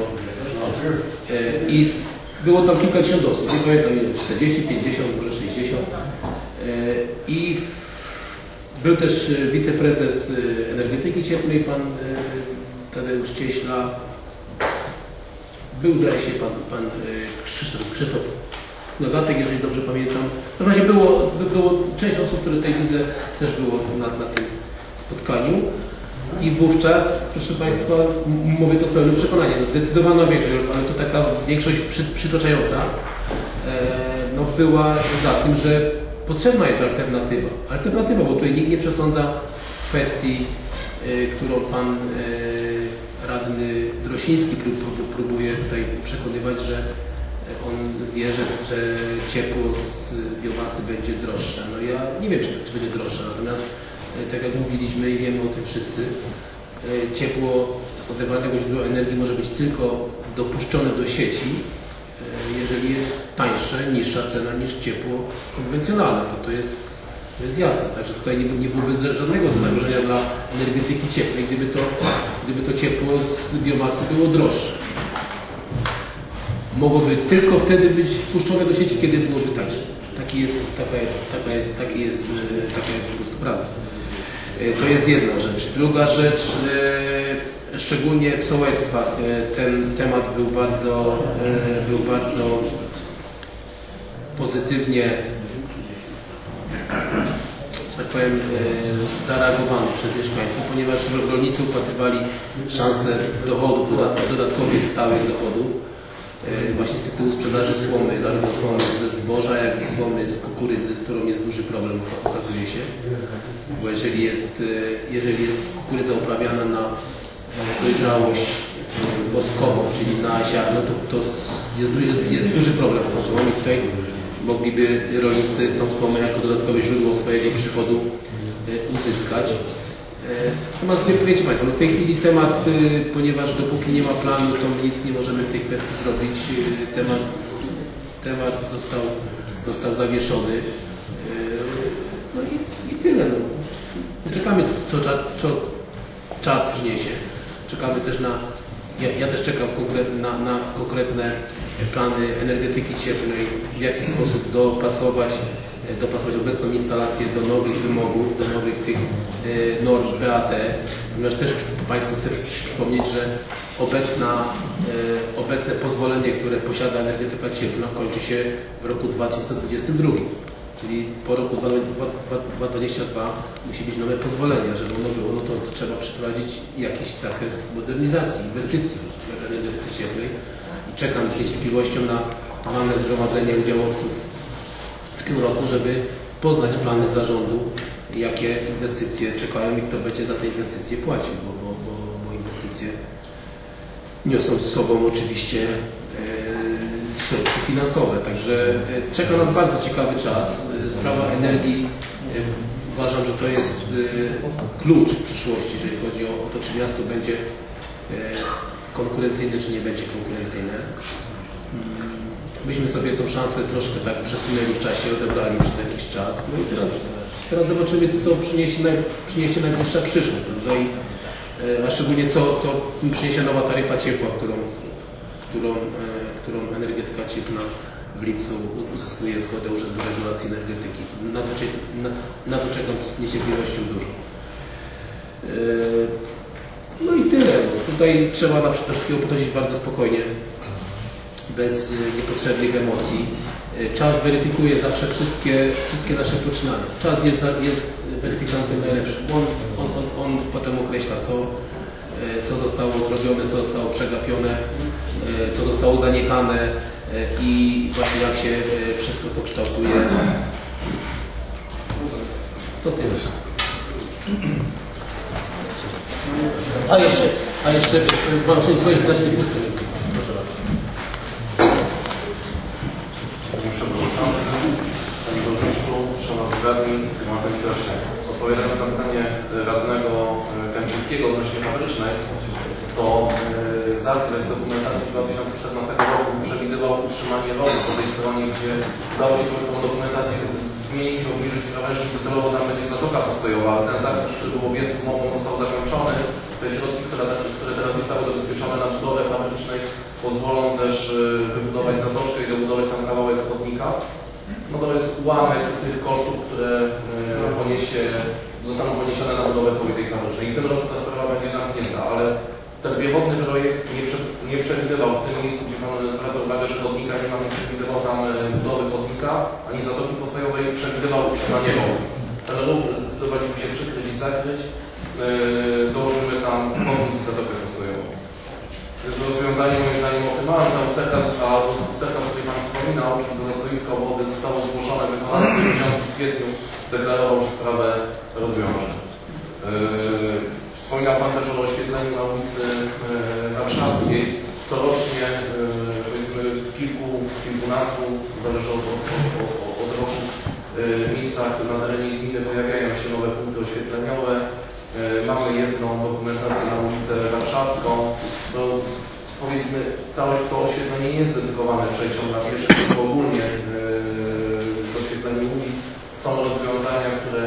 I było tam kilkadziesiąt osób, nie pamiętam ile, czterdzieści, pięćdziesiąt, może sześćdziesiąt. I był też wiceprezes energetyki cieplnej, Pan Tadeusz Cieśla. Był, zdaje się, Pan, pan Krzysztof, Krzysztof Nogatek, jeżeli dobrze pamiętam. W każdym razie było, było część osób, które tutaj widzę, też było na, na tym spotkaniu. I wówczas, proszę Państwa, mówię to z pełnym przekonaniem, zdecydowana większość, ale to taka większość przy, przytoczająca, e, no była za tym, że potrzebna jest alternatywa. Alternatywa, bo tutaj nikt nie przesądza kwestii, e, którą Pan e, Radny Drosiński prób, prób, próbuje tutaj przekonywać, że on wie, że ciepło z biomasy będzie droższe. No ja nie wiem, czy, czy będzie droższe, natomiast tak jak mówiliśmy i wiemy o tym wszyscy, ciepło z odnawialnego źródła energii może być tylko dopuszczone do sieci, jeżeli jest tańsze, niższa cena niż ciepło konwencjonalne. To, to, jest, to jest jasne. Także tutaj nie, nie byłoby żadnego zagrożenia dla energetyki cieplnej, gdyby to, gdyby to ciepło z biomasy było droższe. Mogłoby tylko wtedy być wpuszczone do sieci, kiedy byłoby tańsze. Taki jest, taka, taka jest, taki jest, taka jest po prostu prawda. To jest jedna rzecz. Druga rzecz, szczególnie w sołectwach ten temat był bardzo, był bardzo pozytywnie, tak powiem, e, zareagowany przez mieszkańców, ponieważ rolnicy upatrywali szansę dochodów, dodatkowych stałych dochodów, e, właśnie z tytułu sprzedaży słomy, zarówno słomy ze zboża, jak i słomy z kukurydzy, z którą jest duży problem, okazuje się, bo jeżeli jest, e, jeżeli jest kukurydza uprawiana na dojrzałość woskową, czyli na ziarno, to, to jest, jest, jest duży problem z tą słomą i tutaj mogliby rolnicy tą słomę jako dodatkowe źródło swojego przychodu uzyskać. Natomiast nie powiedzieć Państwu, w tej chwili temat, ponieważ dopóki nie ma planu, to nic nie możemy w tej kwestii zrobić. Temat, temat został, został zawieszony. No i, i tyle. No. Czekamy, co, co czas przyniesie. Czekamy też na, ja, ja też czekam konkretne, na, na konkretne plany energetyki cieplnej, w jaki sposób dopasować, dopasować obecną instalację do nowych wymogów, do nowych tych e, norm P A T. Ponieważ też Państwu chcę przypomnieć, że obecna, e, obecne pozwolenie, które posiada energetyka cieplna, kończy się w roku dwa tysiące dwudziestym drugim. Czyli po roku dwa tysiące dwudziestym drugim musi być nowe pozwolenie. Żeby ono było, no to, to trzeba przeprowadzić jakiś zakres modernizacji, inwestycji w energetyce cieplnej. I czekam z niecierpliwością na walne zgromadzenie udziałowców w tym roku, żeby poznać plany zarządu, jakie inwestycje czekają i kto będzie za te inwestycje płacił, bo, bo, bo, bo inwestycje niosą z sobą oczywiście e, środki finansowe. Także e, czeka nas bardzo ciekawy czas. Sprawa energii, e, uważam, że to jest e, klucz w przyszłości, jeżeli chodzi o, o to, czy miasto będzie e, konkurencyjne, czy nie będzie konkurencyjne. Myśmy sobie tą szansę troszkę tak przesunęli w czasie, odebrali przez jakiś czas. No i teraz, teraz zobaczymy, co przyniesie, naj, przyniesie najbliższa przyszłość. No i, a szczególnie to, to przyniesie nowa taryfa ciepła, którą, którą, którą energetyka cieplna w lipcu uzyskuje zgodę Urzędu Regulacji Energetyki. Na to, na, na to czekam z niecierpliwością dużo. No i tyle. Tutaj trzeba na wszystkiego podchodzić bardzo spokojnie, bez niepotrzebnych emocji. Czas weryfikuje zawsze wszystkie, wszystkie nasze poczynania. Czas jest, jest weryfikantem najlepszym. On, on, on, on potem określa, co, co zostało zrobione, co zostało przegapione, co zostało zaniechane i właśnie jak się wszystko to kształtuje. To tyle. A jeszcze, a jeszcze mam coś powiedzieć na śmierci. Proszę bardzo. Panie Przewodniczący, Panie Burmistrzu, Szanowni Radni, Zgromadzeni Goście. Odpowiadając na pytanie radnego Kępińskiego odnośnie fabrycznej, to zakres dokumentacji z dwa tysiące czternastego roku przewidywał utrzymanie rowu po tej stronie, gdzie udało się tą dokumentację zmienić, obniżyć krawężnik, docelowo tam będzie zatoka postojowa, ale ten zakres, który był objęty umową, został zakończony. Te środki, które, które teraz zostały zabezpieczone na budowę fabrycznej, pozwolą też wybudować zatoczkę i dobudować tam kawałek chodnika. No to jest ułamek tych kosztów, które poniesie, zostaną poniesione na budowę tej fabrycznej. I w tym roku ta sprawa będzie zamknięta, ale ten pierwotny projekt nie, prze, nie przewidywał w tym miejscu, gdzie Pan zwraca uwagę, że chodnika nie ma, nie przewidywał tam budowy chodnika, ani zatoki postojowej, przewidywał utrzymanie rowu. Ten rów zdecydowaliśmy się przykryć i zakryć. Yy, dołożymy tam chodnik i zatokę postojową. Jest rozwiązanie moim zdaniem optymalne. Ta usterka, ta usterka, o której Pan wspominał, czyli do stoiska wody zostało zgłoszone, wykonane w kwietniu deklarował, że sprawę rozwiąże. Yy, Wspominał Pan też o oświetleniu na ulicy Warszawskiej. Corocznie powiedzmy w kilku, kilkunastu, zależy od, od, od, od roku, miejscach na terenie gminy pojawiają się nowe punkty oświetleniowe. Mamy jedną dokumentację na ulicę Warszawską. To powiedzmy, to oświetlenie nie jest dedykowane przejściom dla pieszych, tylko ogólnie oświetleniu ulic. Są rozwiązania, które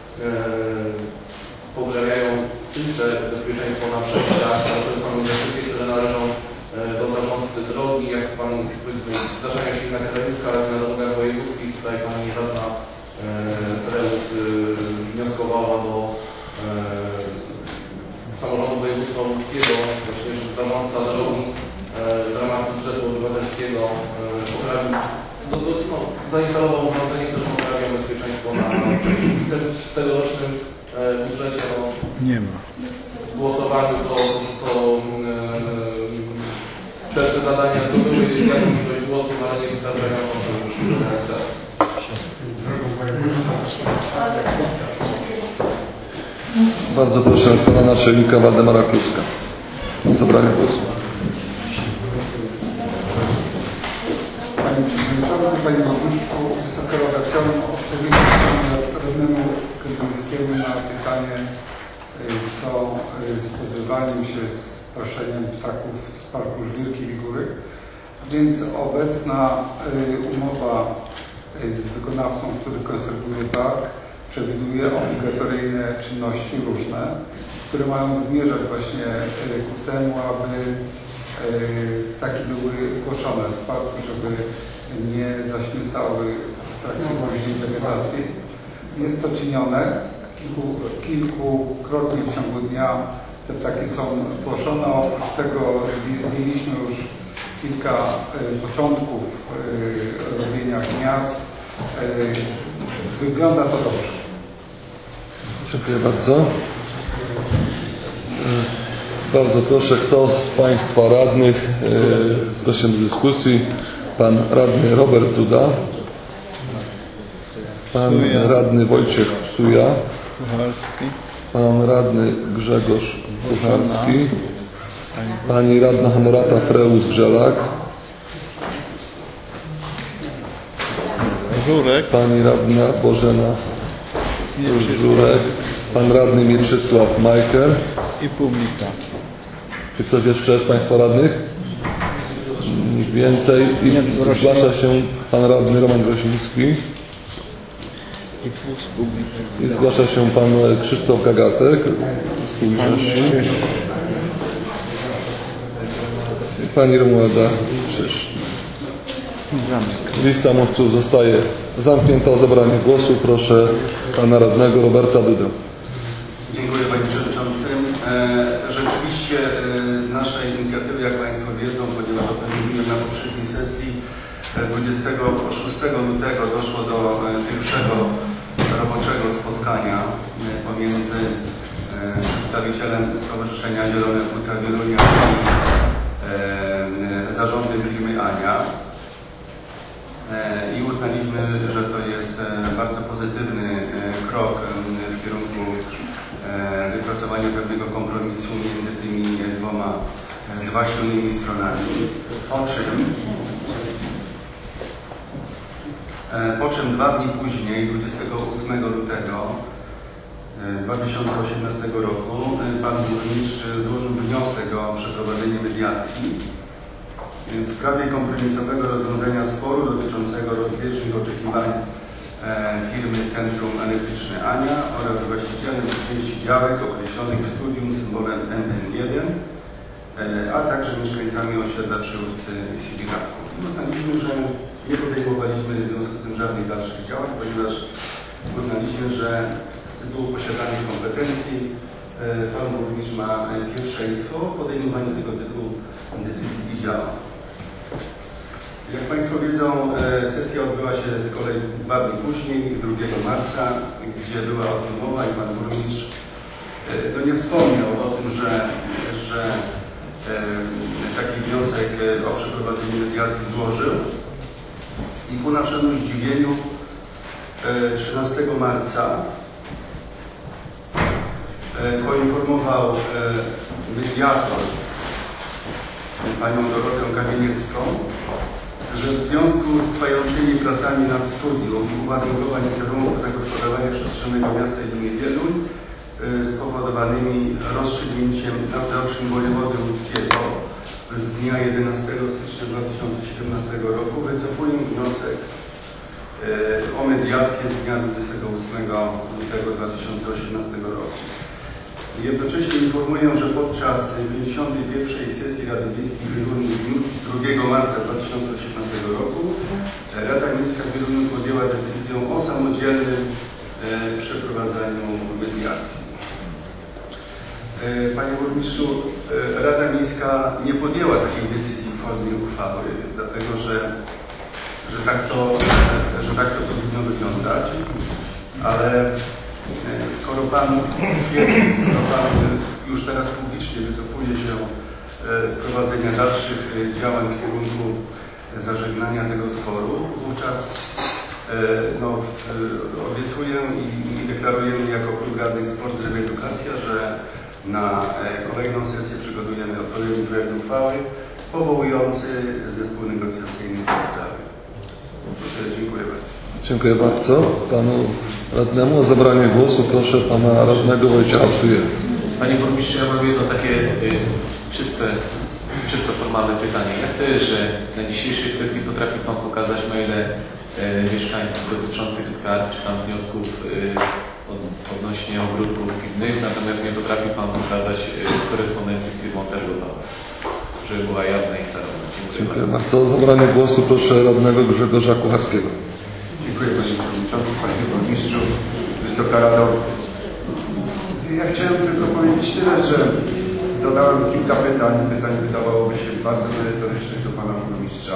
poprawiają stricte bezpieczeństwo na przejściach, ale to są inwestycje, które należą do zarządcy drogi. Jak Pan zdarzają się na krajówkach, na drogach wojewódzkich, tutaj Pani Radna Freus wnioskowała do samorządu województwa łódzkiego, właśnie, że zarządca drogi w ramach budżetu obywatelskiego poprawił, no, no, zainstalował urządzenie, które poprawia bezpieczeństwo na w tym tegorocznym e, budżecie no, nie ma. w głosowaniu to, to e, te, te zadania zdobyły jakąś ilość głosów, ale nie wystarczającą już do realizacji. Bardzo proszę pana naczelnika Waldemara Kluska o zabranie głosu. Panie Przewodniczący, Panie Burmistrzu, Wysoka Rada, chciałbym odpowiedzieć radnemu Kępińskiemu na pytanie, co z pozbywaniem się straszeniem ptaków z Parku Żwirki i Góry. Więc obecna umowa z wykonawcą, który konserwuje park, przewiduje obligatoryjne czynności różne, które mają zmierzać właśnie ku temu, aby ptaki były głoszone z parku, żeby nie zaśmiecały w trakcie później wegetacji. Jest to czynione kilku, kilkukrotnie w ciągu dnia. Te ptaki są głoszone. Oprócz tego mieliśmy już kilka początków robienia gniazd. Wygląda to dobrze. Dziękuję bardzo. Bardzo proszę, kto z Państwa radnych e, zgłosi się do dyskusji? Pan radny Robert Duda, pan Suja. radny Wojciech Suja, Kucharski. Pan radny Grzegorz Kucharski, pani radna Honorata Freus-Grzelak, Żurek, pani radna Bożena Żurek, pan radny Mieczysław Majker i Publika. Czy ktoś jeszcze z Państwa radnych? Nikt więcej. I zgłasza się pan radny Roman Grosiński. I zgłasza się pan Krzysztof Gagatek z Półrzeszczy. I pani Romualda Krzyż. Lista mówców zostaje zamknięta. O zabranie głosu proszę pana radnego Roberta Dudę. Dziękuję Panie Przewodniczący. Rzeczywiście z naszej inicjatywy, jak Państwo wiedzą, ponieważ o tym mówiłem na poprzedniej sesji, dwudziestego szóstego lutego doszło do pierwszego roboczego spotkania pomiędzy przedstawicielem Stowarzyszenia Zielone Płuca Wielunia i zarządem firmy Ania. I uznaliśmy, że to jest bardzo pozytywny krok w kierunku wypracowania pewnego kompromisu między tymi dwoma zwaśnionymi stronami. Po czym, po czym dwa dni później, dwudziestego ósmego lutego dwa tysiące osiemnastego roku, pan burmistrz złożył wniosek o przeprowadzenie mediacji w sprawie kompromisowego rozwiązania sporu dotyczącego rozbieżnych oczekiwań firmy Centrum Elektryczne Ania oraz właścicielem części działek określonych w studium symbolem M N jeden, a także mieszkańcami osiedla przy ulicy Sibiraku. Uznaliśmy, że nie podejmowaliśmy w związku z tym żadnych dalszych działań, ponieważ uznaliśmy, że z tytułu posiadania kompetencji pan burmistrz ma pierwszeństwo w podejmowaniu tego typu decyzji i działań. Jak Państwo wiedzą, sesja odbyła się z kolei dwa dni później, drugiego marca, gdzie była o tym mowa i pan burmistrz no nie wspomniał o tym, że, że taki wniosek o przeprowadzenie mediacji złożył. I ku naszemu zdziwieniu trzynastego marca poinformował mediator panią Dorotę Kamieniecką, że w związku z trwającymi pracami nad studium uwarunkowań kierunku zagospodarowania przestrzennego miasta gminy Wieluń spowodowanymi rozstrzygnięciem nadzorczym wojewody łódzkiego z dnia jedenastego stycznia dwa tysiące siedemnastego roku wycofuję wniosek o mediację z dnia dwudziestego ósmego lutego dwa tysiące osiemnastego roku. Jednocześnie informuję, że podczas pięćdziesiątej pierwszej sesji Rady Miejskiej w Wieluniu w dniu drugiego marca dwa tysiące osiemnastego roku Rada Miejska w Wieluniu podjęła decyzję o samodzielnym e, przeprowadzaniu mediacji. E, Panie Burmistrzu, e, Rada Miejska nie podjęła takiej decyzji w formie uchwały, dlatego że, że, tak to, że tak to powinno wyglądać. ale skoro Pan twierdzi, skoro Pan już teraz publicznie wycofuje się z prowadzenia dalszych działań w kierunku zażegnania tego sporu, wówczas no, obiecuję i, i deklarujemy jako Klub Radnych Sport, Żywy Edukacja, że na kolejną sesję przygotujemy odpowiedni projekt uchwały powołujący zespół negocjacyjny w tej sprawie. Dziękuję bardzo. Dziękuję bardzo Panu Radnemu. O zabranie głosu proszę Pana Radnego Wojciecha Psuje. Panie Burmistrzu, ja mam jedno takie y, czyste, czysto formalne pytanie. Jak to jest, że na dzisiejszej sesji potrafi Pan pokazać maile y, mieszkańców dotyczących skarg czy tam wniosków y, od, odnośnie ogródków piwnych, natomiast nie potrafi Pan pokazać y, korespondencji z firmą Tergowa, żeby była jawna i klarowna. Dziękuję, Dziękuję bardzo. bardzo. O zabranie głosu proszę Radnego Grzegorza Kucharskiego. Dziękuję Panie Przewodniczący, Panie Burmistrzu, Wysoka Rado. Ja chciałem tylko powiedzieć tyle, że zadałem kilka pytań. Pytań wydawałoby się bardzo merytorycznych do Pana Burmistrza.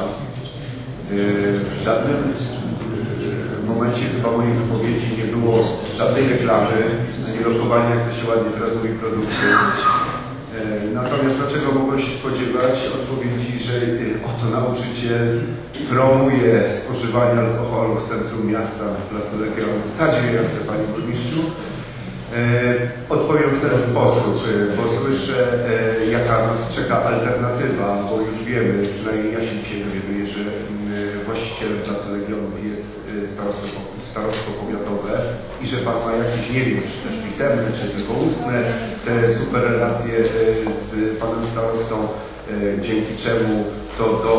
W żadnym momencie chyba mojej wypowiedzi nie było żadnej reklamy, nie lokowania, jak to się ładnie teraz mówi, produktu. Natomiast dlaczego mogłem się spodziewać odpowiedzi, że oto nauczyciel promuje spożywanie alkoholu w centrum miasta na placu Legionów? Zadziwiające, Panie Burmistrzu. Odpowiem w ten sposób, bo słyszę, jaka nas czeka alternatywa, bo już wiemy, przynajmniej ja się dzisiaj dowiaduję, że właścicielem placu Legionów jest starostwo, starostwo powiatowe i że Pan ma jakieś, nie wiem, czy też pisemne, czy tylko ustne, te super relacje z Panem starostą, dzięki czemu to do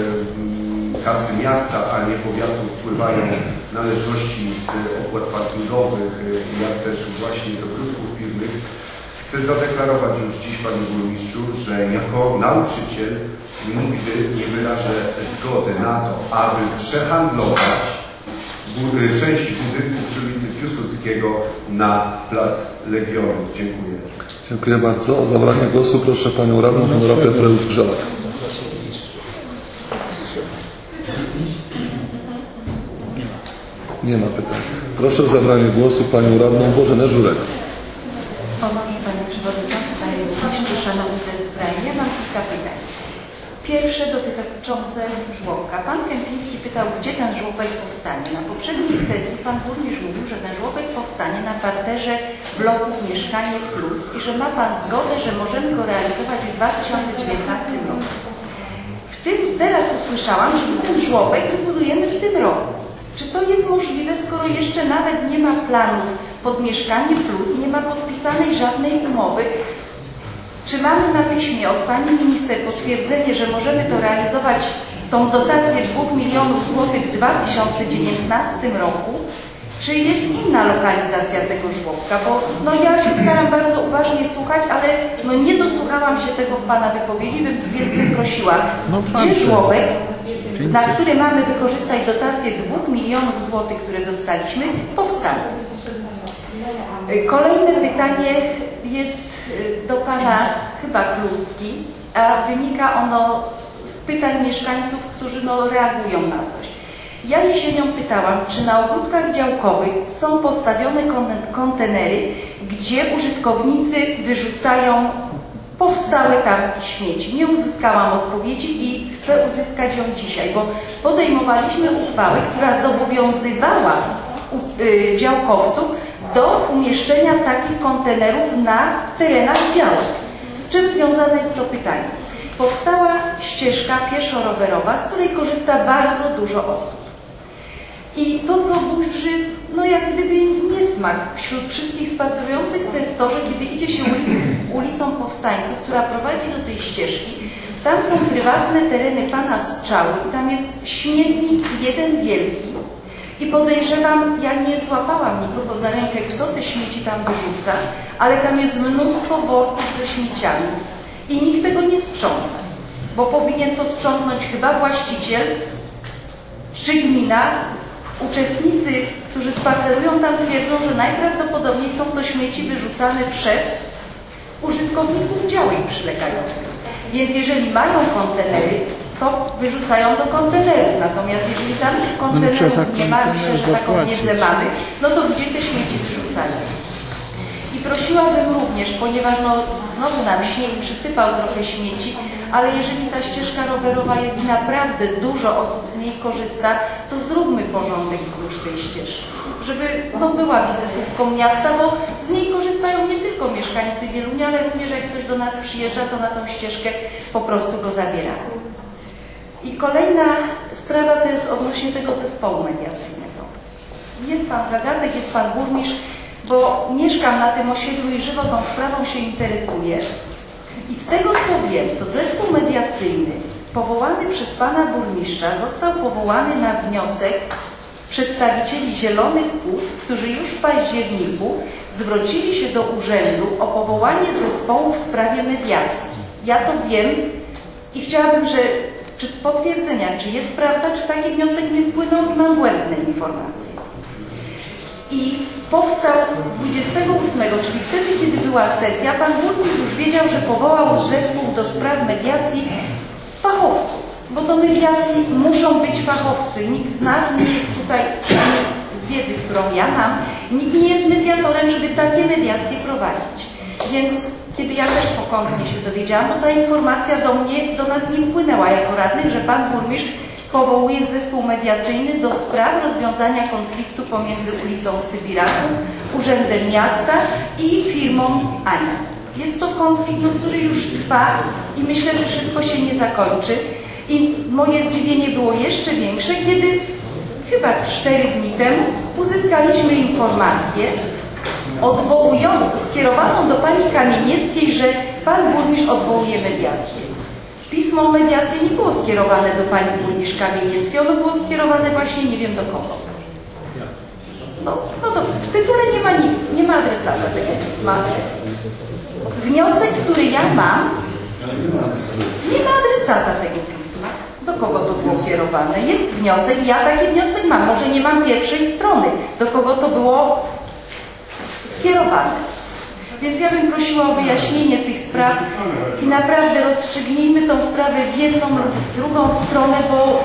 kasy miasta, a nie powiatu wpływają należności z opłat parkingowych, jak też właśnie do ogródków piwnych. Chcę zadeklarować już dziś, Panie Burmistrzu, że jako nauczyciel nigdy nie wyrażę zgody na to, aby przehandlować część budynku przy ulicy Piłsudskiego na plac Legionów. Dziękuję. Dziękuję bardzo. O zabranie głosu proszę Panią Radną Honorapię Freus-Grzelak. Nie ma pytań. Proszę o zabranie głosu Panią Radną Bożenę Żurek. Szanowny Panie Przewodniczący, Panie Burmistrzu, Szanowni Zebrani, ja mam kilka pytań. Pierwsze dotyczące żłobka. Pan Kępiński pytał, gdzie ten żłobek powstanie. Na poprzedniej sesji Pan Burmistrz mówił, że ten żłobek powstanie na parterze bloków Mieszkanie Plus i że ma Pan zgodę, że możemy go realizować w dwa tysiące dziewiętnastym roku. W tym teraz usłyszałam, że ten żłobek wybudujemy w tym roku. Czy to jest możliwe, skoro jeszcze nawet nie ma planów pod Mieszkanie Plus, nie ma podpisanej żadnej umowy? Czy mamy na piśmie od Pani Minister potwierdzenie, że możemy to realizować, tą dotację dwóch milionów złotych w dwa tysiące dziewiętnastym roku? Czy jest inna lokalizacja tego żłobka? Bo no, ja się staram bardzo uważnie słuchać, ale no, nie dosłuchałam się tego w Pana wypowiedzi, więc bym prosiła, gdzie żłobek, na który mamy wykorzystać dotację dwóch milionów złotych, które dostaliśmy, powstanie? Kolejne pytanie jest do Pana chyba Kluski, a wynika ono z pytań mieszkańców, którzy no, reagują na coś. Ja jesienią pytałam, czy na ogródkach działkowych są postawione kontenery, gdzie użytkownicy wyrzucają powstałe tam śmieci. Nie uzyskałam odpowiedzi i chcę uzyskać ją dzisiaj, bo podejmowaliśmy uchwałę, która zobowiązywała działkowców do umieszczenia takich kontenerów na terenach działek. Z czym związane jest to pytanie? Powstała ścieżka pieszo-rowerowa, z której korzysta bardzo dużo osób. I to, co burzy, no jak gdyby niesmak wśród wszystkich spacerujących, to jest to, że kiedy idzie się ulic, ulicą Powstańców, która prowadzi do tej ścieżki, tam są prywatne tereny Pana Strzały i tam jest śmietnik jeden wielki. I podejrzewam, ja nie złapałam nikogo za rękę, kto te śmieci tam wyrzuca, ale tam jest mnóstwo worków ze śmieciami i nikt tego nie sprząta, bo powinien to sprzątnąć chyba właściciel czy gmina. Uczestnicy, którzy spacerują tam, twierdzą, że najprawdopodobniej są to śmieci wyrzucane przez użytkowników działek przylegających. Więc jeżeli mają kontenery, to wyrzucają do kontenerów. Natomiast jeżeli tam tych kontenerów nie ma, myślę, że taką wiedzę mamy, no to gdzie te śmieci wyrzucają? I prosiłabym również, ponieważ no, znowu nam śnieg przysypał trochę śmieci, ale jeżeli ta ścieżka rowerowa jest i naprawdę dużo osób z niej korzysta, to zróbmy porządek wzdłuż tej ścieżki, żeby no, była wizytówką miasta, bo z niej korzystają nie tylko mieszkańcy Wielunia, ale również jak ktoś do nas przyjeżdża, to na tą ścieżkę po prostu go zabieramy. I kolejna sprawa to jest odnośnie tego zespołu mediacyjnego. Jest pan Gagatek, jest pan burmistrz, bo mieszkam na tym osiedlu i żywo tą sprawą się interesuję. I z tego co wiem, to zespół mediacyjny powołany przez pana burmistrza został powołany na wniosek przedstawicieli Zielonych Płuc, którzy już w październiku zwrócili się do urzędu o powołanie zespołu w sprawie mediacji. Ja to wiem i chciałabym, że czy potwierdzenia, czy jest prawda, czy taki wniosek nie wpłynął, mam błędne informacje. I powstał dwudziestego ósmego, czyli wtedy, kiedy była sesja, pan burmistrz już wiedział, że powołał zespół do spraw mediacji z fachowców, bo do mediacji muszą być fachowcy. Nikt z nas nie jest tutaj, przynajmniej z wiedzy, którą ja mam, nikt nie jest mediatorem, żeby takie mediacje prowadzić. Więc kiedy ja też pokątnie się dowiedziałam, to ta informacja do mnie, do nas nie wpłynęła jako radnych, że pan burmistrz powołuje zespół mediacyjny do spraw rozwiązania konfliktu pomiędzy ulicą Sybiraków, Urzędem Miasta i firmą Ania. Jest to konflikt, no, który już trwa i myślę, że szybko się nie zakończy. I moje zdziwienie było jeszcze większe, kiedy chyba cztery dni temu uzyskaliśmy informację odwołującą, skierowaną do pani Kamienieckiej, że pan burmistrz odwołuje mediację. Pismo o mediacji nie było skierowane do pani burmistrz Kamienieckiej, ono było skierowane właśnie nie wiem do kogo. No, no to w tytule nie ma, nie, nie ma adresata tego pisma. Wniosek, który ja mam, nie ma adresata tego pisma. Do kogo to było kierowane? Jest wniosek, ja taki wniosek mam. Może nie mam pierwszej strony, do kogo to było skierowane. Więc ja bym prosiła o wyjaśnienie tych spraw i naprawdę rozstrzygnijmy tą sprawę w jedną lub w drugą stronę, bo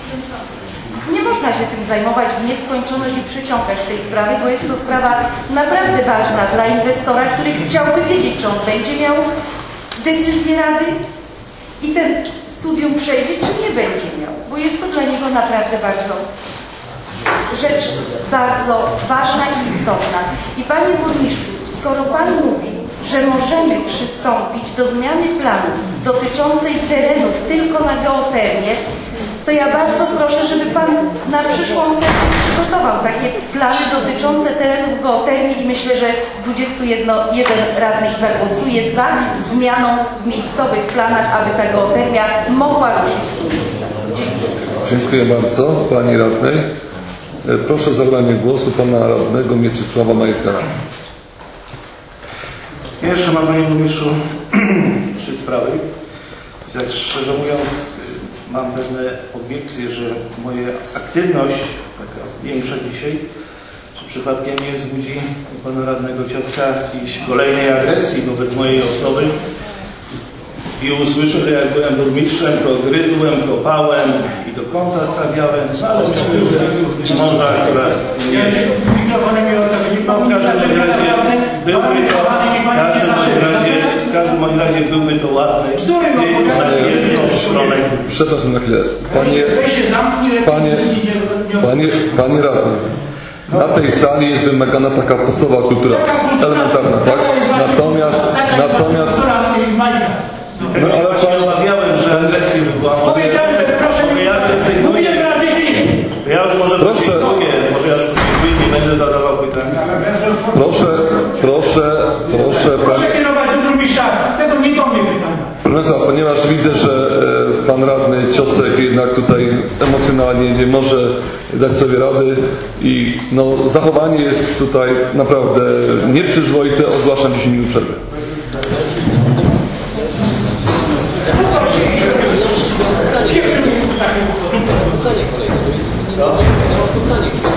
nie można się tym zajmować w nieskończoność i przyciągać tej sprawy, bo jest to sprawa naprawdę ważna dla inwestora, który chciałby wiedzieć, czy on będzie miał decyzję Rady i ten studium przejdzie, czy nie będzie miał, bo jest to dla niego naprawdę bardzo rzecz bardzo ważna i istotna. I panie burmistrzu, skoro pan mówi, że możemy przystąpić do zmiany planu dotyczącej terenów tylko na geotermię, to ja bardzo proszę, żeby pan na przyszłą sesję przygotował takie plany dotyczące terenów geotermii i myślę, że dwudziestu jeden radnych zagłosuje za zmianą w miejscowych planach, aby ta geotermia mogła ruszyć z miejsca. Dziękuję. Dziękuję bardzo pani radnej. Proszę o zabranie głosu pana radnego Mieczysława Majka. Jeszcze mam, panie burmistrzu, trzy sprawy. Tak szczerze mówiąc, mam pewne obiekcje, że moja aktywność, taka większa dzisiaj, czy przypadkiem nie wzbudzi pana radnego Cioska jakiejś kolejnej agresji wobec mojej osoby. I usłyszę, że jak byłem burmistrzem, to gryzłem, kopałem i do kąta stawiałem, ale to może akurat nie. W każdym razie byłby to, w każdym bądź razie byłby to ładny na jedną stronę. Przepraszam na chwilę. Panie, panie, panie, panie radny, na tej sali jest wymagana taka podstawowa kultura elementarna, tak? Natomiast, natomiast No, ale się obawiałem, że agresję wywołam. Powiedziałem, że proszę nie ja mówię tradycyjnie. Ja już może proszę, może ja już nie będę zadawał pytań. Proszę, proszę, proszę. Proszę kierować do burmistrza, tego nie do mnie pytania. Proszę, ponieważ widzę, że e, pan radny Ciosek jednak tutaj emocjonalnie nie może dać sobie rady i no, zachowanie jest tutaj naprawdę nieprzyzwoite, ogłaszam dziesięć minut przerwy. Pytanie kolejne. Co? Pytanie.